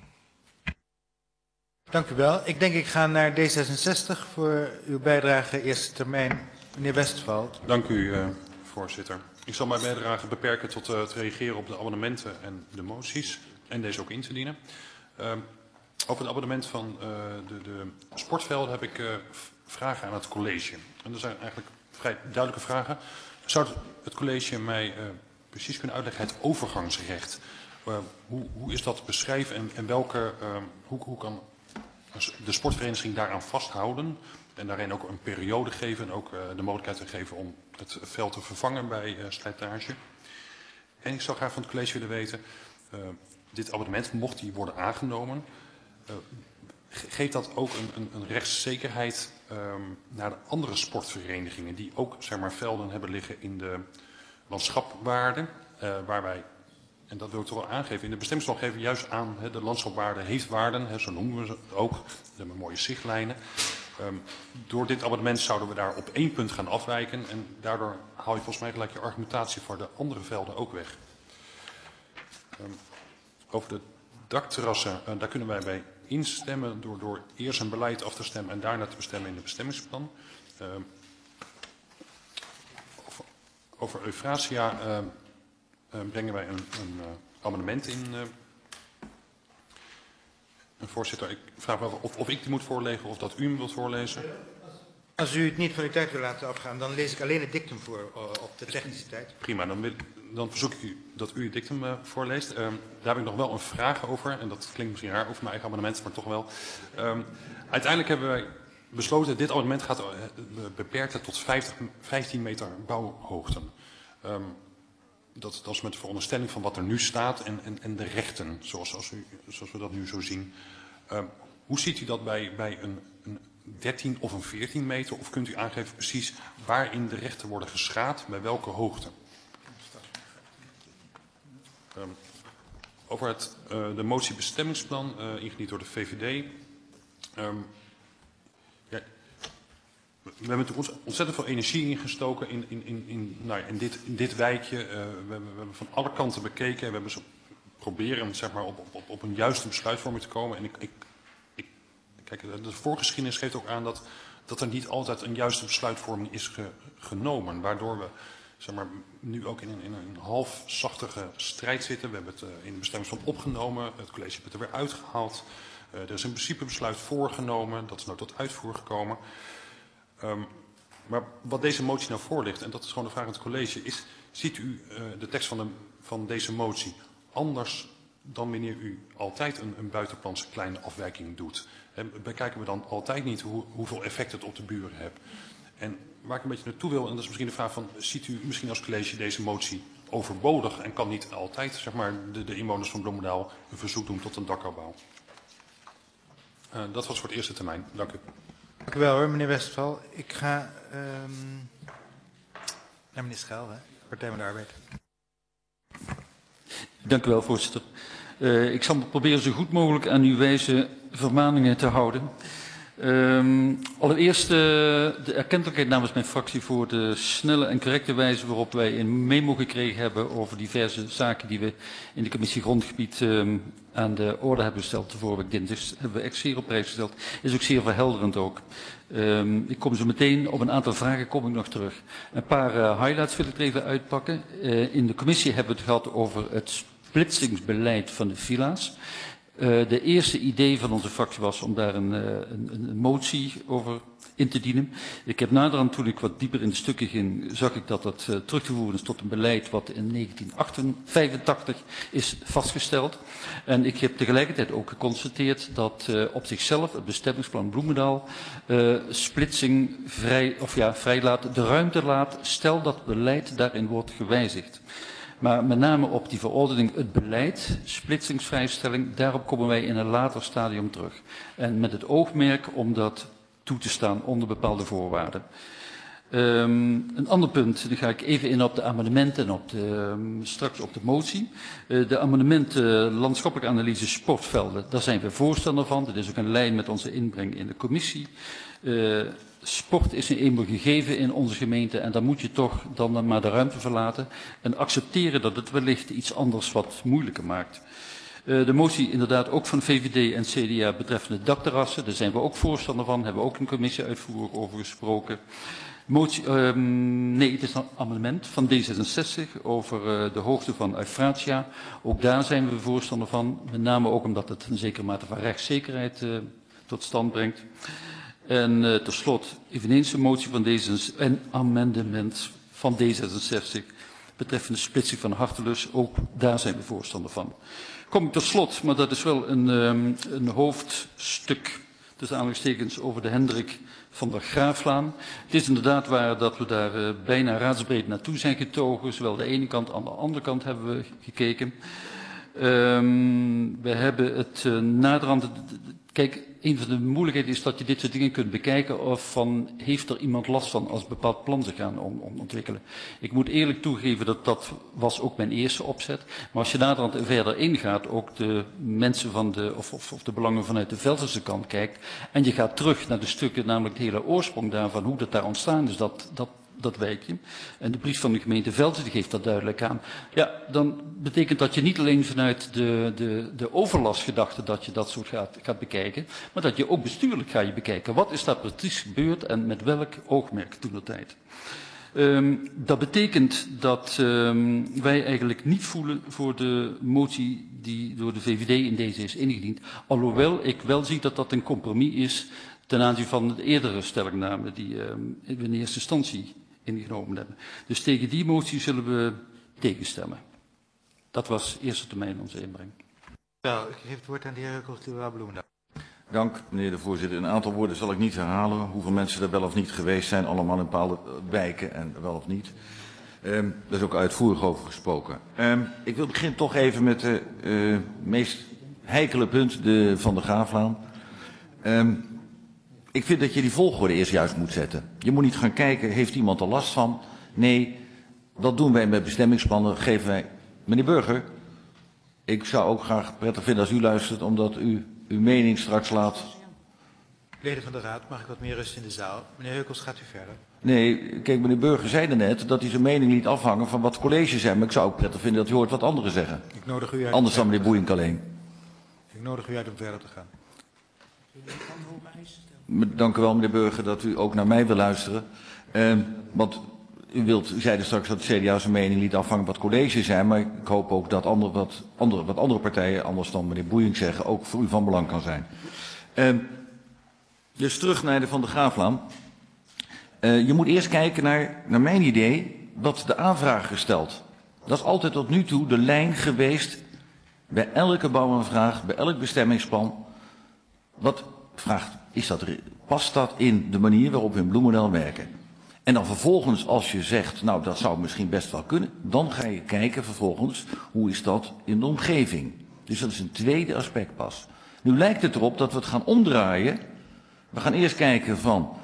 Dank u wel. Ik ga naar D66 voor uw bijdrage eerste termijn. Meneer Westveld. Dank u, voorzitter. Ik zal mijn bijdrage beperken tot het reageren op de amendementen en de moties. En deze ook in te dienen. Over het abonnement van de sportvelden heb ik vragen aan het college. En dat zijn eigenlijk vrij duidelijke vragen. Zou het college mij precies kunnen uitleggen, het overgangsrecht? Hoe is dat beschreven en hoe kan de sportvereniging daaraan vasthouden? En daarin ook een periode geven en ook de mogelijkheid te geven om het veld te vervangen bij slijtage. En ik zou graag van het college willen weten, dit abonnement, mocht die worden aangenomen, geeft dat ook een rechtszekerheid naar de andere sportverenigingen die ook velden hebben liggen in de landschapwaarde, waar wij, en dat wil ik toch wel aangeven, in de bestemmingsplan geven we juist aan, de landschapwaarde heeft waarden, zo noemen we ze ook, we hebben mooie zichtlijnen. Door dit abonnement zouden we daar op 1 punt gaan afwijken en daardoor haal je volgens mij gelijk je argumentatie voor de andere velden ook weg. Over de dakterrassen, daar kunnen wij bij instemmen door eerst een beleid af te stemmen en daarna te bestemmen in het bestemmingsplan. Over Euphrasia brengen wij een amendement in. Voorzitter, ik vraag me af of ik die moet voorleggen of dat u hem wilt voorlezen. Als u het niet van uw tijd wil laten afgaan, dan lees ik alleen het dictum voor op de technische tijd. Prima, dan verzoek ik u dat u het dictum voorleest. Daar heb ik nog wel een vraag over, en dat klinkt misschien raar over mijn eigen amendement, maar toch wel. Uiteindelijk hebben wij besloten, dit amendement gaat beperken tot 15 meter bouwhoogte. Dat is met de veronderstelling van wat er nu staat en de rechten, zoals we dat nu zo zien. Hoe ziet u dat bij een 13 of een 14 meter? Of kunt u aangeven precies waarin de rechten worden geschaad, bij welke hoogte? Over de motie bestemmingsplan, ingediend door de VVD. We hebben natuurlijk ontzettend veel energie ingestoken in dit wijkje. We hebben van alle kanten bekeken. We hebben ze proberen op een juiste besluitvorming te komen. En kijk, de voorgeschiedenis geeft ook aan dat er niet altijd een juiste besluitvorming is genomen. Waardoor we nu ook in een halfzachtige strijd zitten. We hebben het in de bestemmingsplan opgenomen. Het college heeft het er weer uitgehaald. Er is een principebesluit voorgenomen. Dat is nou tot uitvoer gekomen. Maar wat deze motie nou voorligt, en dat is gewoon de vraag aan het college, is: ziet u de tekst van deze motie anders dan wanneer u altijd een buitenplans kleine afwijking doet? Bekijken we dan altijd niet hoeveel effect het op de buren heeft? En waar ik een beetje naartoe wil, en dat is misschien de vraag van: ziet u misschien als college deze motie overbodig en kan niet altijd zeg maar, de inwoners van Bloemendaal een verzoek doen tot een dakopbouw. Dat was voor het eerste termijn. Dank u. Dank u wel hoor, meneer Westphal. Ik ga naar meneer Schaal, hè? Partij van de Arbeid. Dank u wel, voorzitter. Ik zal proberen zo goed mogelijk aan uw wijze vermaningen te houden. Allereerst de erkentelijkheid namens mijn fractie voor de snelle en correcte wijze waarop wij een memo gekregen hebben over diverse zaken die we in de commissie grondgebied aan de orde hebben gesteld de vorige week dinsdag. Dus hebben we echt zeer op prijs gesteld. Is ook zeer verhelderend ook. Ik kom zo meteen op een aantal vragen kom ik nog terug. Een paar highlights wil ik er even uitpakken. In de commissie hebben we het gehad over het splitsingsbeleid van de villa's. De eerste idee van onze fractie was om daar een motie over in te dienen. Ik heb naderhand, toen ik wat dieper in de stukken ging, zag ik dat dat terug te voeren is tot een beleid wat in 1985 is vastgesteld. En ik heb tegelijkertijd ook geconstateerd dat op zichzelf het bestemmingsplan Bloemendaal splitsing vrijlaat, de ruimte laat, stel dat het beleid daarin wordt gewijzigd. Maar met name op die verordening, het beleid, splitsingsvrijstelling, daarop komen wij in een later stadium terug. En met het oogmerk om dat toe te staan onder bepaalde voorwaarden. Een ander punt, dan ga ik even in op de amendementen en straks op de motie. De amendementen landschappelijke analyse sportvelden, daar zijn we voorstander van. Dat is ook een lijn met onze inbreng in de commissie. Sport is een eenmaal gegeven in onze gemeente en dan moet je toch dan maar de ruimte verlaten en accepteren dat het wellicht iets anders wat moeilijker maakt. De motie inderdaad ook van VVD en CDA betreffende dakterrassen, daar zijn we ook voorstander van, hebben we ook in commissie uitvoerig over gesproken. Het is een amendement van D66 over de hoogte van Euphrasia. Ook daar zijn we voorstander van, met name ook omdat het een zekere mate van rechtszekerheid tot stand brengt. En tot slot eveneens een motie van D66 en amendement van D66 betreffende splitsing van Hartelus. Ook daar zijn we voorstander van. Kom ik tot slot, maar dat is wel een hoofdstuk, tussen aanhalingstekens, over de Hendrik van der Graaflaan. Het is inderdaad waar dat we daar bijna raadsbreed naartoe zijn getogen. Zowel de ene kant, aan de andere kant hebben we gekeken. We hebben het naderhand. Kijk, een van de moeilijkheden is dat je dit soort dingen kunt bekijken of van heeft er iemand last van als een bepaald plan zich gaan ontwikkelen. Ik moet eerlijk toegeven dat was ook mijn eerste opzet. Maar als je naderhand verder ingaat, ook de mensen van of de belangen vanuit de Velserse kant kijkt en je gaat terug naar de stukken, namelijk de hele oorsprong daarvan, hoe dat daar ontstaan is, dat wijkje. En de brief van de gemeente Velsen geeft dat duidelijk aan. Ja, dan betekent dat je niet alleen vanuit de overlastgedachte dat je dat soort gaat bekijken, maar dat je ook bestuurlijk gaat bekijken. Wat is daar precies gebeurd en met welk oogmerk toentertijd? Dat betekent dat wij eigenlijk niet voelen voor de motie die door de VVD in deze is ingediend. Alhoewel ik wel zie dat dat een compromis is ten aanzien van de eerdere stellingname die we in eerste instantie ingenomen hebben. Dus tegen die motie zullen we tegenstemmen. Dat was eerste termijn onze inbreng. Nou, ik geef het woord aan de heer Cultura Bloemendaal. Dank, meneer de voorzitter. Een aantal woorden zal ik niet herhalen. Hoeveel mensen er wel of niet geweest zijn, allemaal in bepaalde wijken en wel of niet. Daar is ook uitvoerig over gesproken. Ik wil beginnen toch even met de meest heikele punt van de Graaflaan. Ik vind dat je die volgorde eerst juist moet zetten. Je moet niet gaan kijken, heeft iemand er last van? Nee, dat doen wij met bestemmingsplannen, geven wij. Meneer Burger, ik zou ook graag prettig vinden als u luistert, omdat u uw mening straks laat. Leden van de Raad, mag ik wat meer rust in de zaal? Meneer Heukels, gaat u verder? Nee, kijk, meneer Burger zei er net dat hij zijn mening liet afhangen van wat het college zei. Maar ik zou ook prettig vinden dat u hoort wat anderen zeggen. Ik nodig u uit. Anders dan meneer Boeink alleen. Ik nodig u uit om verder te gaan. Dank u wel, meneer Burger, dat u ook naar mij wil luisteren. Want u zei er straks dat het CDA zijn mening liet afhangen wat het college zei. Maar ik hoop ook dat wat andere partijen, anders dan meneer Boeink zeggen, ook voor u van belang kan zijn. Dus terug naar de Van der Graaflaan. Je moet eerst kijken naar mijn idee wat de aanvrager stelt. Dat is altijd tot nu toe de lijn geweest bij elke bouwaanvraag, bij elk bestemmingsplan. Wat vraagt, past dat in de manier waarop we in Bloemendaal werken? En dan vervolgens, als je zegt, nou dat zou misschien best wel kunnen, dan ga je kijken vervolgens, hoe is dat in de omgeving. Dus dat is een tweede aspect pas. Nu lijkt het erop dat we het gaan omdraaien. We gaan eerst kijken van,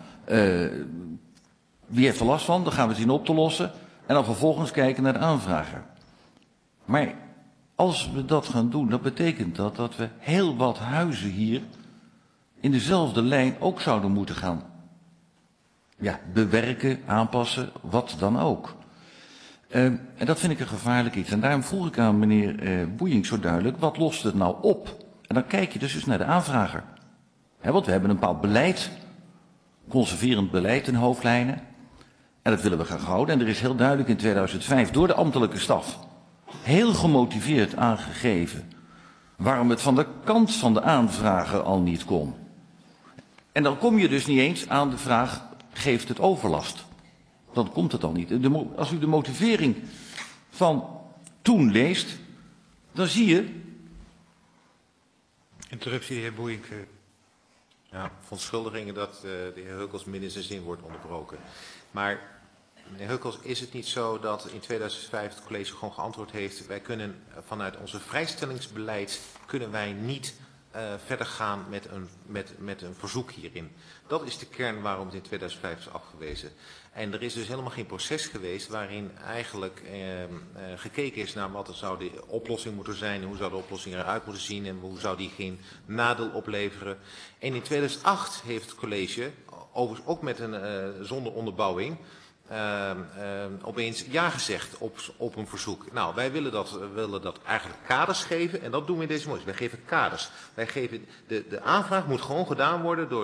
wie heeft er last van, dan gaan we zien op te lossen. En dan vervolgens kijken naar de aanvrager. Maar als we dat gaan doen, dan betekent dat we heel wat huizen hier in dezelfde lijn ook zouden moeten gaan bewerken, aanpassen, wat dan ook. En dat vind ik een gevaarlijk iets. En daarom vroeg ik aan meneer Boeiink zo duidelijk, wat lost het nou op? En dan kijk je dus naar de aanvrager. Want we hebben een bepaald beleid, conserverend beleid in hoofdlijnen. En dat willen we graag houden. En er is heel duidelijk in 2005 door de ambtelijke staf heel gemotiveerd aangegeven waarom het van de kant van de aanvrager al niet kon. En dan kom je dus niet eens aan de vraag, geeft het overlast? Dan komt het al niet. Als u de motivering van toen leest, dan zie je... Interruptie, de heer Boeiink. Ja, verontschuldigingen dat de heer Hukkels midden in zijn zin wordt onderbroken. Maar, meneer Hukkels, is het niet zo dat in 2005 het college gewoon geantwoord heeft, wij kunnen vanuit onze vrijstellingsbeleid, kunnen wij niet verder gaan met een verzoek hierin. Dat is de kern waarom het in 2005 is afgewezen. En er is dus helemaal geen proces geweest waarin eigenlijk gekeken is naar wat er zou de oplossing moeten zijn, hoe zou de oplossing eruit moeten zien en hoe zou die geen nadeel opleveren. En in 2008 heeft het college, overigens ook met zonder onderbouwing, opeens ja gezegd op een verzoek. Nou, wij willen dat eigenlijk kaders geven en dat doen we in deze motie. Wij geven kaders. Wij geven de aanvraag moet gewoon gedaan worden door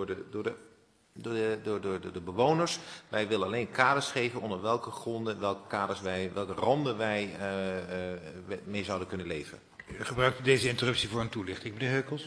de bewoners. Wij willen alleen kaders geven onder welke gronden, welke randen wij mee zouden kunnen leven. U gebruikt deze interruptie voor een toelichting. Meneer Hukkels.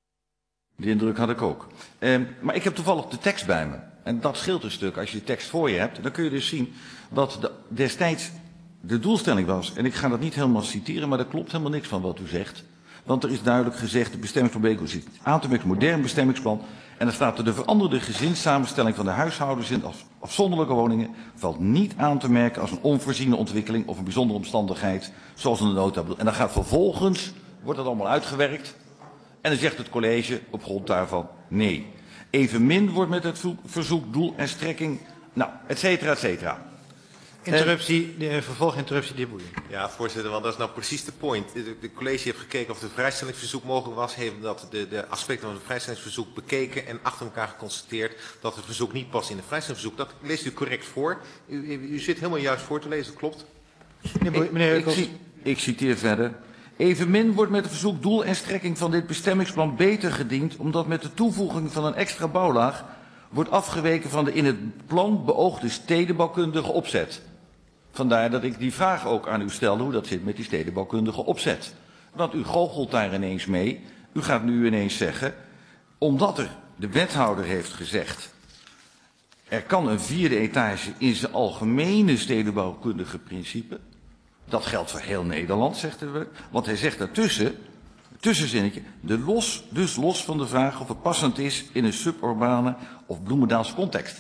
Die indruk had ik ook. Maar ik heb toevallig de tekst bij me. En dat scheelt een stuk. Als je de tekst voor je hebt, dan kun je dus zien wat destijds de doelstelling was. En ik ga dat niet helemaal citeren, maar er klopt helemaal niks van wat u zegt. Want er is duidelijk gezegd, de bestemmingsplan Beek is aan te merken, modern bestemmingsplan. En dan staat er de veranderde gezinssamenstelling van de huishoudens in afzonderlijke woningen valt niet aan te merken als een onvoorziene ontwikkeling of een bijzondere omstandigheid, zoals in de nota. En dan gaat vervolgens, wordt dat allemaal uitgewerkt. En dan zegt het college op grond daarvan nee. Evenmin wordt met het verzoek doel en strekking, nou, et cetera, et cetera. Interruptie, vervolginterruptie, de heer Boeiink. Ja, voorzitter, want dat is nou precies de point. De college heeft gekeken of het vrijstellingsverzoek mogelijk was, heeft dat de aspecten van het vrijstellingsverzoek bekeken en achter elkaar geconstateerd dat het verzoek niet past in het vrijstellingsverzoek. Dat leest u correct voor. U zit helemaal juist voor te lezen, dat klopt. Meneer Hukkels. Ik citeer verder. Evenmin wordt met het verzoek doel en strekking van dit bestemmingsplan beter gediend, omdat met de toevoeging van een extra bouwlaag wordt afgeweken van de in het plan beoogde stedenbouwkundige opzet. Vandaar dat ik die vraag ook aan u stelde, hoe dat zit met die stedenbouwkundige opzet. Want u goochelt daar ineens mee. U gaat nu ineens zeggen, omdat de wethouder heeft gezegd, er kan een vierde etage in zijn algemene stedenbouwkundige principe. Dat geldt voor heel Nederland, zegt hij. Want hij zegt daartussen, tussenzinnetje, dus los van de vraag of het passend is in een suburbane of Bloemendaalse context.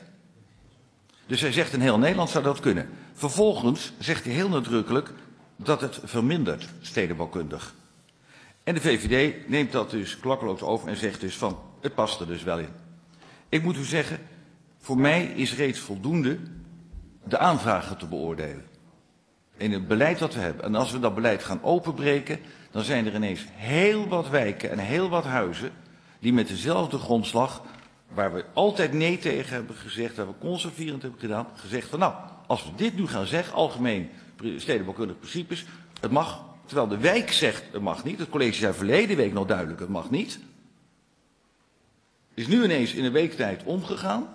Dus hij zegt in heel Nederland zou dat kunnen. Vervolgens zegt hij heel nadrukkelijk dat het vermindert, stedenbouwkundig. En de VVD neemt dat dus klakkeloos over en zegt dus van, het past er dus wel in. Ik moet u zeggen, voor mij is reeds voldoende de aanvragen te beoordelen. In het beleid dat we hebben. En als we dat beleid gaan openbreken, dan zijn er ineens heel wat wijken en heel wat huizen die met dezelfde grondslag, waar we altijd nee tegen hebben gezegd, waar we conserverend hebben gedaan, gezegd van nou, als we dit nu gaan zeggen, algemeen stedenbouwkundige principes, het mag, terwijl de wijk zegt het mag niet, het college zei verleden week nog duidelijk het mag niet, is nu ineens in een week tijd omgegaan.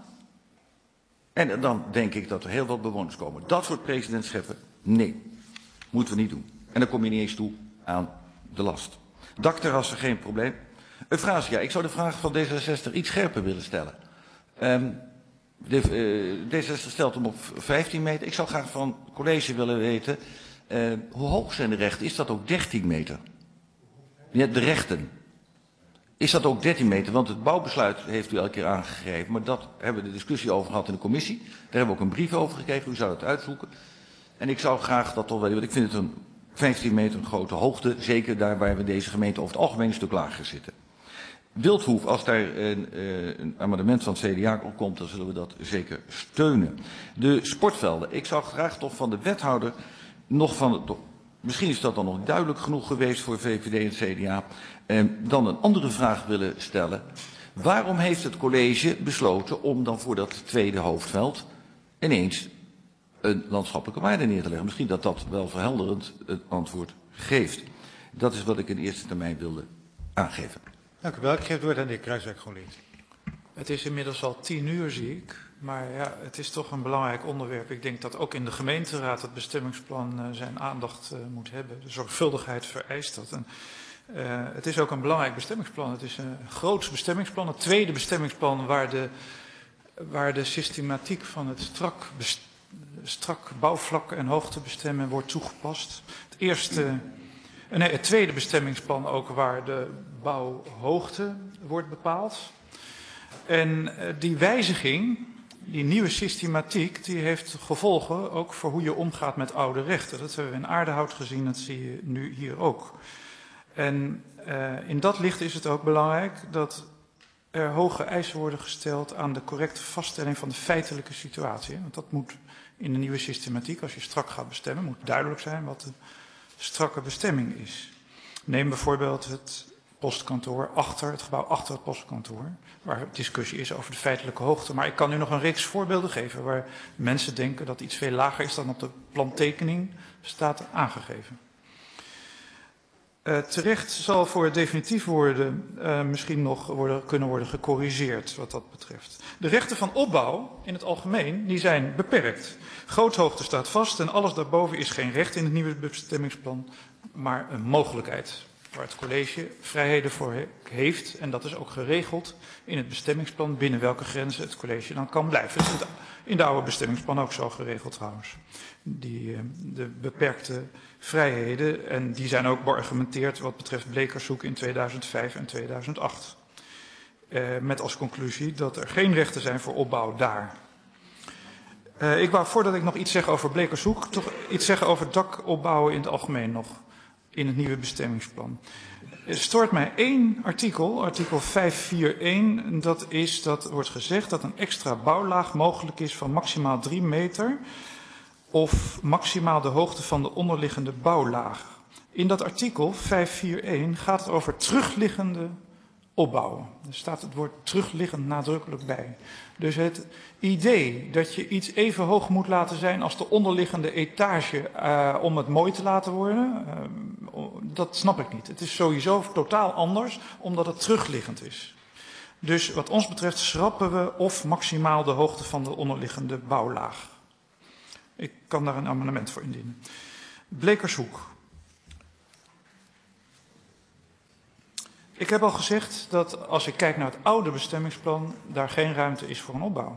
En dan denk ik dat er heel wat bewoners komen. Dat soort presidentscheppen, nee, moeten we niet doen. En dan kom je niet eens toe aan de last. Dakterrassen, geen probleem. Een vraag, ja, ik zou de vraag van D66 iets scherper willen stellen. D66 stelt hem op 15 meter. Ik zou graag van het college willen weten, hoe hoog zijn de rechten? Is dat ook 13 meter? Ja, de rechten. is dat ook 13 meter? Want het bouwbesluit heeft u elke keer aangegeven, maar dat hebben we de discussie over gehad in de commissie. Daar hebben we ook een brief over gekregen, u zou het uitzoeken. En ik zou graag dat toch weten, want ik vind het een 15 meter een grote hoogte, zeker daar waar we deze gemeente over het algemeen een stuk lager zitten. Wildhoef, als daar een amendement van het CDA op komt, dan zullen we dat zeker steunen. De sportvelden, ik zou graag toch van de wethouder nog van, misschien is dat dan nog duidelijk genoeg geweest voor VVD en CDA, dan een andere vraag willen stellen. Waarom heeft het college besloten om dan voor dat tweede hoofdveld ineens een landschappelijke waarde neer te leggen? Misschien dat dat wel verhelderend het antwoord geeft. Dat is wat ik in eerste termijn wilde aangeven. Dank u wel. Ik geef het woord aan de heer Kruijswijk-Groliet. Het is inmiddels al 10:00, zie ik. Maar ja, het is toch een belangrijk onderwerp. Ik denk dat ook in de gemeenteraad het bestemmingsplan zijn aandacht moet hebben. De zorgvuldigheid vereist dat. En, het is ook een belangrijk bestemmingsplan. Het is een groots bestemmingsplan. Het tweede bestemmingsplan waar de systematiek van het strak bouwvlak en hoogte bestemmen wordt toegepast. Het tweede bestemmingsplan ook waar de bouwhoogte wordt bepaald. En die wijziging, die nieuwe systematiek, die heeft gevolgen ook voor hoe je omgaat met oude rechten. Dat hebben we in Aardehout gezien, dat zie je nu hier ook. En in dat licht is het ook belangrijk dat er hoge eisen worden gesteld aan de correcte vaststelling van de feitelijke situatie. Want dat moet in de nieuwe systematiek, als je strak gaat bestemmen, moet duidelijk zijn wat de strakke bestemming is. Neem bijvoorbeeld het postkantoor het gebouw achter het postkantoor, waar discussie is over de feitelijke hoogte. Maar ik kan u nog een reeks voorbeelden geven waar mensen denken dat iets veel lager is dan op de plantekening staat aangegeven. Terecht zal voor het definitief worden misschien nog kunnen worden gecorrigeerd wat dat betreft. De rechten van opbouw in het algemeen die zijn beperkt. Groothoogte staat vast en alles daarboven is geen recht in het nieuwe bestemmingsplan, maar een mogelijkheid waar het college vrijheden voor heeft. En dat is ook geregeld in het bestemmingsplan binnen welke grenzen het college dan kan blijven. Dat is in de oude bestemmingsplan ook zo geregeld trouwens. De beperkte vrijheden en die zijn ook beargumenteerd wat betreft Blekershoek in 2005 en 2008. Met als conclusie dat er geen rechten zijn voor opbouw daar. Ik wou voordat ik nog iets zeg over Blekershoek, toch iets zeggen over dakopbouwen in het algemeen nog. In het nieuwe bestemmingsplan. Er stoort mij één artikel, artikel 541, dat wordt gezegd dat een extra bouwlaag mogelijk is van maximaal 3 meter of maximaal de hoogte van de onderliggende bouwlaag. In dat artikel 541 gaat het over terugliggende opbouwen. Er staat het woord terugliggend nadrukkelijk bij. Dus het idee dat je iets even hoog moet laten zijn als de onderliggende etage om het mooi te laten worden, dat snap ik niet. Het is sowieso totaal anders omdat het terugliggend is. Dus wat ons betreft schrappen we of maximaal de hoogte van de onderliggende bouwlaag. Ik kan daar een amendement voor indienen. Blekershoek. Ik heb al gezegd dat als ik kijk naar het oude bestemmingsplan, daar geen ruimte is voor een opbouw.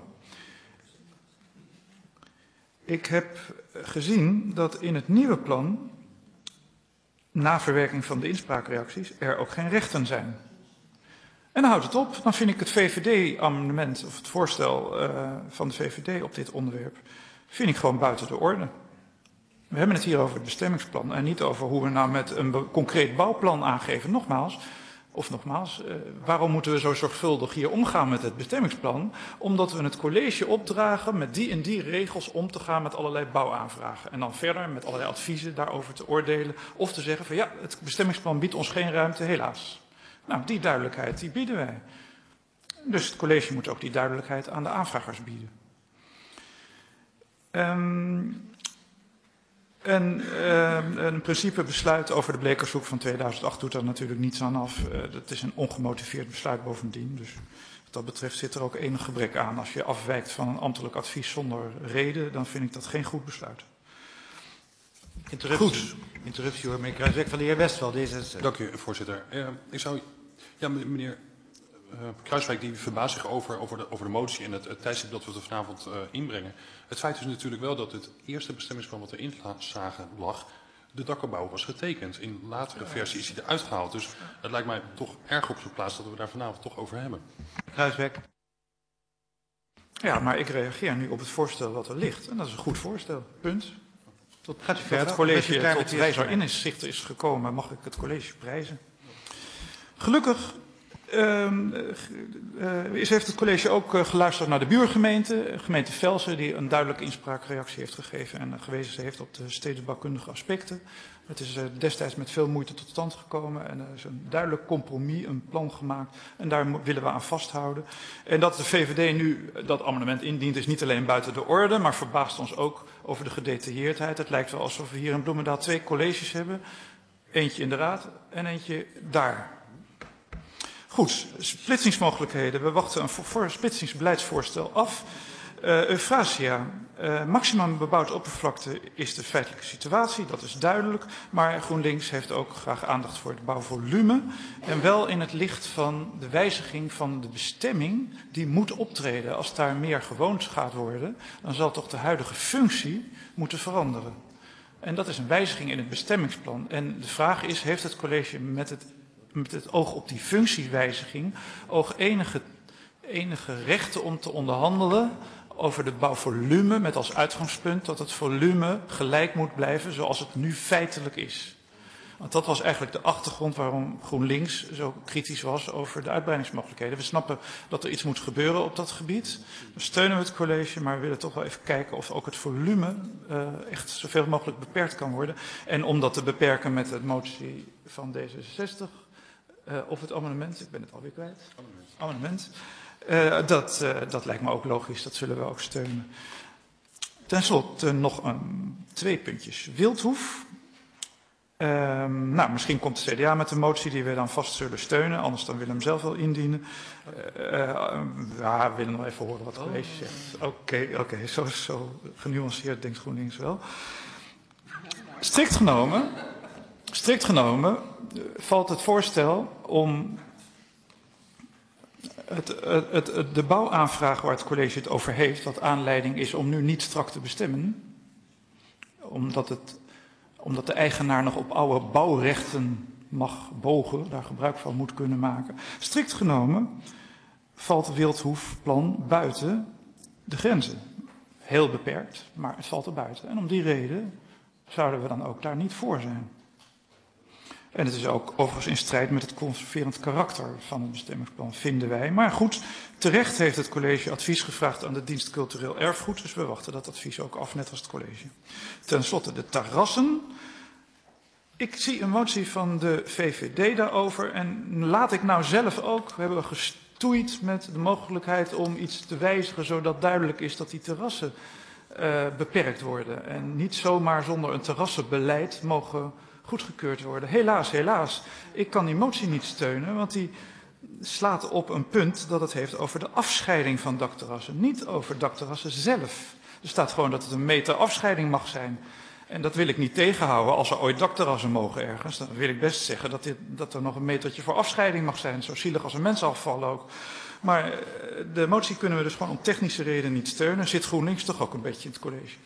Ik heb gezien dat in het nieuwe plan, na verwerking van de inspraakreacties, er ook geen rechten zijn. En dan houdt het op. Dan vind ik het VVD-amendement, of het voorstel van de VVD op dit onderwerp, vind ik gewoon buiten de orde. We hebben het hier over het bestemmingsplan en niet over hoe we nou met een concreet bouwplan aangeven. Nogmaals, waarom moeten we zo zorgvuldig hier omgaan met het bestemmingsplan? Omdat we het college opdragen met die en die regels om te gaan met allerlei bouwaanvragen. En dan verder met allerlei adviezen daarover te oordelen of te zeggen van ja, het bestemmingsplan biedt ons geen ruimte, helaas. Nou, die duidelijkheid die bieden wij. Dus het college moet ook die duidelijkheid aan de aanvragers bieden. Een principebesluit over de Blekershoek van 2008 doet daar natuurlijk niets aan af. Dat is een ongemotiveerd besluit bovendien. Dus wat dat betreft zit er ook enig gebrek aan. Als je afwijkt van een ambtelijk advies zonder reden, dan vind ik dat geen goed besluit. Interruptie hoor, meneer Kruijswijk van de heer Westveld. Dank u, voorzitter. Meneer Kruijswijk die verbaast zich over de motie en het tijdstip dat we er vanavond inbrengen. Het feit is natuurlijk wel dat het eerste bestemmingsplan wat erin lag de dakopbouw was getekend. In een latere versie is hij eruit gehaald. Dus het lijkt mij toch erg op zijn plaats dat we daar vanavond toch over hebben. Kruiswijk. Ja, maar ik reageer nu op het voorstel wat er ligt. En dat is een goed voorstel. Punt. Tot Gaat u verder? het college Klaar tot met de wijzer eerste inzicht is gekomen, mag ik het college prijzen. Gelukkig heeft het college ook geluisterd naar de buurgemeente, gemeente Velsen, die een duidelijke inspraakreactie heeft gegeven en gewezen heeft op de stedenbouwkundige aspecten. Het is destijds met veel moeite tot stand gekomen en er is een duidelijk compromis, een plan gemaakt en daar willen we aan vasthouden. En dat de VVD nu dat amendement indient is niet alleen buiten de orde, maar verbaast ons ook over de gedetailleerdheid. Het lijkt wel alsof we hier in Bloemendaal 2 colleges hebben, eentje in de raad en eentje daar. Goed, splitsingsmogelijkheden. We wachten een splitsingsbeleidsvoorstel af. Euphrasia, maximum bebouwde oppervlakte is de feitelijke situatie, dat is duidelijk. Maar GroenLinks heeft ook graag aandacht voor het bouwvolume. En wel in het licht van de wijziging van de bestemming die moet optreden. Als daar meer gewoond gaat worden, dan zal toch de huidige functie moeten veranderen. En dat is een wijziging in het bestemmingsplan. En de vraag is, heeft het college met het oog op die functiewijziging ook enige rechten om te onderhandelen over het bouwvolume met als uitgangspunt dat het volume gelijk moet blijven zoals het nu feitelijk is. Want dat was eigenlijk de achtergrond waarom GroenLinks zo kritisch was over de uitbreidingsmogelijkheden. We snappen dat er iets moet gebeuren op dat gebied. We steunen het college, maar we willen toch wel even kijken of ook het volume echt zoveel mogelijk beperkt kan worden. En om dat te beperken met de motie van D66 of het amendement, ik ben het alweer kwijt. Amendement. Dat lijkt me ook logisch, dat zullen we ook steunen. Ten slotte nog 2 puntjes. Wildhoef. Misschien komt de CDA met een motie die we dan vast zullen steunen, anders dan willen we hem zelf wel indienen. We willen nog even horen wat het college zegt. Oké, zo genuanceerd denkt GroenLinks wel. Strikt genomen valt het voorstel om de bouwaanvraag waar het college het over heeft, wat aanleiding is om nu niet strak te bestemmen, omdat de eigenaar nog op oude bouwrechten mag bogen, daar gebruik van moet kunnen maken. Strikt genomen valt het Wildhoefplan buiten de grenzen. Heel beperkt, maar het valt er buiten. En om die reden zouden we dan ook daar niet voor zijn. En het is ook overigens in strijd met het conserverend karakter van het bestemmingsplan, vinden wij. Maar goed, terecht heeft het college advies gevraagd aan de dienst cultureel erfgoed. Dus we wachten dat advies ook af, net als het college. Ten slotte de terrassen. Ik zie een motie van de VVD daarover. En laat ik nou zelf ook, we hebben gestoeid met de mogelijkheid om iets te wijzigen, zodat duidelijk is dat die terrassen beperkt worden. En niet zomaar zonder een terrassenbeleid mogen goedgekeurd worden. Helaas. Ik kan die motie niet steunen, want die slaat op een punt dat het heeft over de afscheiding van dakterrassen. Niet over dakterrassen zelf. Er staat gewoon dat het een meter afscheiding mag zijn. En dat wil ik niet tegenhouden. Als er ooit dakterrassen mogen ergens, dan wil ik best zeggen dat er nog een metertje voor afscheiding mag zijn. Zo zielig als een mens afvallen ook. Maar de motie kunnen we dus gewoon om technische redenen niet steunen. Zit GroenLinks toch ook een beetje in het college.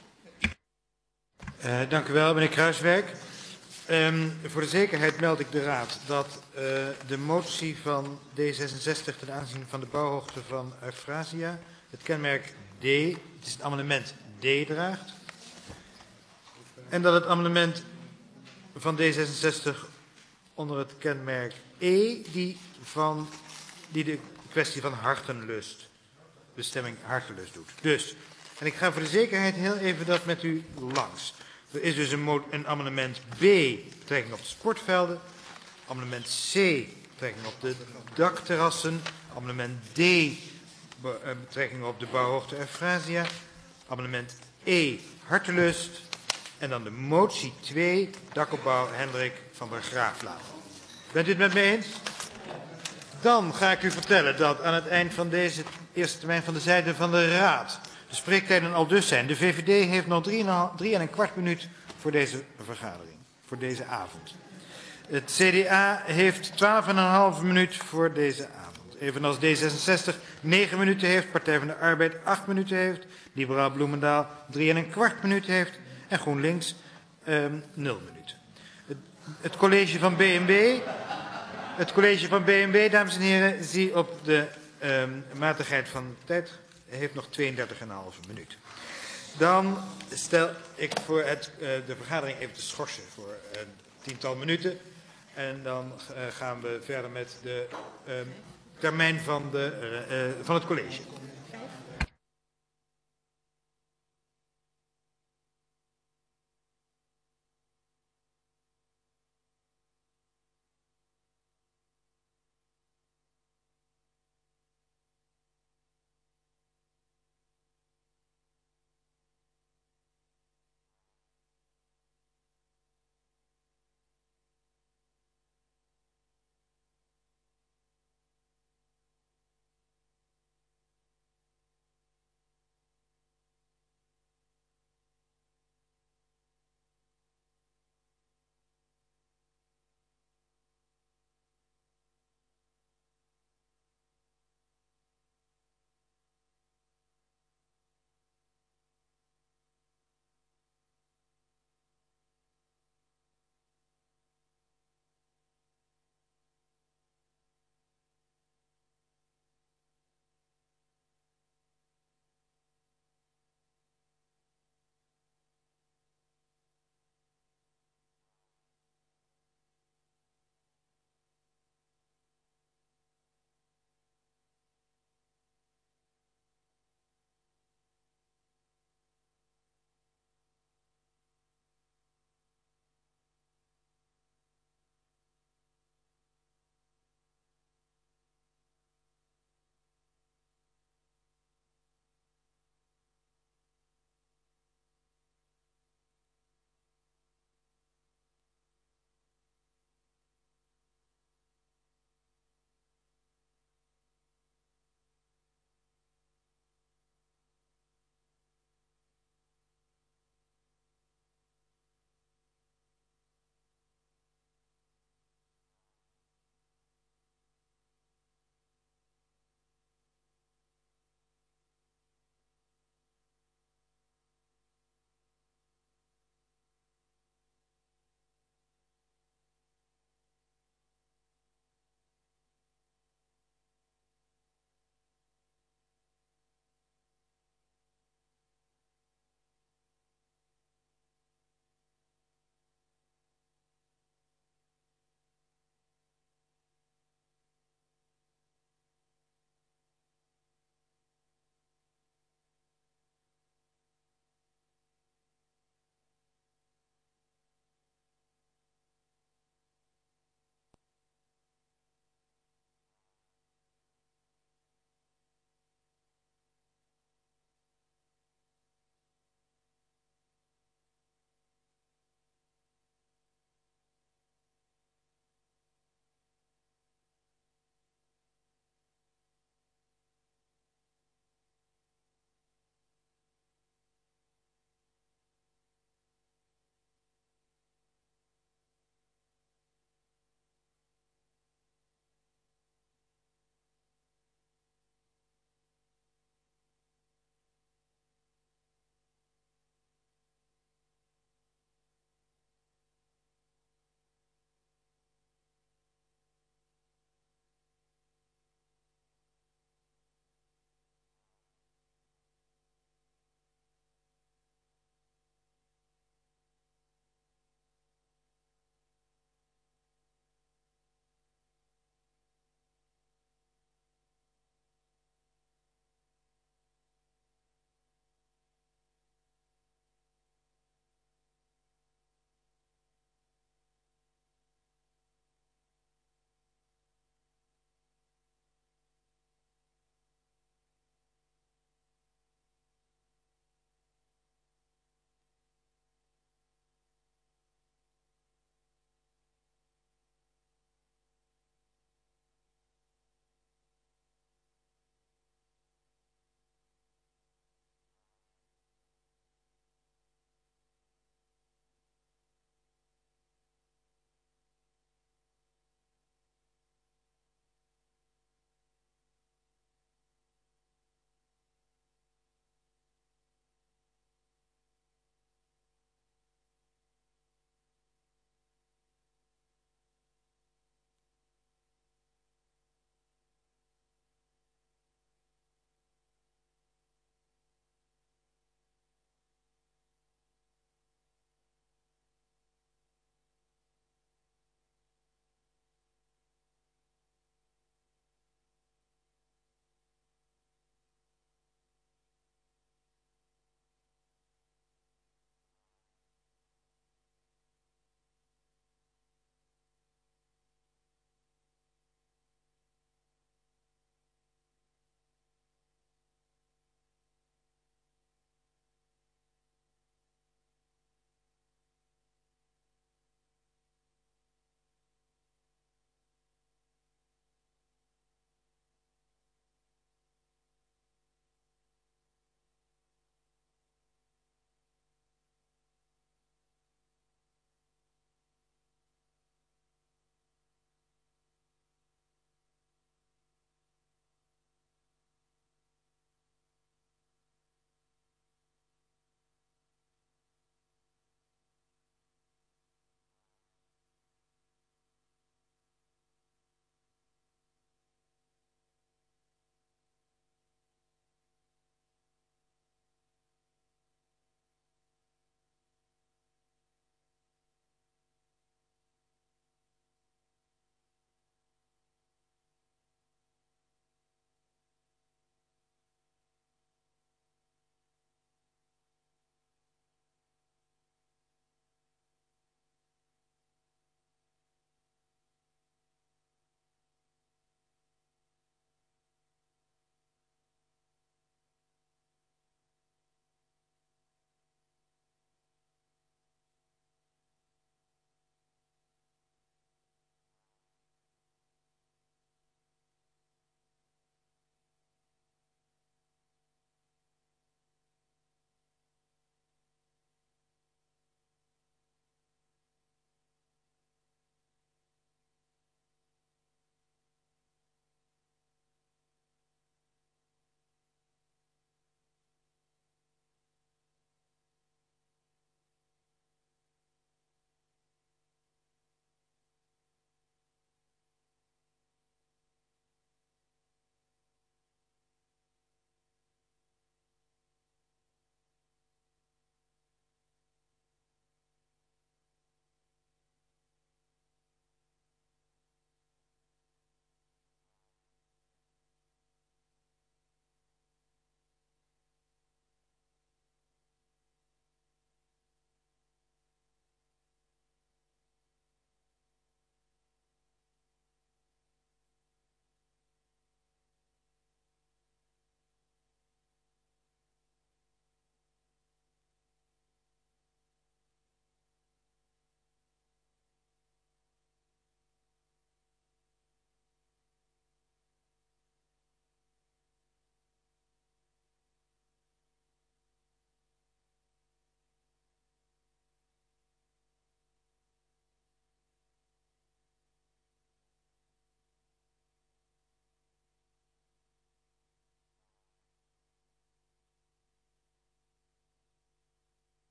Dank u wel, meneer Kruiswijk. Voor de zekerheid meld ik de Raad dat de motie van D66 ten aanzien van de bouwhoogte van Euphrasia het kenmerk D, het is het amendement D draagt. En dat het amendement van D66 onder het kenmerk E die de kwestie van hartenlust, bestemming hartenlust doet. Dus, en ik ga voor de zekerheid heel even dat met u langs. Er is dus een amendement B, betrekking op de sportvelden. Amendement C, betrekking op de dakterrassen. Amendement D, betrekking op de bouwhoogte Euphrasia. Amendement E, hartelust. En dan de motie 2, dakopbouw Hendrik van der Graaflaan. Bent u het met me eens? Dan ga ik u vertellen dat aan het eind van deze eerste termijn van de zijde van de Raad de spreektijden al dus zijn. De VVD heeft nog 3,25 minuut voor deze vergadering, voor deze avond. Het CDA heeft 12,5 minuut voor deze avond. Evenals D66 9 minuten heeft, Partij van de Arbeid 8 minuten heeft, Liberaal Bloemendaal 3,25 minuut heeft en GroenLinks 0 minuten. Het college van BNB... Het college van BNB, dames en heren, zie op de matigheid van de tijd, heeft nog 32,5 minuut. Dan stel ik voor de vergadering even te schorsen voor een tiental minuten. En dan gaan we verder met de termijn van het college.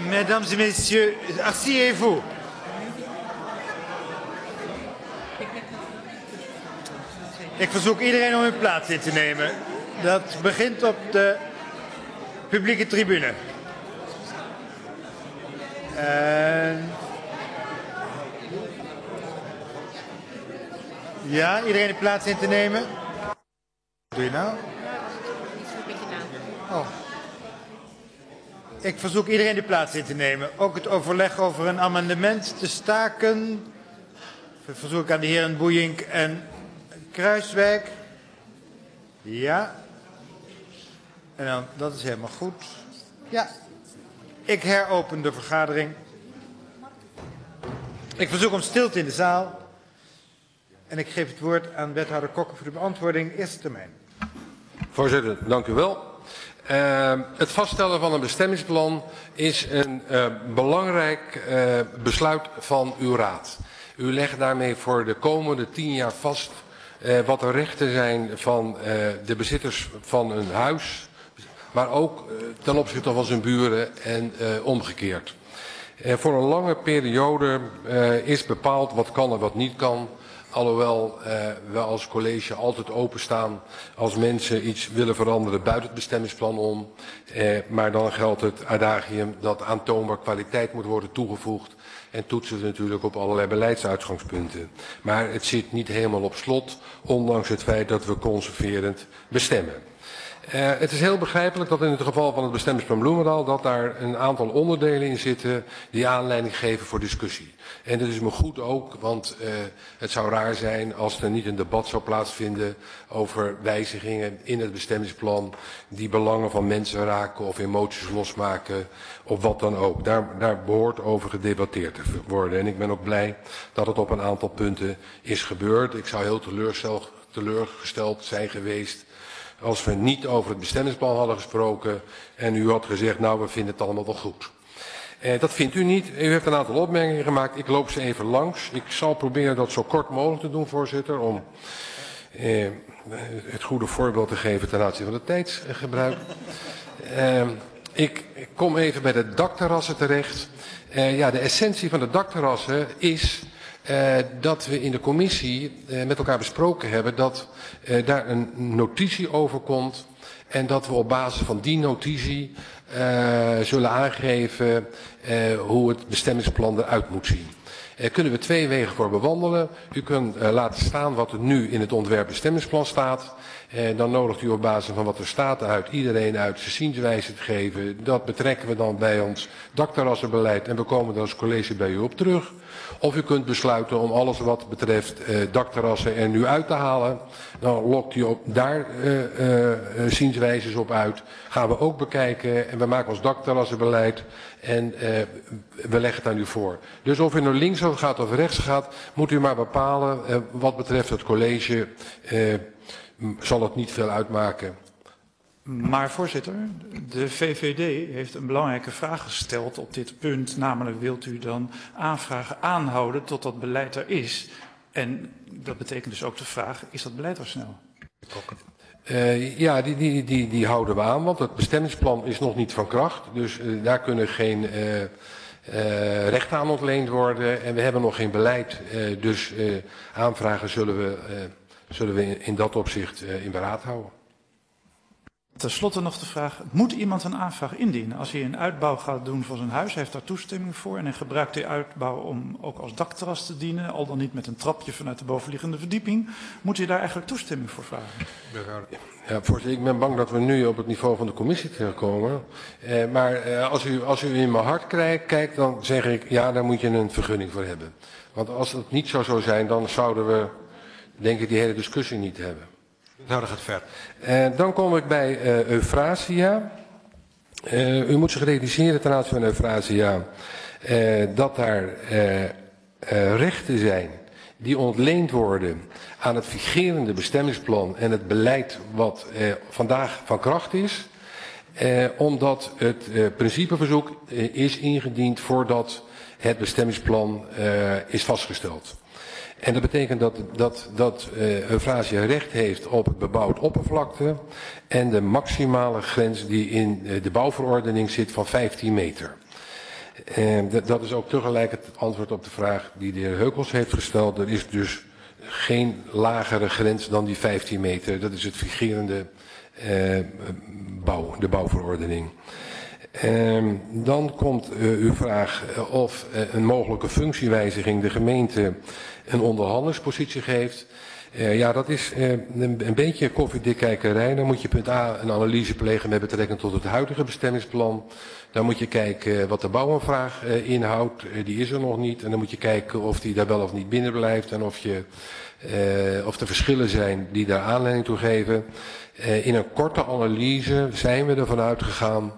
Mesdames et messieurs, asseyez-vous. Ik verzoek iedereen om hun plaats in te nemen. Dat begint op de publieke tribune. Ja, iedereen de plaats in te nemen. Wat doe je nou? Oh. Ik verzoek iedereen de plaats in te nemen. Ook het overleg over een amendement te staken. Verzoek ik aan de heren Boeink en Kruiswijk. Ja. En dan, dat is helemaal goed. Ja. Ik heropen de vergadering. Ik verzoek om stilte in de zaal. En ik geef het woord aan wethouder Kokke voor de beantwoording. Eerste termijn. Voorzitter, dank u wel. Het vaststellen van een bestemmingsplan is een belangrijk besluit van uw raad. U legt daarmee voor de komende 10 jaar vast wat de rechten zijn van de bezitters van een huis, maar ook ten opzichte van zijn buren en omgekeerd. Voor een lange periode is bepaald wat kan en wat niet kan. Alhoewel we als college altijd openstaan als mensen iets willen veranderen buiten het bestemmingsplan om. Maar dan geldt het adagium dat aantoonbaar kwaliteit moet worden toegevoegd. En toetsen we natuurlijk op allerlei beleidsuitgangspunten. Maar het zit niet helemaal op slot, ondanks het feit dat we conserverend bestemmen. Het is heel begrijpelijk dat in het geval van het bestemmingsplan Bloemendaal dat daar een aantal onderdelen in zitten die aanleiding geven voor discussie. En dat is me goed ook, want het zou raar zijn als er niet een debat zou plaatsvinden over wijzigingen in het bestemmingsplan die belangen van mensen raken of emoties losmaken of wat dan ook. Daar behoort over gedebatteerd te worden. En ik ben ook blij dat het op een aantal punten is gebeurd. Ik zou heel teleurgesteld zijn geweest als we niet over het bestemmingsplan hadden gesproken en u had gezegd, nou, we vinden het allemaal wel goed. Dat vindt u niet. U heeft een aantal opmerkingen gemaakt. Ik loop ze even langs. Ik zal proberen dat zo kort mogelijk te doen, voorzitter, om het goede voorbeeld te geven ten aanzien van het tijdsgebruik. Ik kom even bij de dakterrassen terecht. Ja, de essentie van de dakterrassen is dat we in de commissie met elkaar besproken hebben dat daar een notitie over komt en dat we op basis van die notitie zullen aangeven hoe het bestemmingsplan eruit moet zien. Kunnen we 2 wegen voor bewandelen. U kunt laten staan wat er nu in het ontwerp bestemmingsplan staat. Dan nodigt u op basis van wat er staat uit iedereen uit zijn zienswijze te geven. Dat betrekken we dan bij ons dakterrassenbeleid en we komen dan als college bij u op terug. Of u kunt besluiten om alles wat betreft dakterrassen er nu uit te halen. Dan lokt u op daar zienswijzes op uit. Gaan we ook bekijken en we maken ons dakterrassenbeleid en we leggen het aan u voor. Dus of u naar links gaat of rechts gaat, moet u maar bepalen. Wat betreft het college zal het niet veel uitmaken. Maar voorzitter, de VVD heeft een belangrijke vraag gesteld op dit punt. Namelijk, wilt u dan aanvragen aanhouden tot dat beleid er is? En dat betekent dus ook de vraag, is dat beleid al snel? Ja, die houden we aan, want het bestemmingsplan is nog niet van kracht. Dus daar kunnen geen rechten aan ontleend worden. En we hebben nog geen beleid. Dus aanvragen zullen we in dat opzicht in beraad houden. Ten slotte nog de vraag, moet iemand een aanvraag indienen? Als hij een uitbouw gaat doen van zijn huis, heeft daar toestemming voor en hij gebruikt die uitbouw om ook als dakterras te dienen, al dan niet met een trapje vanuit de bovenliggende verdieping, moet hij daar eigenlijk toestemming voor vragen? Ja, voorzitter, ik ben bang dat we nu op het niveau van de commissie terechtkomen. Maar als u in mijn hart kijkt, dan zeg ik, ja, daar moet je een vergunning voor hebben. Want als het niet zo zou zijn, dan zouden we, denk ik, die hele discussie niet hebben. Nou, dat gaat ver. Dan kom ik bij Euphrasia. U moet zich realiseren ten aanzien van Euphrasia dat daar rechten zijn die ontleend worden aan het vigerende bestemmingsplan en het beleid wat vandaag van kracht is. Omdat het principeverzoek is ingediend voordat het bestemmingsplan is vastgesteld. En dat betekent dat Euphrasia recht heeft op het bebouwd oppervlakte en de maximale grens die in de bouwverordening zit van 15 meter. Dat is ook tegelijk het antwoord op de vraag die de heer Heukels heeft gesteld. Er is dus geen lagere grens dan die 15 meter. Dat is het vigerende de bouwverordening. Dan komt uw vraag of een mogelijke functiewijziging de gemeente een onderhandelingspositie geeft. Ja, dat is een beetje koffiedikkijkerij. Dan moet je punt A een analyse plegen met betrekking tot het huidige bestemmingsplan. Dan moet je kijken wat de bouwaanvraag inhoudt. Die is er nog niet. En dan moet je kijken of die daar wel of niet binnen blijft. En of er verschillen zijn die daar aanleiding toe geven. In een korte analyse zijn we ervan uitgegaan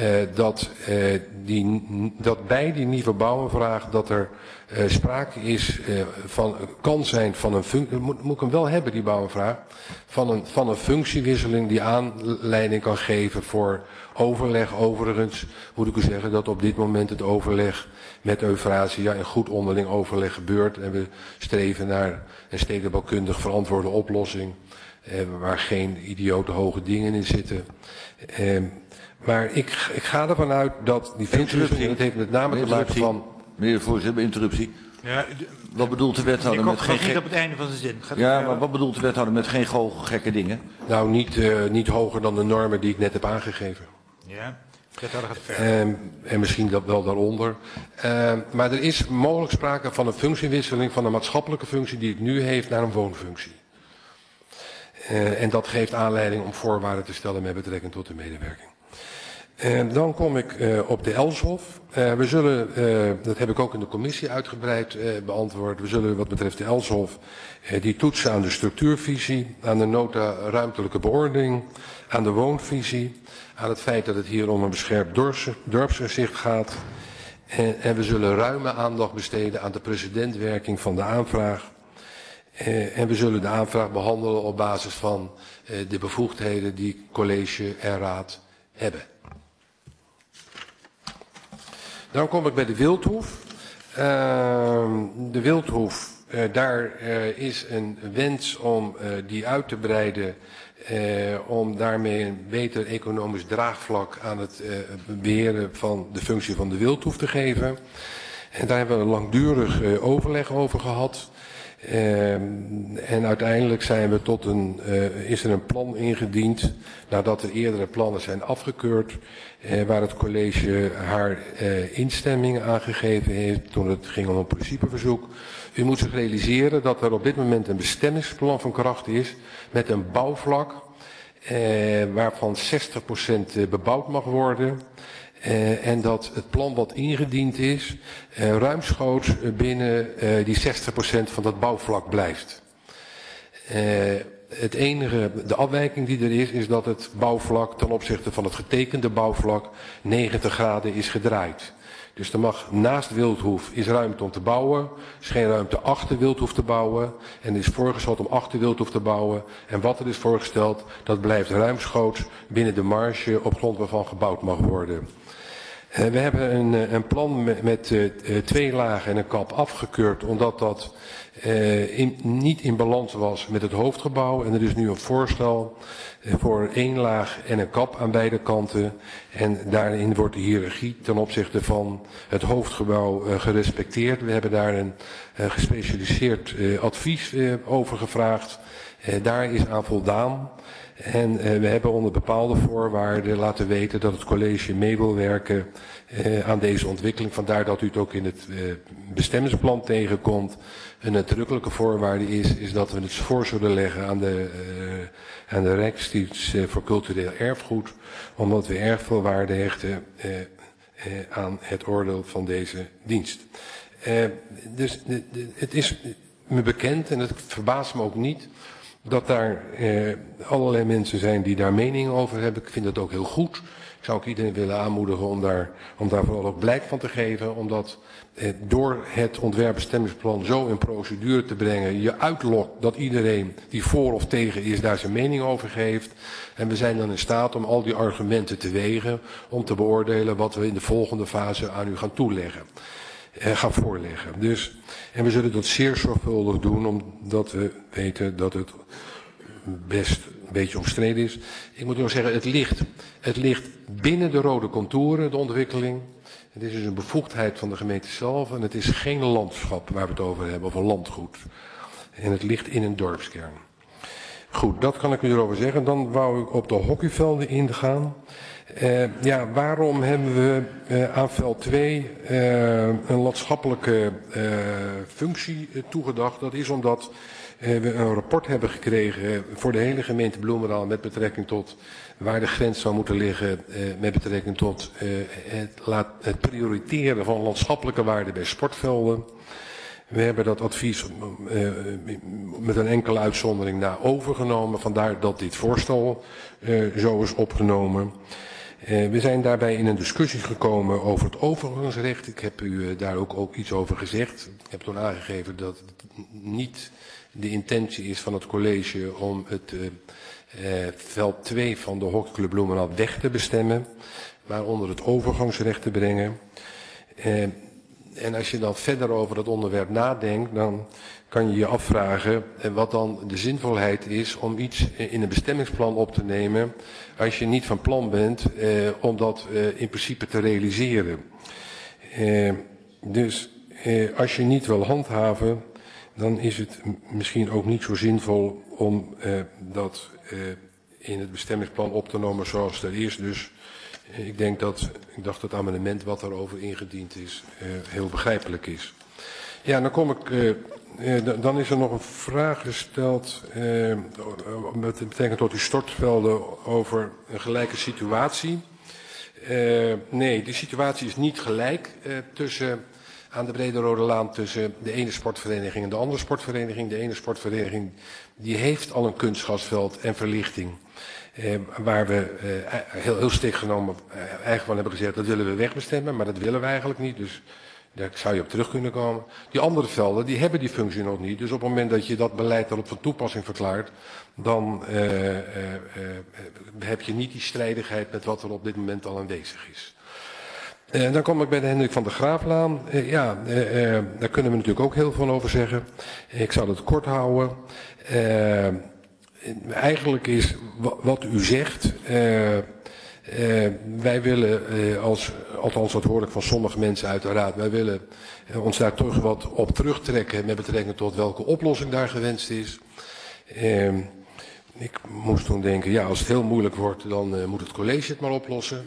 dat bij die nieuwe bouwaanvraag dat er sprake is kan zijn van een functie, moet ik hem wel hebben die bouwaanvraag, van een functiewisseling die aanleiding kan geven voor overleg. Overigens moet ik u zeggen dat op dit moment het overleg met Eufrasia in goed onderling overleg gebeurt en we streven naar een stedenbouwkundig verantwoorde oplossing. Waar geen idiote hoge dingen in zitten. Maar ik ga ervan uit dat die functie, dat heeft met name te maken van... Meneer de voorzitter, interruptie. Ja, wat bedoelt de wethouder met geen niet op het einde van de zin. Maar wat bedoelt de wethouder met geen gekke dingen? Nou, niet hoger dan de normen die ik net heb aangegeven. Ja, de wethouder gaat verder. En misschien dat wel daaronder. Maar er is mogelijk sprake van een functiewisseling van een maatschappelijke functie die het nu heeft naar een woonfunctie. En dat geeft aanleiding om voorwaarden te stellen met betrekking tot de medewerking. Dan kom ik op de Elshof. We zullen, dat heb ik ook in de commissie uitgebreid beantwoord. We zullen wat betreft de Elshof die toetsen aan de structuurvisie, aan de nota ruimtelijke beordening, aan de woonvisie, aan het feit dat het hier om een beschermd dorpsgezicht gaat. En we zullen ruime aandacht besteden aan de precedentwerking van de aanvraag. En we zullen de aanvraag behandelen op basis van de bevoegdheden die college en raad hebben. Dan kom ik bij de Wildhoef. De Wildhoef, daar is een wens om die uit te breiden, om daarmee een beter economisch draagvlak aan het beheren van de functie van de Wildhoef te geven. En daar hebben we een langdurig overleg over gehad. En uiteindelijk zijn we is er een plan ingediend, nadat de eerdere plannen zijn afgekeurd, waar het college haar instemming aangegeven heeft toen het ging om een principeverzoek. U moet zich realiseren dat er op dit moment een bestemmingsplan van kracht is met een bouwvlak waarvan 60% bebouwd mag worden. En dat het plan wat ingediend is, ruimschoots binnen die 60% van dat bouwvlak blijft. De afwijking die er is dat het bouwvlak ten opzichte van het getekende bouwvlak 90 graden is gedraaid. Dus er mag naast Wildhoef is ruimte om te bouwen, er is geen ruimte achter Wildhoef te bouwen en er is voorgesteld om achter Wildhoef te bouwen. En wat er is voorgesteld, dat blijft ruimschoots binnen de marge op grond waarvan gebouwd mag worden. We hebben een plan met 2 lagen en een kap afgekeurd, omdat dat niet in balans was met het hoofdgebouw. En er is nu een voorstel voor 1 laag en een kap aan beide kanten. En daarin wordt de hiërarchie ten opzichte van het hoofdgebouw gerespecteerd. We hebben daar een gespecialiseerd advies over gevraagd. Daar is aan voldaan. En we hebben onder bepaalde voorwaarden laten weten dat het college mee wil werken aan deze ontwikkeling. Vandaar dat u het ook in het bestemmingsplan tegenkomt. Een nadrukkelijke voorwaarde is dat we het voor zullen leggen aan de Rijksdienst voor cultureel erfgoed. Omdat we erg veel waarde hechten aan het oordeel van deze dienst. Dus het is me bekend en het verbaast me ook niet dat daar allerlei mensen zijn die daar mening over hebben. Ik vind dat ook heel goed. Ik zou ook iedereen willen aanmoedigen om daar vooral ook blijk van te geven. Omdat door het ontwerpbestemmingsplan zo in procedure te brengen, je uitlokt dat iedereen die voor of tegen is daar zijn mening over geeft. En we zijn dan in staat om al die argumenten te wegen, om te beoordelen wat we in de volgende fase aan u gaan toeleggen. Gaan voorleggen. En we zullen dat zeer zorgvuldig doen, omdat we weten dat het best een beetje omstreden is. Ik moet wel zeggen, het ligt binnen de rode contouren, de ontwikkeling. Het is dus een bevoegdheid van de gemeente zelf en het is geen landschap waar we het over hebben, of een landgoed. En het ligt in een dorpskern. Goed, dat kan ik u erover zeggen. Dan wou ik op de hockeyvelden ingaan. Waarom hebben we aan veld 2 een landschappelijke functie toegedacht? Dat is omdat we een rapport hebben gekregen voor de hele gemeente Bloemendaal met betrekking tot waar de grens zou moeten liggen met betrekking tot het prioriteren van landschappelijke waarden bij sportvelden. We hebben dat advies met een enkele uitzondering na overgenomen, vandaar dat dit voorstel zo is opgenomen. We zijn daarbij in een discussie gekomen over het overgangsrecht. Ik heb u daar ook iets over gezegd. Ik heb toen aangegeven dat het niet de intentie is van het college om het veld 2 van de hockeyclub Bloemendaal weg te bestemmen, maar onder het overgangsrecht te brengen. En als je dan verder over dat onderwerp nadenkt, dan kan je je afvragen wat dan de zinvolheid is om iets in een bestemmingsplan op te nemen als je niet van plan bent om dat in principe te realiseren. Dus als je niet wil handhaven, dan is het misschien ook niet zo zinvol om dat in het bestemmingsplan op te nemen zoals dat is. Dus ik dacht het amendement wat daarover ingediend is heel begrijpelijk is. Ja, dan is er nog een vraag gesteld met betrekking tot die stortvelden over een gelijke situatie. Nee, die situatie is niet gelijk aan de Brede Rode Laan tussen de ene sportvereniging en de andere sportvereniging. De ene sportvereniging die heeft al een kunstgrasveld en verlichting. Waar we heel strikt genomen eigenlijk van hebben gezegd dat willen we wegbestemmen, maar dat willen we eigenlijk niet. Dus daar zou je op terug kunnen komen. Die andere velden die hebben die functie nog niet. Dus op het moment dat je dat beleid daarop van toepassing verklaart, dan heb je niet die strijdigheid met wat er op dit moment al aanwezig is. Dan kom ik bij de Hendrik van der Graaflaan. Daar kunnen we natuurlijk ook heel veel over zeggen. Ik zal het kort houden. Eigenlijk is wat u zegt, wij willen, althans dat hoor ik van sommige mensen uit de raad, wij willen ons daar toch wat op terugtrekken met betrekking tot welke oplossing daar gewenst is. Ik moest toen denken, als het heel moeilijk wordt, dan moet het college het maar oplossen.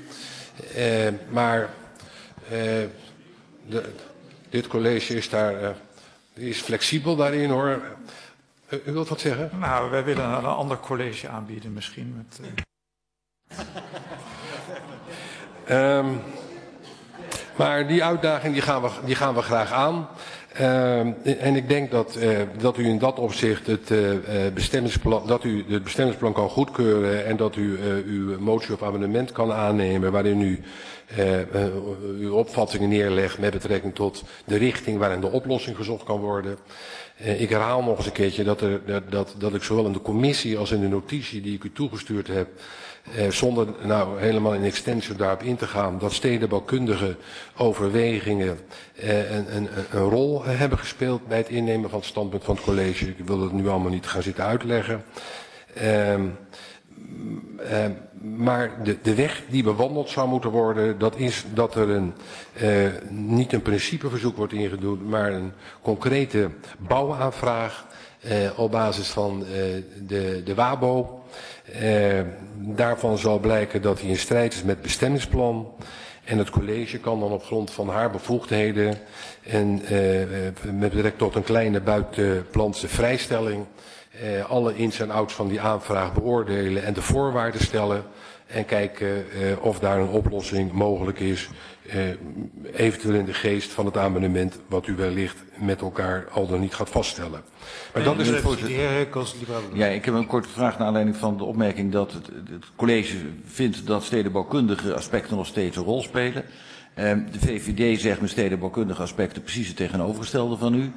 Dit college is flexibel daarin hoor. U wilt wat zeggen? Nou, wij willen een ander college aanbieden misschien. Maar die uitdaging die gaan we graag aan. En ik denk dat u in dat opzicht het bestemmingsplan kan goedkeuren en dat u uw motie of amendement kan aannemen waarin u uw opvattingen neerlegt met betrekking tot de richting waarin de oplossing gezocht kan worden. Ik herhaal nog eens een keertje dat ik zowel in de commissie als in de notitie die ik u toegestuurd heb, zonder nou helemaal in extensie daarop in te gaan, dat stedenbouwkundige overwegingen een rol hebben gespeeld bij het innemen van het standpunt van het college. Ik wil het nu allemaal niet gaan zitten uitleggen. Maar de weg die bewandeld zou moeten worden, dat is dat er niet een principeverzoek wordt ingediend, maar een concrete bouwaanvraag op basis van de WABO. Daarvan zal blijken dat hij in strijd is met het bestemmingsplan. En het college kan dan op grond van haar bevoegdheden en met betrekking tot een kleine buitenplantse vrijstelling alle ins en outs van die aanvraag beoordelen en de voorwaarden stellen en kijken of daar een oplossing mogelijk is, eventueel in de geest van het amendement wat u wellicht met elkaar al dan niet gaat vaststellen. Maar dat is het voorzitter. Ja, ik heb een korte vraag naar aanleiding van de opmerking dat het college vindt dat stedenbouwkundige aspecten nog steeds een rol spelen. De VVD zegt met stedenbouwkundige aspecten precies het tegenovergestelde van u.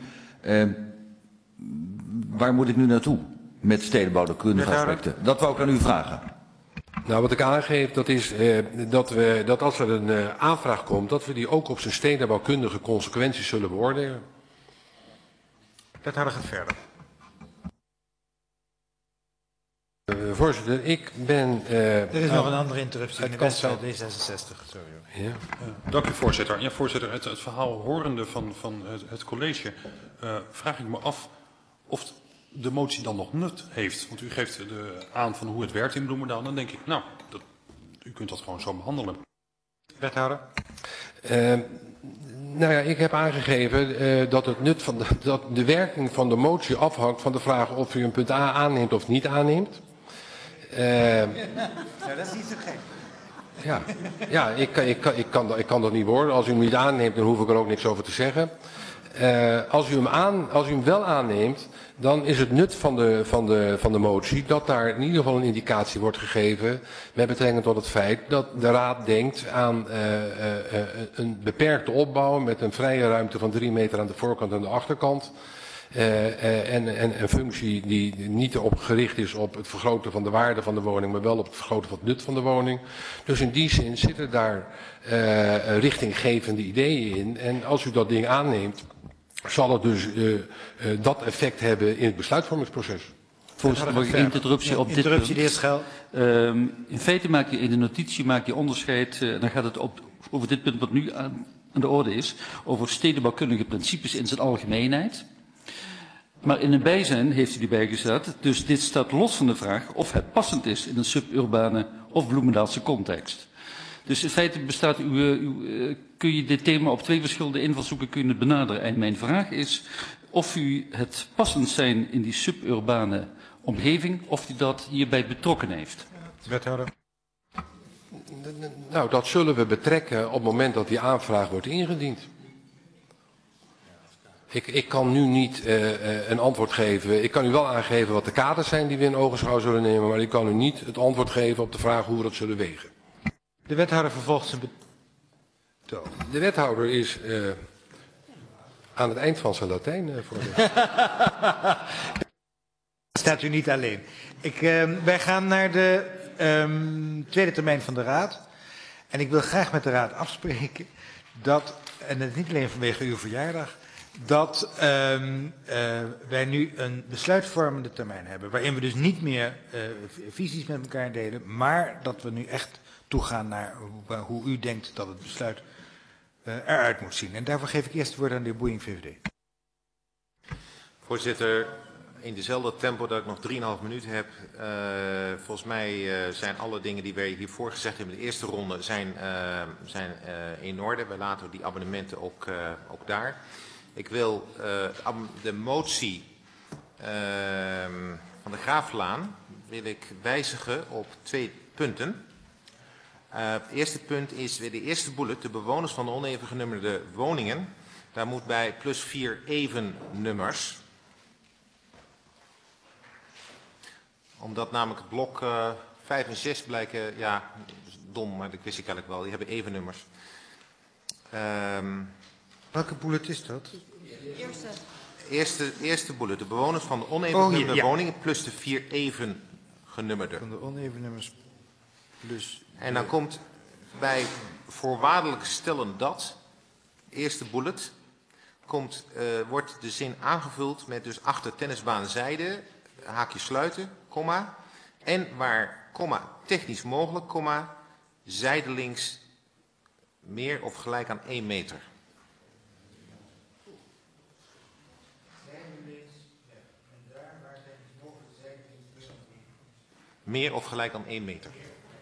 Waar moet ik nu naartoe met stedenbouwkundige aspecten? Dat wou ik aan u vragen. Nou, wat ik aangeef, dat is dat als er een aanvraag komt, dat we die ook op zijn stedenbouwkundige consequenties zullen beoordelen. Wethouder gaat verder. Voorzitter, ik ben... er is nog een andere interruptie in de wedstrijd D66. Sorry. Ja. Dank u, voorzitter. Ja, voorzitter, het verhaal horende van het college vraag ik me af of de motie dan nog nut heeft. Want u geeft aan van hoe het werkt in Bloemendaal. Dan denk ik, nou, u kunt dat gewoon zo behandelen. Wethouder. Nou ja, ik heb aangegeven dat het nut van dat de werking van de motie afhangt van de vraag of u een punt A aanneemt of niet aanneemt. Ja, dat is niet zo gek. Ja, ik kan dat niet worden. Als u hem niet aanneemt, dan hoef ik er ook niks over te zeggen. Als u hem wel aanneemt, dan is het nut van de motie dat daar in ieder geval een indicatie wordt gegeven met betrekking tot het feit dat de Raad denkt aan een beperkte opbouw met een vrije ruimte van 3 meter aan de voorkant en de achterkant. En een functie die niet op gericht is op het vergroten van de waarde van de woning, maar wel op het vergroten van het nut van de woning. Dus in die zin zitten daar richtinggevende ideeën in. En als u dat ding aanneemt, zal het dus dat effect hebben in het besluitvormingsproces. Voorzitter, mag ik één interruptie op dit punt? In feite maak je in de notitie onderscheid, dan gaat het over dit punt wat nu aan de orde is, over stedenbouwkundige principes in zijn algemeenheid. Maar in een bijzijn heeft u die bijgezet, dus dit staat los van de vraag of het passend is in een suburbane of Bloemendaalse context. Dus in feite bestaat kun je dit thema op 2 verschillende invalshoeken kunnen benaderen. En mijn vraag is of u het passend zijn in die suburbane omgeving, of u dat hierbij betrokken heeft. Wethouder. Nou, dat zullen we betrekken op het moment dat die aanvraag wordt ingediend. Ik kan nu niet een antwoord geven. Ik kan u wel aangeven wat de kaders zijn die we in ogenschouw zullen nemen, maar ik kan u niet het antwoord geven op de vraag hoe we dat zullen wegen. De wethouder vervolgt zijn betoog. De wethouder is aan het eind van zijn Latijn. Staat u niet alleen. Wij gaan naar de tweede termijn van de Raad. En ik wil graag met de Raad afspreken dat, en dat is niet alleen vanwege uw verjaardag, dat wij nu een besluitvormende termijn hebben. Waarin we dus niet meer visies met elkaar delen, maar dat we nu echt toegaan naar hoe u denkt dat het besluit eruit moet zien. En daarvoor geef ik eerst het woord aan de heer Boeiing, VVD. Voorzitter, in dezelfde tempo dat ik nog 3,5 minuten heb. Volgens mij zijn alle dingen die wij hiervoor gezegd hebben in de eerste ronde zijn in orde. We laten die abonnementen ook daar. Ik wil de motie van de Graaflaan wil ik wijzigen op 2 punten. Het eerste punt is weer de eerste bullet, de bewoners van de oneven genummerde woningen. Daar moet bij +4 even nummers. Omdat namelijk het blok 5 en 6 blijken, ja, dom, maar dat wist ik eigenlijk wel, die hebben even nummers. Welke bullet is dat? Eerste bullet, de bewoners van de oneven genummerde woningen plus de 4 even genummerde. Van de oneven nummers plus... En dan komt bij voorwaardelijk stellen dat, eerste bullet, wordt de zin aangevuld met dus achter tennisbaanzijde, haakje sluiten, komma, en waar, komma, technisch mogelijk, komma, zijdelings meer of gelijk aan 1 meter. Meer of gelijk aan 1 meter.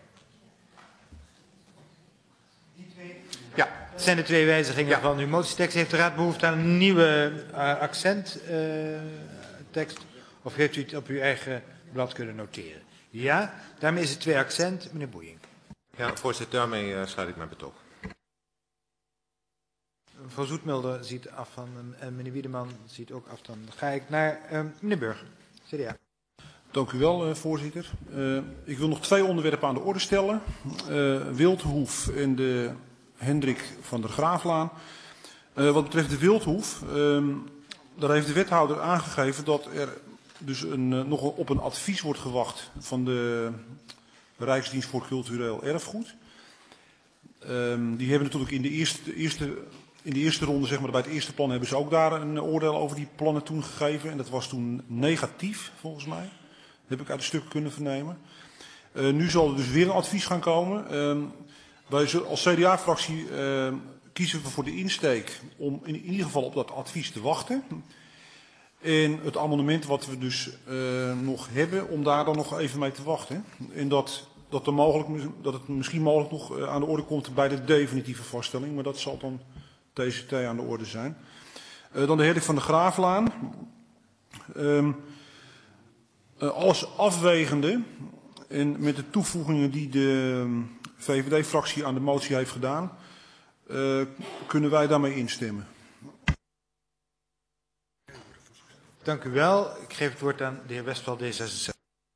Ja, het zijn de 2 wijzigingen van uw motietekst. Heeft de Raad behoefte aan een nieuwe accenttekst? Of heeft u het op uw eigen blad kunnen noteren? Ja, daarmee is het 2 accent. Meneer Boeiing. Ja, voorzitter, daarmee sluit ik mijn betoog. Mevrouw Zoetmulder ziet af van, en meneer Wiedeman ziet ook af. Dan ga ik naar meneer Burger, CDA. Dank u wel, voorzitter. Ik wil nog 2 onderwerpen aan de orde stellen. Wildhoef en de Hendrik van der Graaflaan. Wat betreft de Wildhoef, daar heeft de wethouder aangegeven dat er dus nog op een advies wordt gewacht van de Rijksdienst voor Cultureel Erfgoed. Die hebben natuurlijk in de eerste ronde, zeg maar, bij het eerste plan, hebben ze ook daar een oordeel over die plannen toen gegeven. En dat was toen negatief, volgens mij. heb ik uit de stukken kunnen vernemen. Nu zal er dus weer een advies gaan komen. Wij als CDA-fractie kiezen we voor de insteek om in ieder geval op dat advies te wachten. En het amendement wat we dus nog hebben, om daar dan nog even mee te wachten. En dat het misschien mogelijk nog aan de orde komt bij de definitieve vaststelling. Maar dat zal dan TCT aan de orde zijn. Dan de Hendrik van der Graaflaan. Alles afwegende en met de toevoegingen die de VVD-fractie aan de motie heeft gedaan, kunnen wij daarmee instemmen. Dank u wel. Ik geef het woord aan de heer Westphal, D66.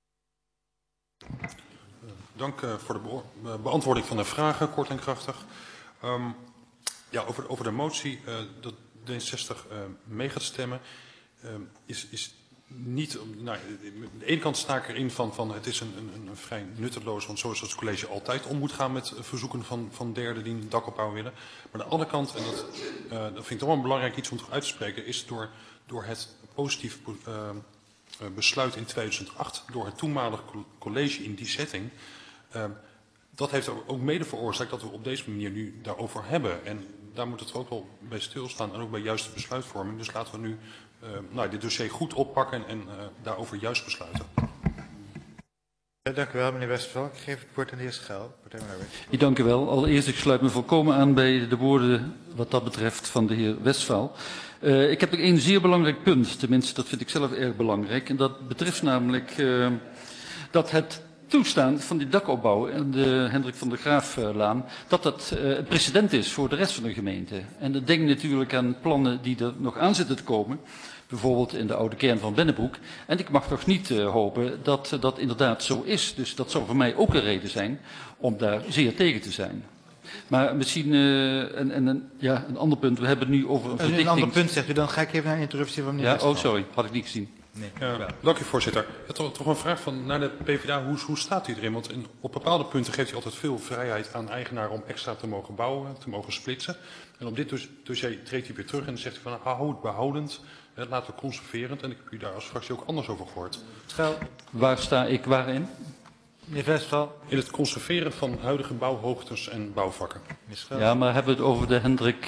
Dank voor de beantwoording van de vragen, kort en krachtig. Over de motie dat D66 mee gaat stemmen, is niet... Nou, aan de ene kant sta ik erin van het is een vrij nutteloos, want zo is het college altijd om moet gaan met verzoeken van derden die een dakopbouw willen. Maar aan de andere kant, en dat vind ik toch wel een belangrijk iets om uit te spreken, is door het positief besluit in 2008, door het toenmalig college in die setting, dat heeft ook mede veroorzaakt dat we op deze manier nu daarover hebben. En daar moet het ook wel bij stilstaan en ook bij juiste besluitvorming. Dus laten we nu dit dossier goed oppakken en daarover juist besluiten. Dank u wel, meneer Westphal. Ik geef het woord aan de heer Schel. Ik dank u wel. Allereerst, ik sluit me volkomen aan bij de woorden wat dat betreft van de heer Westphal. Ik heb nog één zeer belangrijk punt, tenminste dat vind ik zelf erg belangrijk. En dat betreft namelijk dat het toestaan van die dakopbouw en de Hendrik van der Graaflaan, dat een precedent is voor de rest van de gemeente. En dan denk ik natuurlijk aan plannen die er nog aan zitten te komen, bijvoorbeeld in de oude kern van Bennebroek. En ik mag toch niet hopen dat dat inderdaad zo is. Dus dat zou voor mij ook een reden zijn om daar zeer tegen te zijn. Maar misschien een ander punt. We hebben het nu over een verdichting. Een ander punt zegt u, dan ga ik even naar een interruptie van meneer Westphal. Oh sorry, had ik niet gezien. Nee. Dank u, voorzitter. Toch een vraag naar de PvdA. Hoe staat u erin? Want op bepaalde punten geeft u altijd veel vrijheid aan eigenaren om extra te mogen bouwen, te mogen splitsen. En op dit dossier treedt u weer terug en dan zegt u van hou het behoudend, laten we conserverend. En ik heb u daar als fractie ook anders over gehoord. Schel. Waar sta ik waarin? Meneer Westphal. In het conserveren van huidige bouwhoogtes en bouwvakken. Ja, maar hebben we het over de Hendrik...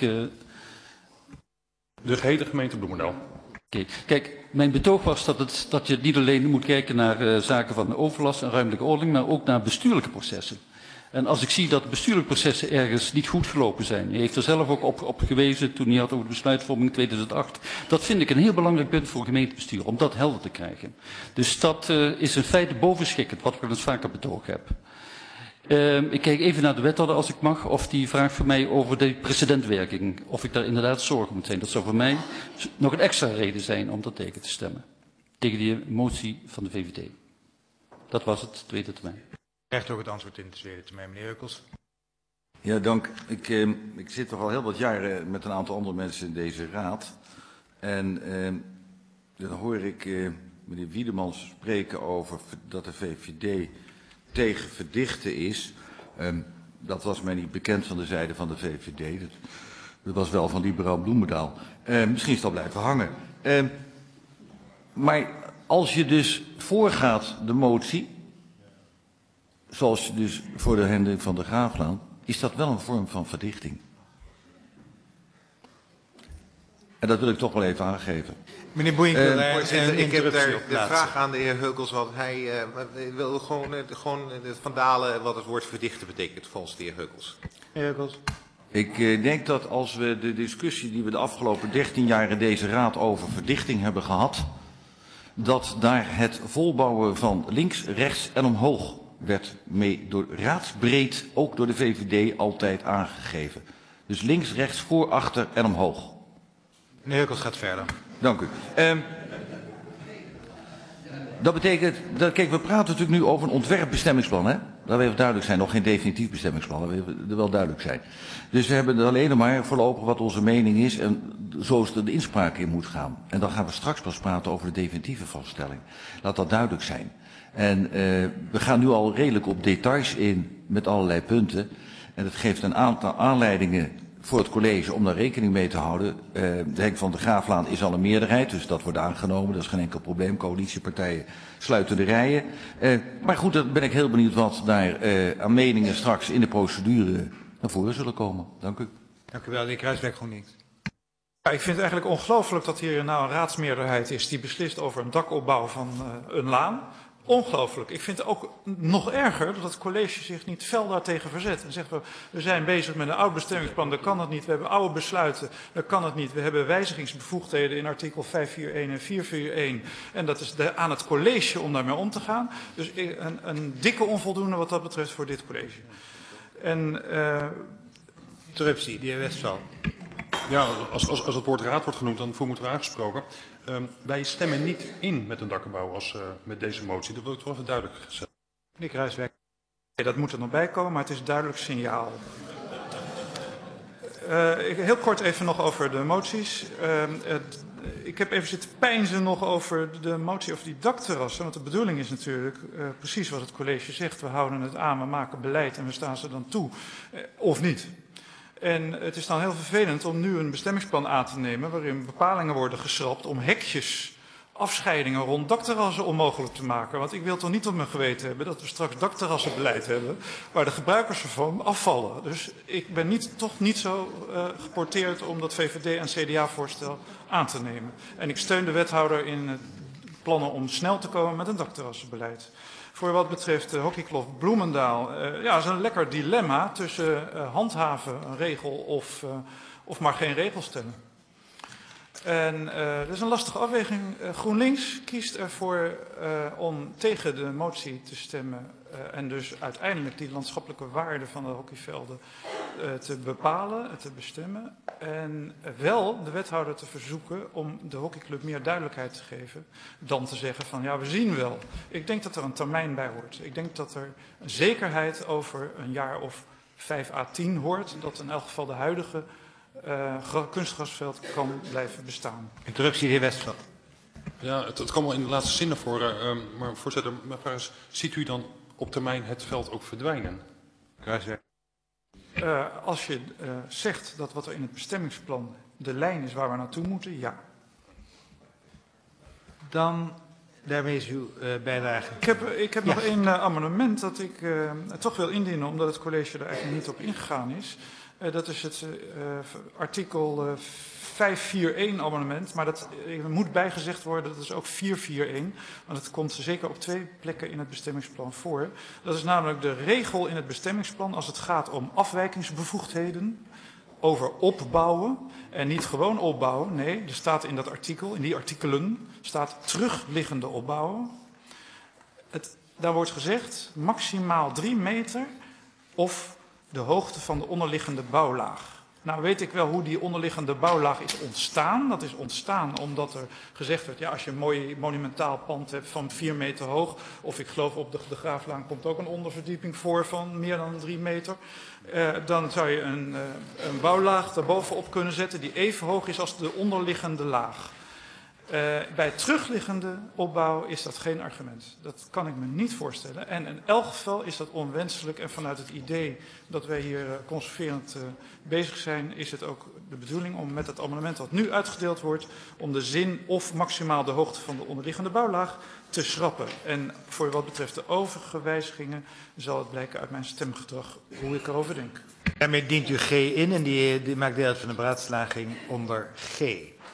De gehele gemeente Bloemendaal. Oké. Kijk, mijn betoog was dat je niet alleen moet kijken naar zaken van overlast en ruimtelijke ordening, maar ook naar bestuurlijke processen. En als ik zie dat bestuurlijke processen ergens niet goed gelopen zijn, hij heeft er zelf ook op gewezen toen hij had over de besluitvorming 2008, dat vind ik een heel belangrijk punt voor gemeentebestuur, om dat helder te krijgen. Dus dat is in feite bovenschikkend, wat ik wel eens vaker betoog heb. Ik kijk even naar de wethouder als ik mag, of die vraagt voor mij over de precedentwerking. Of ik daar inderdaad zorgen moet zijn. Dat zou voor mij nog een extra reden zijn om dat tegen te stemmen. Tegen die motie van de VVD. Dat was het, tweede termijn. Krijgt ook het antwoord in de tweede termijn, meneer Heukels. Ja, dank. Ik zit toch al heel wat jaren met een aantal andere mensen in deze raad. En dan hoor ik meneer Wiedemans spreken over dat de VVD tegen verdichten is. Dat was mij niet bekend van de zijde van de VVD. Dat was wel van Liberaal Bloemendaal. Misschien is dat blijven hangen. Maar als je dus voorgaat de motie, zoals dus voor de Hendrik van der Graaflaan, is dat wel een vorm van verdichting. En dat wil ik toch wel even aangeven. Meneer Boeink, ik heb daar de vraag aan de heer Heukels, want hij wil gewoon Van Dalen wat het woord verdichten betekent, volgens de heer Heukels. Meneer Heukels. Ik denk dat als we de discussie die we de afgelopen 13 jaar in deze raad over verdichting hebben gehad, dat daar het volbouwen van links, rechts en omhoog werd mee door raadsbreed, ook door de VVD, altijd aangegeven. Dus links, rechts, voor, achter en omhoog. Meneer Heukels gaat verder. Dank u. Dat betekent, kijk, we praten natuurlijk nu over een ontwerpbestemmingsplan, hè? Dat we even duidelijk zijn, nog geen definitief bestemmingsplan, dat we er wel duidelijk zijn. Dus we hebben er alleen maar voorlopig wat onze mening is en zo is er de inspraak in moet gaan. En dan gaan we straks pas praten over de definitieve vaststelling. Laat dat duidelijk zijn. En we gaan nu al redelijk op details in met allerlei punten. En dat geeft een aantal aanleidingen voor het college om daar rekening mee te houden. De Henk van der Graaflaan is al een meerderheid, dus dat wordt aangenomen. Dat is geen enkel probleem. Coalitiepartijen sluiten de rijen. Maar goed, dan ben ik heel benieuwd wat daar aan meningen straks in de procedure naar voren zullen komen. Dank u. Dank u wel, de heer Kruijswijk, GroenLinks. Ja, ik vind het eigenlijk ongelooflijk dat hier nou een raadsmeerderheid is die beslist over een dakopbouw van een laan. Ongelooflijk. Ik vind het ook nog erger dat het college zich niet fel daartegen verzet. En zegt, we zijn bezig met een oud bestemmingsplan, dat kan het niet. We hebben oude besluiten, dat kan het niet. We hebben wijzigingsbevoegdheden in artikel 541 en 441. En dat is aan het college om daarmee om te gaan. Dus een dikke onvoldoende wat dat betreft voor dit college. En interruptie, de heer Westphal. Ja, als het woord raad wordt genoemd, dan moeten we aangesproken. Wij stemmen niet in met een dakkenbouw als met deze motie. Dat wil ik toch even duidelijk gezegd. Meneer Kruijswijk. Dat moet er nog bij komen, maar het is een duidelijk signaal. Heel kort even nog over de moties. Ik heb even zitten peinzen nog over de motie over die dakterrassen. Want de bedoeling is natuurlijk precies wat het college zegt. We houden het aan, we maken beleid en we staan ze dan toe. Of niet. En het is dan heel vervelend om nu een bestemmingsplan aan te nemen waarin bepalingen worden geschrapt om hekjes, afscheidingen rond dakterrassen onmogelijk te maken. Want ik wil toch niet op mijn geweten hebben dat we straks dakterrassenbeleid hebben waar de gebruikers ervan afvallen. Dus ik ben toch niet zo geporteerd om dat VVD- en CDA-voorstel aan te nemen. En ik steun de wethouder in plannen om snel te komen met een dakterrassenbeleid. Voor wat betreft de hockeyclub Bloemendaal, ja, dat is een lekker dilemma tussen handhaven een regel of maar geen regel stellen. En dat is een lastige afweging. GroenLinks kiest ervoor om tegen de motie te stemmen en dus uiteindelijk die landschappelijke waarde van de hockeyvelden te bepalen, te bestemmen. En wel de wethouder te verzoeken om de hockeyclub meer duidelijkheid te geven dan te zeggen van ja, we zien wel. Ik denk dat er een termijn bij hoort. Ik denk dat er een zekerheid over een jaar of 5 à 10 hoort, dat in elk geval de huidige kunstgrasveld kan blijven bestaan. Interruptie, de heer Westphal. Ja, het kwam wel in de laatste zin naar voren. Maar voorzitter, mijn vraag is, ziet u dan op termijn het veld ook verdwijnen? Als je zegt dat wat er in het bestemmingsplan de lijn is waar we naartoe moeten, ja. Dan, daarmee is uw bijdrage. Ik heb nog één amendement dat ik toch wil indienen, omdat het college er eigenlijk niet op ingegaan is. Dat is het artikel 541 amendement, maar dat moet bijgezegd worden, dat is ook 441, want het komt zeker op 2 plekken in het bestemmingsplan voor. Dat is namelijk de regel in het bestemmingsplan als het gaat om afwijkingsbevoegdheden, over opbouwen en niet gewoon opbouwen. Nee, er staat in dat artikel, in die artikelen, staat terugliggende opbouwen. Daar wordt gezegd maximaal 3 meter of de hoogte van de onderliggende bouwlaag. Nou weet ik wel hoe die onderliggende bouwlaag is ontstaan. Dat is ontstaan omdat er gezegd werd, ja, als je een mooi monumentaal pand hebt van 4 meter hoog, of ik geloof op de Graaflaan komt ook een onderverdieping voor van meer dan 3 meter, dan zou je een bouwlaag daarbovenop kunnen zetten die even hoog is als de onderliggende laag. Bij terugliggende opbouw is dat geen argument. Dat kan ik me niet voorstellen. En in elk geval is dat onwenselijk. En vanuit het idee dat wij hier conserverend bezig zijn, is het ook de bedoeling om met het amendement dat nu uitgedeeld wordt, om de zin of maximaal de hoogte van de onderliggende bouwlaag te schrappen. En voor wat betreft de overige wijzigingen zal het blijken uit mijn stemgedrag hoe ik erover denk. Daarmee dient u G in en die maakt deel uit van de beraadslaging onder G.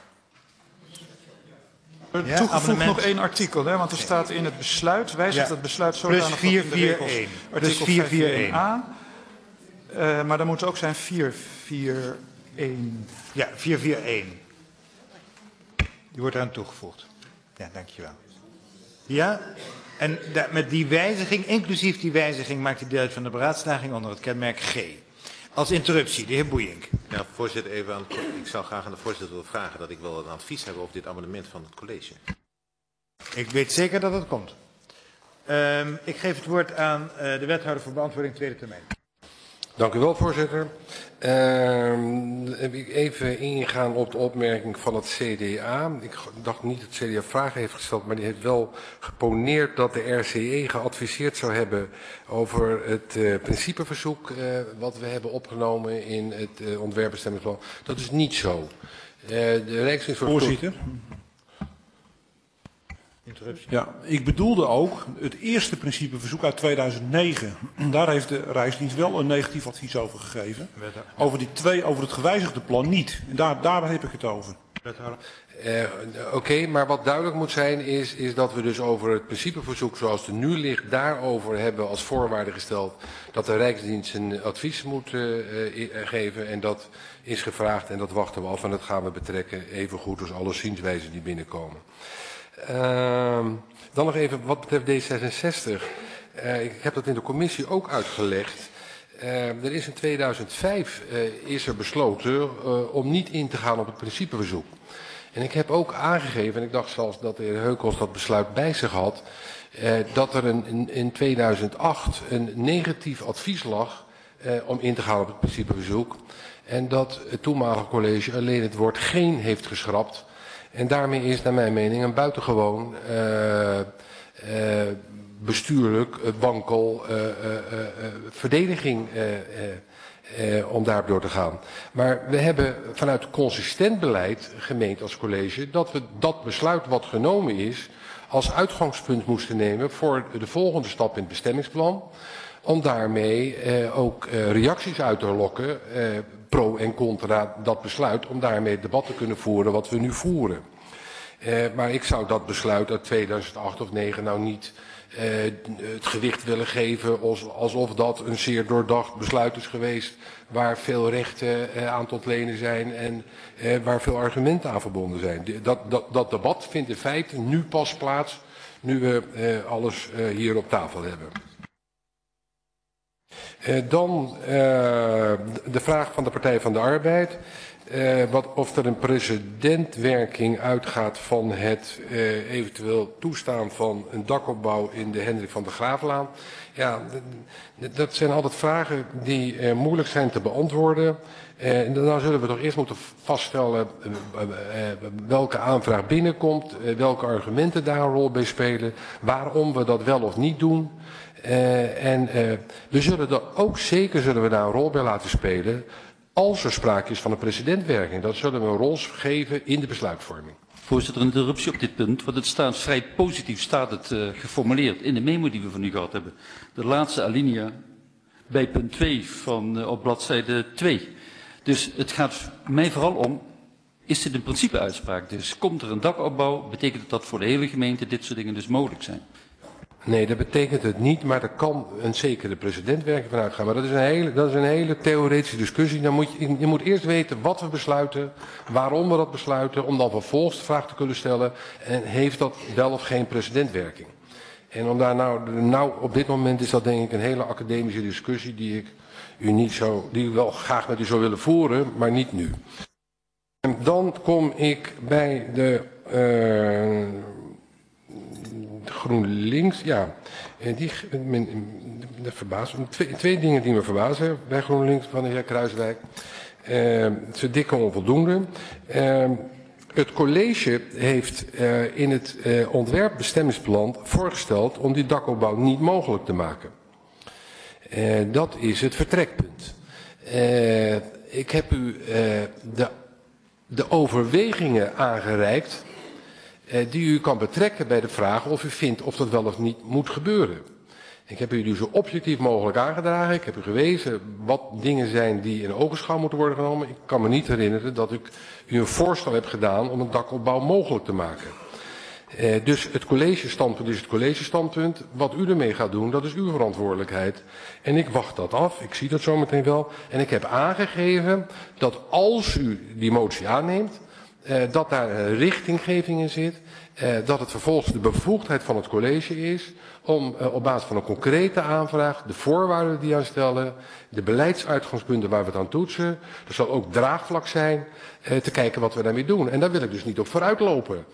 Ja, toegevoegd nog 1 artikel, hè, want er staat in het besluit, wijzigt het besluit zodanig dat in de regels artikel 541a, maar dan moet het ook zijn 441. Ja, 441. Die wordt eraan toegevoegd. Ja, dankjewel. Ja, en met die wijziging, inclusief die wijziging, maakt hij deel uit van de beraadslaging onder het kenmerk G. Als interruptie, de heer Boeink. Ja, voorzitter, ik zou graag aan de voorzitter willen vragen dat ik wel een advies heb over dit amendement van het college. Ik weet zeker dat het komt. Ik geef het woord aan de wethouder voor beantwoording tweede termijn. Dank u wel, voorzitter. Even ingaan op de opmerking van het CDA. Ik dacht niet dat het CDA vragen heeft gesteld, maar die heeft wel geponeerd dat de RCE geadviseerd zou hebben over het principeverzoek wat we hebben opgenomen in het ontwerpbestemmingsplan. Dat is niet zo. De Rijksdienst voor Voorzitter. Ja, ik bedoelde ook het eerste principeverzoek uit 2009. Daar heeft de Rijksdienst wel een negatief advies over gegeven. Over het gewijzigde plan niet. En daar heb ik het over. Oké, maar wat duidelijk moet zijn is dat we dus over het principeverzoek zoals het er nu ligt, daarover hebben als voorwaarde gesteld dat de Rijksdienst een advies moet geven. En dat is gevraagd en dat wachten we af en dat gaan we betrekken even goed als alle zienswijzen die binnenkomen. Dan nog even wat betreft D66. Ik heb dat in de commissie ook uitgelegd. Er is in 2005 is er besloten om niet in te gaan op het principeverzoek. En ik heb ook aangegeven, en ik dacht zelfs dat de heer Heukels dat besluit bij zich had, dat er in 2008 een negatief advies lag om in te gaan op het principeverzoek. En dat het toenmalige college alleen het woord geen heeft geschrapt. En daarmee is naar mijn mening een buitengewoon bestuurlijk wankel verdediging om daarop door te gaan. Maar we hebben vanuit consistent beleid gemeend als college dat we dat besluit wat genomen is als uitgangspunt moesten nemen voor de volgende stap in het bestemmingsplan. Om daarmee ook reacties uit te lokken, pro en contra dat besluit, om daarmee het debat te kunnen voeren wat we nu voeren. Maar ik zou dat besluit uit 2008 of 2009 nou niet het gewicht willen geven alsof dat een zeer doordacht besluit is geweest waar veel rechten aan te ontlenen zijn en waar veel argumenten aan verbonden zijn. Dat debat vindt in feite nu pas plaats nu we alles hier op tafel hebben. Dan de vraag van de Partij van de Arbeid. Of er een precedentwerking uitgaat van het eventueel toestaan van een dakopbouw in de Hendrik van der Graaflaan. Ja, dat zijn altijd vragen die moeilijk zijn te beantwoorden. Dan zullen we toch eerst moeten vaststellen welke aanvraag binnenkomt, welke argumenten daar een rol bij spelen, waarom we dat wel of niet doen. We zullen er ook zeker daar een rol bij laten spelen als er sprake is van een precedentwerking. Dat zullen we een rol geven in de besluitvorming. Voorzitter, een interruptie op dit punt, want het staat vrij positief staat het geformuleerd in de memo die we van u gehad hebben. De laatste alinea bij punt 2 van op bladzijde 2. Dus het gaat mij vooral om, is dit een principeuitspraak? Dus komt er een dakopbouw, betekent dat voor de hele gemeente dit soort dingen dus mogelijk zijn? Nee, dat betekent het niet, maar er kan een zekere precedentwerking van uitgaan. Maar dat is een hele theoretische discussie. Je moet eerst weten wat we besluiten, waarom we dat besluiten, om dan vervolgens de vraag te kunnen stellen, en heeft dat wel of geen precedentwerking? En om daar nou op dit moment is dat denk ik een hele academische discussie die ik die ik wel graag met u zou willen voeren, maar niet nu. En dan kom ik bij de GroenLinks, ja, dat verbaast me. Twee dingen die me verbazen bij GroenLinks van de heer Kruiswijk. Ze dikken onvoldoende. Het college heeft in het ontwerpbestemmingsplan voorgesteld om die dakopbouw niet mogelijk te maken. Dat is het vertrekpunt. Ik heb u de overwegingen aangereikt die u kan betrekken bij de vraag of u vindt of dat wel of niet moet gebeuren. Ik heb u zo objectief mogelijk aangedragen. Ik heb u gewezen wat dingen zijn die in ogenschouw moeten worden genomen. Ik kan me niet herinneren dat ik u een voorstel heb gedaan om een dakopbouw mogelijk te maken. Dus het collegestandpunt is het collegestandpunt. Wat u ermee gaat doen, dat is uw verantwoordelijkheid. En ik wacht dat af, ik zie dat zo meteen wel. En ik heb aangegeven dat als u die motie aanneemt, dat daar een richtinggeving in zit. Dat het vervolgens de bevoegdheid van het college is om op basis van een concrete aanvraag, de voorwaarden die aan stellen, de beleidsuitgangspunten waar we het aan toetsen, er zal ook draagvlak zijn, te kijken wat we daarmee doen. En daar wil ik dus niet op vooruitlopen.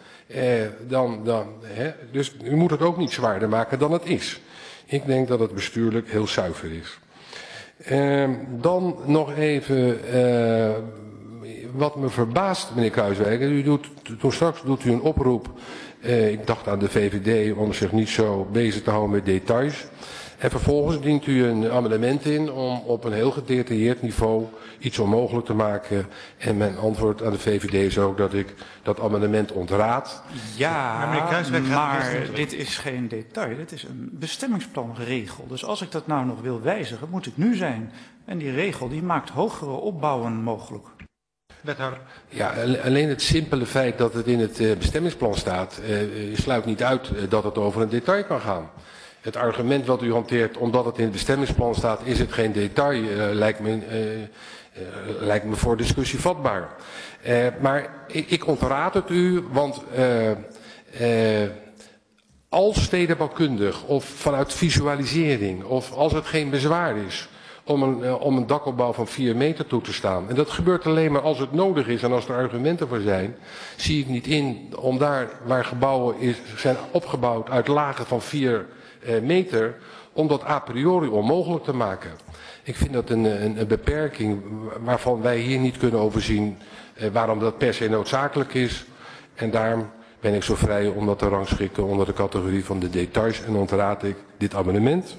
Dus u moet het ook niet zwaarder maken dan het is. Ik denk dat het bestuurlijk heel zuiver is. Dan nog even wat me verbaast, meneer Kruijswijk. Toen straks doet u een oproep, ik dacht aan de VVD, om zich niet zo bezig te houden met details. En vervolgens dient u een amendement in om op een heel gedetailleerd niveau iets onmogelijk te maken. En mijn antwoord aan de VVD is ook dat ik dat amendement ontraad. Ja, maar dit is geen detail. Dit is een bestemmingsplanregel. Dus als ik dat nou nog wil wijzigen, moet ik nu zijn. En die regel die maakt hogere opbouwen mogelijk. Wethouder. Ja, alleen het simpele feit dat het in het bestemmingsplan staat, sluit niet uit dat het over een detail kan gaan. Het argument wat u hanteert, omdat het in het bestemmingsplan staat, is het geen detail, lijkt me voor discussie vatbaar. Maar ik ontraad het u, want als stedenbouwkundig of vanuit visualisering, of als het geen bezwaar is om een dakopbouw van 4 meter toe te staan. En dat gebeurt alleen maar als het nodig is en als er argumenten voor zijn. Zie ik niet in om daar waar gebouwen zijn opgebouwd uit lagen van 4 meter, om dat a priori onmogelijk te maken. Ik vind dat een beperking waarvan wij hier niet kunnen overzien waarom dat per se noodzakelijk is. En daarom ben ik zo vrij om dat te rangschikken onder de categorie van de details en ontraad ik dit amendement.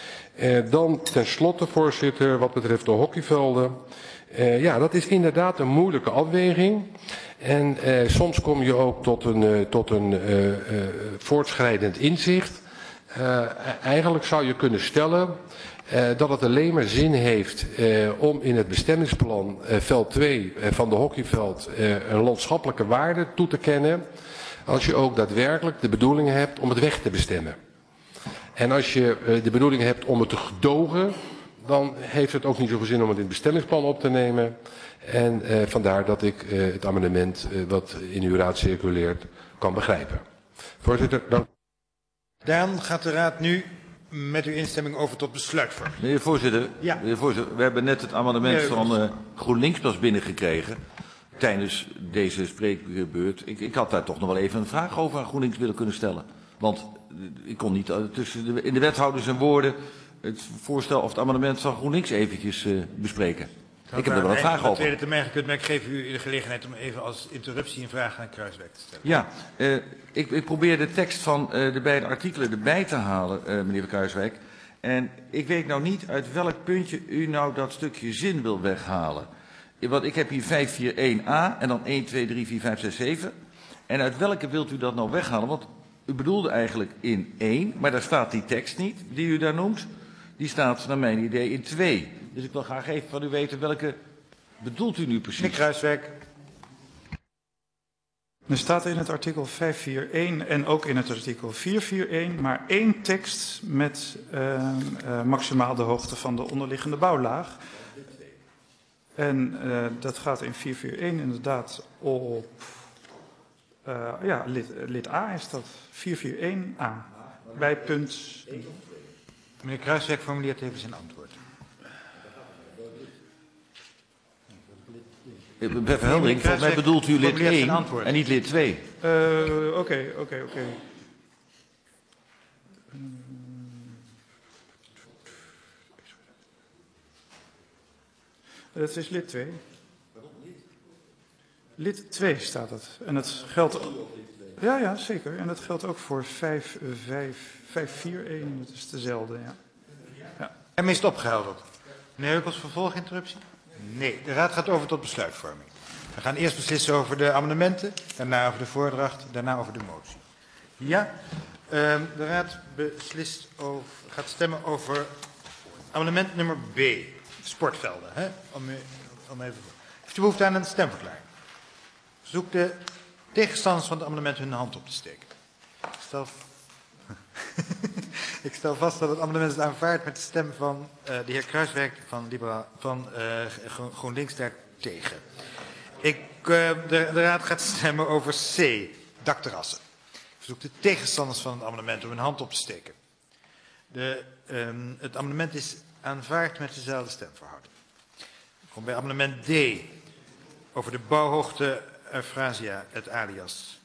Dan tenslotte, voorzitter, wat betreft de hockeyvelden. Ja, dat is inderdaad een moeilijke afweging. En soms kom je ook tot een voortschrijdend inzicht. Eigenlijk zou je kunnen stellen dat het alleen maar zin heeft om in het bestemmingsplan veld 2 van de hockeyveld een landschappelijke waarde toe te kennen, als je ook daadwerkelijk de bedoeling hebt om het weg te bestemmen. En als je de bedoeling hebt om het te gedogen, dan heeft het ook niet zoveel zin om het in het bestemmingsplan op te nemen. En vandaar dat ik het amendement wat in uw raad circuleert kan begrijpen. Voorzitter, dank. Dan gaat de raad nu met uw instemming over tot besluitvorming. Meneer voorzitter, ja. Meneer voorzitter, we hebben net het amendement van GroenLinks pas binnengekregen tijdens deze spreekbeurt. Ik had daar toch nog wel even een vraag over aan GroenLinks willen kunnen stellen. Want ik kon niet in de wethouders en woorden het voorstel of het amendement van GroenLinks eventjes bespreken. Ik heb er wel een vraag over. Tweede termijn gekund, maar ik geef u de gelegenheid om even als interruptie een vraag aan Kruijswijk te stellen. Ja, ik probeer de tekst van de beide artikelen erbij te halen, meneer Kruijswijk. En ik weet nou niet uit welk puntje u nou dat stukje zin wil weghalen. Want ik heb hier 541a en dan 1, 2, 3, 4, 5, 6, 7. En uit welke wilt u dat nou weghalen? Want u bedoelde eigenlijk in 1, maar daar staat die tekst niet die u daar noemt. Die staat naar mijn idee in 2. Dus ik wil graag even van u weten welke bedoelt u nu precies? Meneer Kruijswijk. Er staat in het artikel 541 en ook in het artikel 441 maar 1 tekst met maximaal de hoogte van de onderliggende bouwlaag. En dat gaat in 441 inderdaad op lid A is dat. 441a. Bij punt. Meneer Kruijswijk formuleert even zijn antwoord. Verheldering, volgens mij bedoelt u lid 1 en niet lid 2. Oké. Het is lid 2. Lid 2 staat het. En het geldt. Ja, zeker. En dat geldt ook voor 541. Dat is dezelfde, ja. En is het opgehelderd. Meneer Heukels, vervolginterruptie? Nee, de raad gaat over tot besluitvorming. We gaan eerst beslissen over de amendementen, daarna over de voordracht, daarna over de motie. Ja, de raad gaat stemmen over amendement nummer B, sportvelden. Hè? Om even. Heeft u behoefte aan een stemverklaring? Verzoek de tegenstanders van het amendement hun hand op te steken. Ik stel vast dat het amendement is aanvaard met de stem van de heer Kruijswijk van GroenLinks daartegen. De raad gaat stemmen over C, dakterrassen. Ik verzoek de tegenstanders van het amendement om hun hand op te steken. Het amendement is aanvaard met dezelfde stemverhouding. Ik kom bij amendement D, over de bouwhoogte Euphrasia et alias.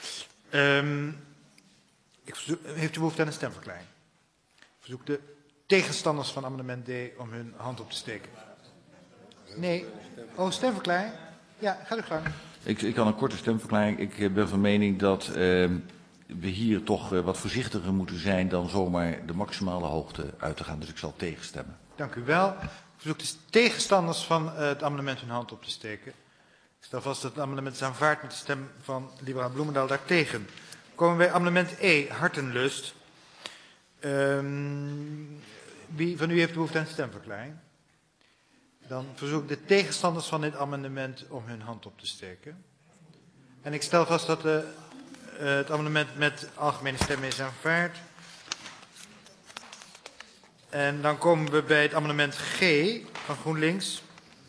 Heeft u behoefte aan een stemverklaring? Ik verzoek de tegenstanders van amendement D om hun hand op te steken? Nee. Oh, stemverklaring? Ja, gaat u gang. Ik kan een korte stemverklaring. Ik ben van mening dat we hier toch wat voorzichtiger moeten zijn dan zomaar de maximale hoogte uit te gaan. Dus ik zal tegenstemmen. Dank u wel. Ik verzoek de tegenstanders van het amendement hun hand op te steken. Ik stel vast dat het amendement is aanvaard met de stem van liberaal Bloemendaal daartegen. Komen we bij amendement E, Hartenlust. Wie van u heeft behoefte aan stemverklaring? Dan verzoek ik de tegenstanders van dit amendement om hun hand op te steken. En ik stel vast dat het amendement met algemene stemmen is aanvaard. En dan komen we bij het amendement G van GroenLinks.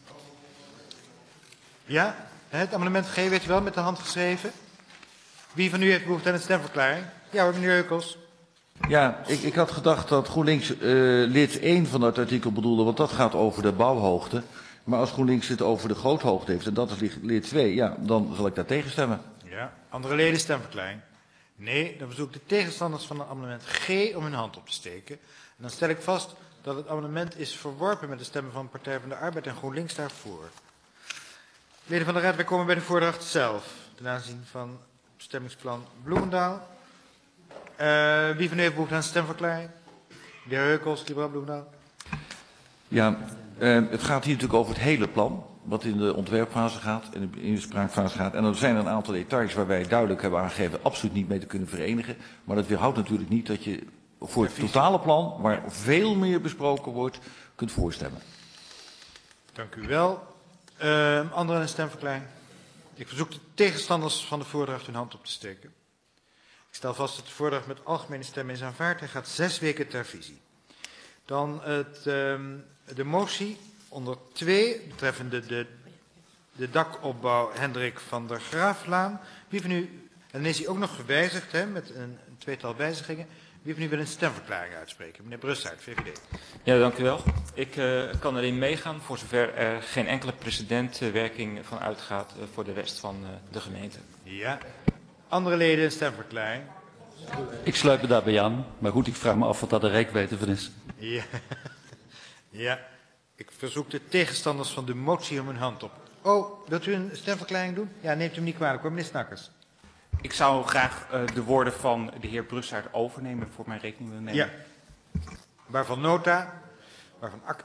Ja, het amendement G weet u wel, met de hand geschreven. Wie van u heeft behoefte aan een stemverklaring? Ja hoor, meneer Heukels. Ja, ik had gedacht dat GroenLinks lid 1 van dat artikel bedoelde, want dat gaat over de bouwhoogte. Maar als GroenLinks het over de groothoogte heeft, en dat is lid 2, ja, dan zal ik daar tegen stemmen. Ja, andere leden stemverklaring? Nee, dan verzoek ik de tegenstanders van het amendement G om hun hand op te steken. En dan stel ik vast dat het amendement is verworpen met de stemmen van Partij van de Arbeid en GroenLinks daarvoor. Leden van de Raad, wij komen bij de voordracht zelf. Ten aanzien van het stemmingsplan Bloemendaal. Wie van u heeft behoefte aan een stemverklaring? De heer Heukels, liberaal Bloemendaal. Ja, het gaat hier natuurlijk over het hele plan, wat in de ontwerpfase gaat en de inspraakfase gaat. En er zijn een aantal details waar wij duidelijk hebben aangegeven absoluut niet mee te kunnen verenigen. Maar dat weerhoudt natuurlijk niet dat je voor het totale plan, waar veel meer besproken wordt, kunt voorstemmen. Dank u wel. Anderen een stemverklaring? Ik verzoek de tegenstanders van de voordracht hun hand op te steken. Ik stel vast dat de voordracht met algemene stemmen is aanvaard en gaat 6 weken ter visie. Dan de motie onder 2 betreffende de dakopbouw Hendrik van der Graaflaan. Wie van u, en dan is hij ook nog gewijzigd met een tweetal wijzigingen. Wie van u wil een stemverklaring uitspreken? Meneer Brussaert, VVD. Ja, dank u wel. Ik kan erin meegaan voor zover er geen enkele precedentwerking van uitgaat voor de rest van de gemeente. Ja. Andere leden een stemverklaring? Ik sluit me daarbij aan, maar goed, ik vraag me af wat daar de reikwijdte van is. Ja. Ja. Ik verzoek de tegenstanders van de motie om hun hand op. Oh, wilt u een stemverklaring doen? Ja, neemt u hem niet kwalijk hoor, meneer Snakkers. Ik zou graag de woorden van de heer Brussaert overnemen voor mijn rekening willen nemen. Ja. Waarvan nota, waarvan akte.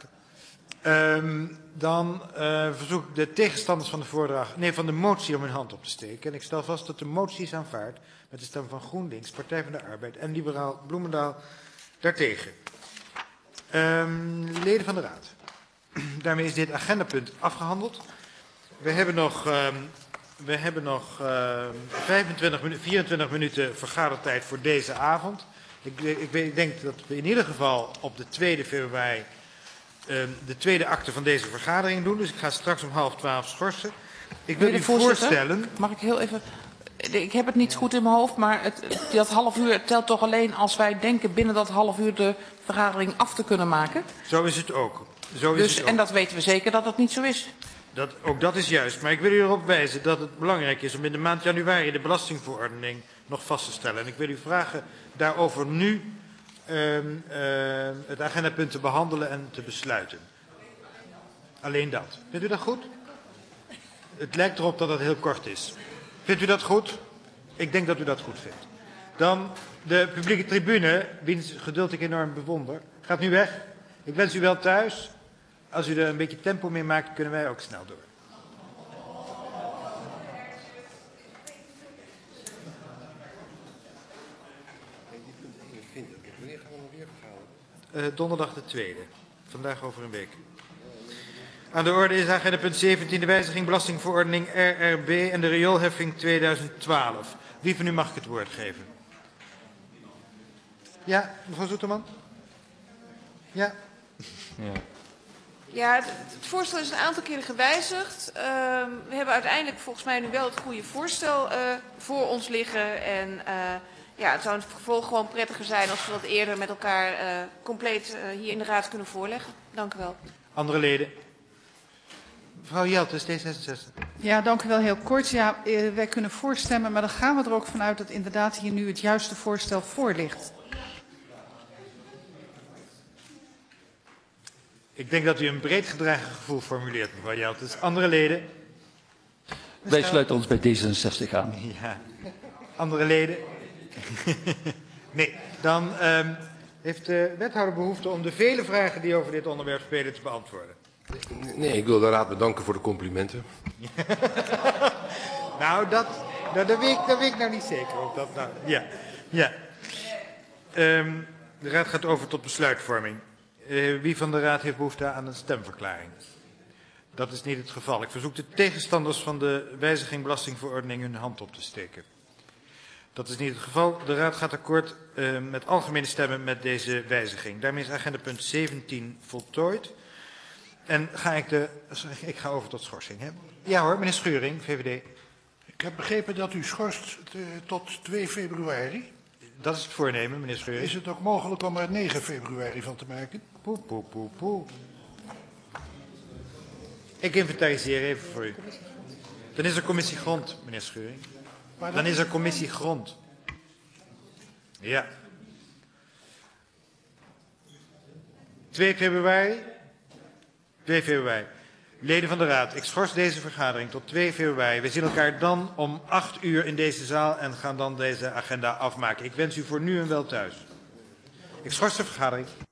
Dan verzoek ik de tegenstanders van de van de motie om hun hand op te steken. En ik stel vast dat de motie is aanvaard met de stem van GroenLinks, Partij van de Arbeid en liberaal Bloemendaal daartegen. Leden van de Raad. Daarmee is dit agendapunt afgehandeld. We hebben nog 24 minuten vergadertijd voor deze avond. Ik denk dat we in ieder geval op de 2 februari de tweede akte van deze vergadering doen. Dus ik ga straks om 11:30 schorsen. Ik wil u voorstellen... Mag ik heel even... Ik heb het niet goed in mijn hoofd, maar dat half uur telt toch alleen als wij denken binnen dat half uur de vergadering af te kunnen maken? Zo is het ook. En dat weten we zeker dat dat niet zo is. Ook dat is juist. Maar ik wil u erop wijzen dat het belangrijk is om in de maand januari de belastingverordening nog vast te stellen. En ik wil u vragen daarover nu het agendapunt te behandelen en te besluiten. Alleen dat. Vindt u dat goed? Het lijkt erop dat het heel kort is. Vindt u dat goed? Ik denk dat u dat goed vindt. Dan de publieke tribune, wiens geduld ik enorm bewonder, gaat nu weg. Ik wens u wel thuis. Als u er een beetje tempo mee maakt, kunnen wij ook snel door. Wanneer gaan we nog weer vergaderen? Donderdag de 2e. Vandaag over een week. Aan de orde is agenda punt 17, de wijziging belastingverordening RRB en de rioolheffing 2012. Wie van u mag ik het woord geven? Ja, mevrouw Zoeterman? Ja. Ja, het voorstel is een aantal keren gewijzigd. We hebben uiteindelijk volgens mij nu wel het goede voorstel voor ons liggen. En het zou in het vervolg gewoon prettiger zijn als we dat eerder met elkaar compleet hier in de Raad kunnen voorleggen. Dank u wel. Andere leden? Mevrouw Jeltes, D66. Ja, dank u wel. Heel kort. Ja, wij kunnen voorstemmen, maar dan gaan we er ook vanuit dat inderdaad hier nu het juiste voorstel voor ligt. Ik denk dat u een breed gedragen gevoel formuleert, mevrouw Jeltens. Andere leden? Wij sluiten ons bij D66 aan. Ja. Andere leden? Nee. Dan heeft de wethouder behoefte om de vele vragen die over dit onderwerp spelen te beantwoorden. Nee, ik wil de raad bedanken voor de complimenten. Nou, daar weet ik nou niet zeker of dat nou... Ja. Ja. De raad gaat over tot besluitvorming. Wie van de raad heeft behoefte aan een stemverklaring? Dat is niet het geval. Ik verzoek de tegenstanders van de wijziging belastingverordening hun hand op te steken. Dat is niet het geval. De raad gaat akkoord met algemene stemmen met deze wijziging. Daarmee is agenda punt 17 voltooid. En ik ga over tot schorsing. Hè? Ja hoor, meneer Schuring, VVD. Ik heb begrepen dat u schorst tot 2 februari. Dat is het voornemen, meneer Schuring. Is het ook mogelijk om er 9 februari van te maken? Poe. Ik inventariseer even voor u. Dan is er commissie grond, meneer Schuring. Dan is er commissie grond. Ja. 2 februari. 2 februari. Leden van de raad, ik schors deze vergadering tot 2 februari. We zien elkaar dan om 8 uur in deze zaal en gaan dan deze agenda afmaken. Ik wens u voor nu een wel thuis. Ik schors de vergadering.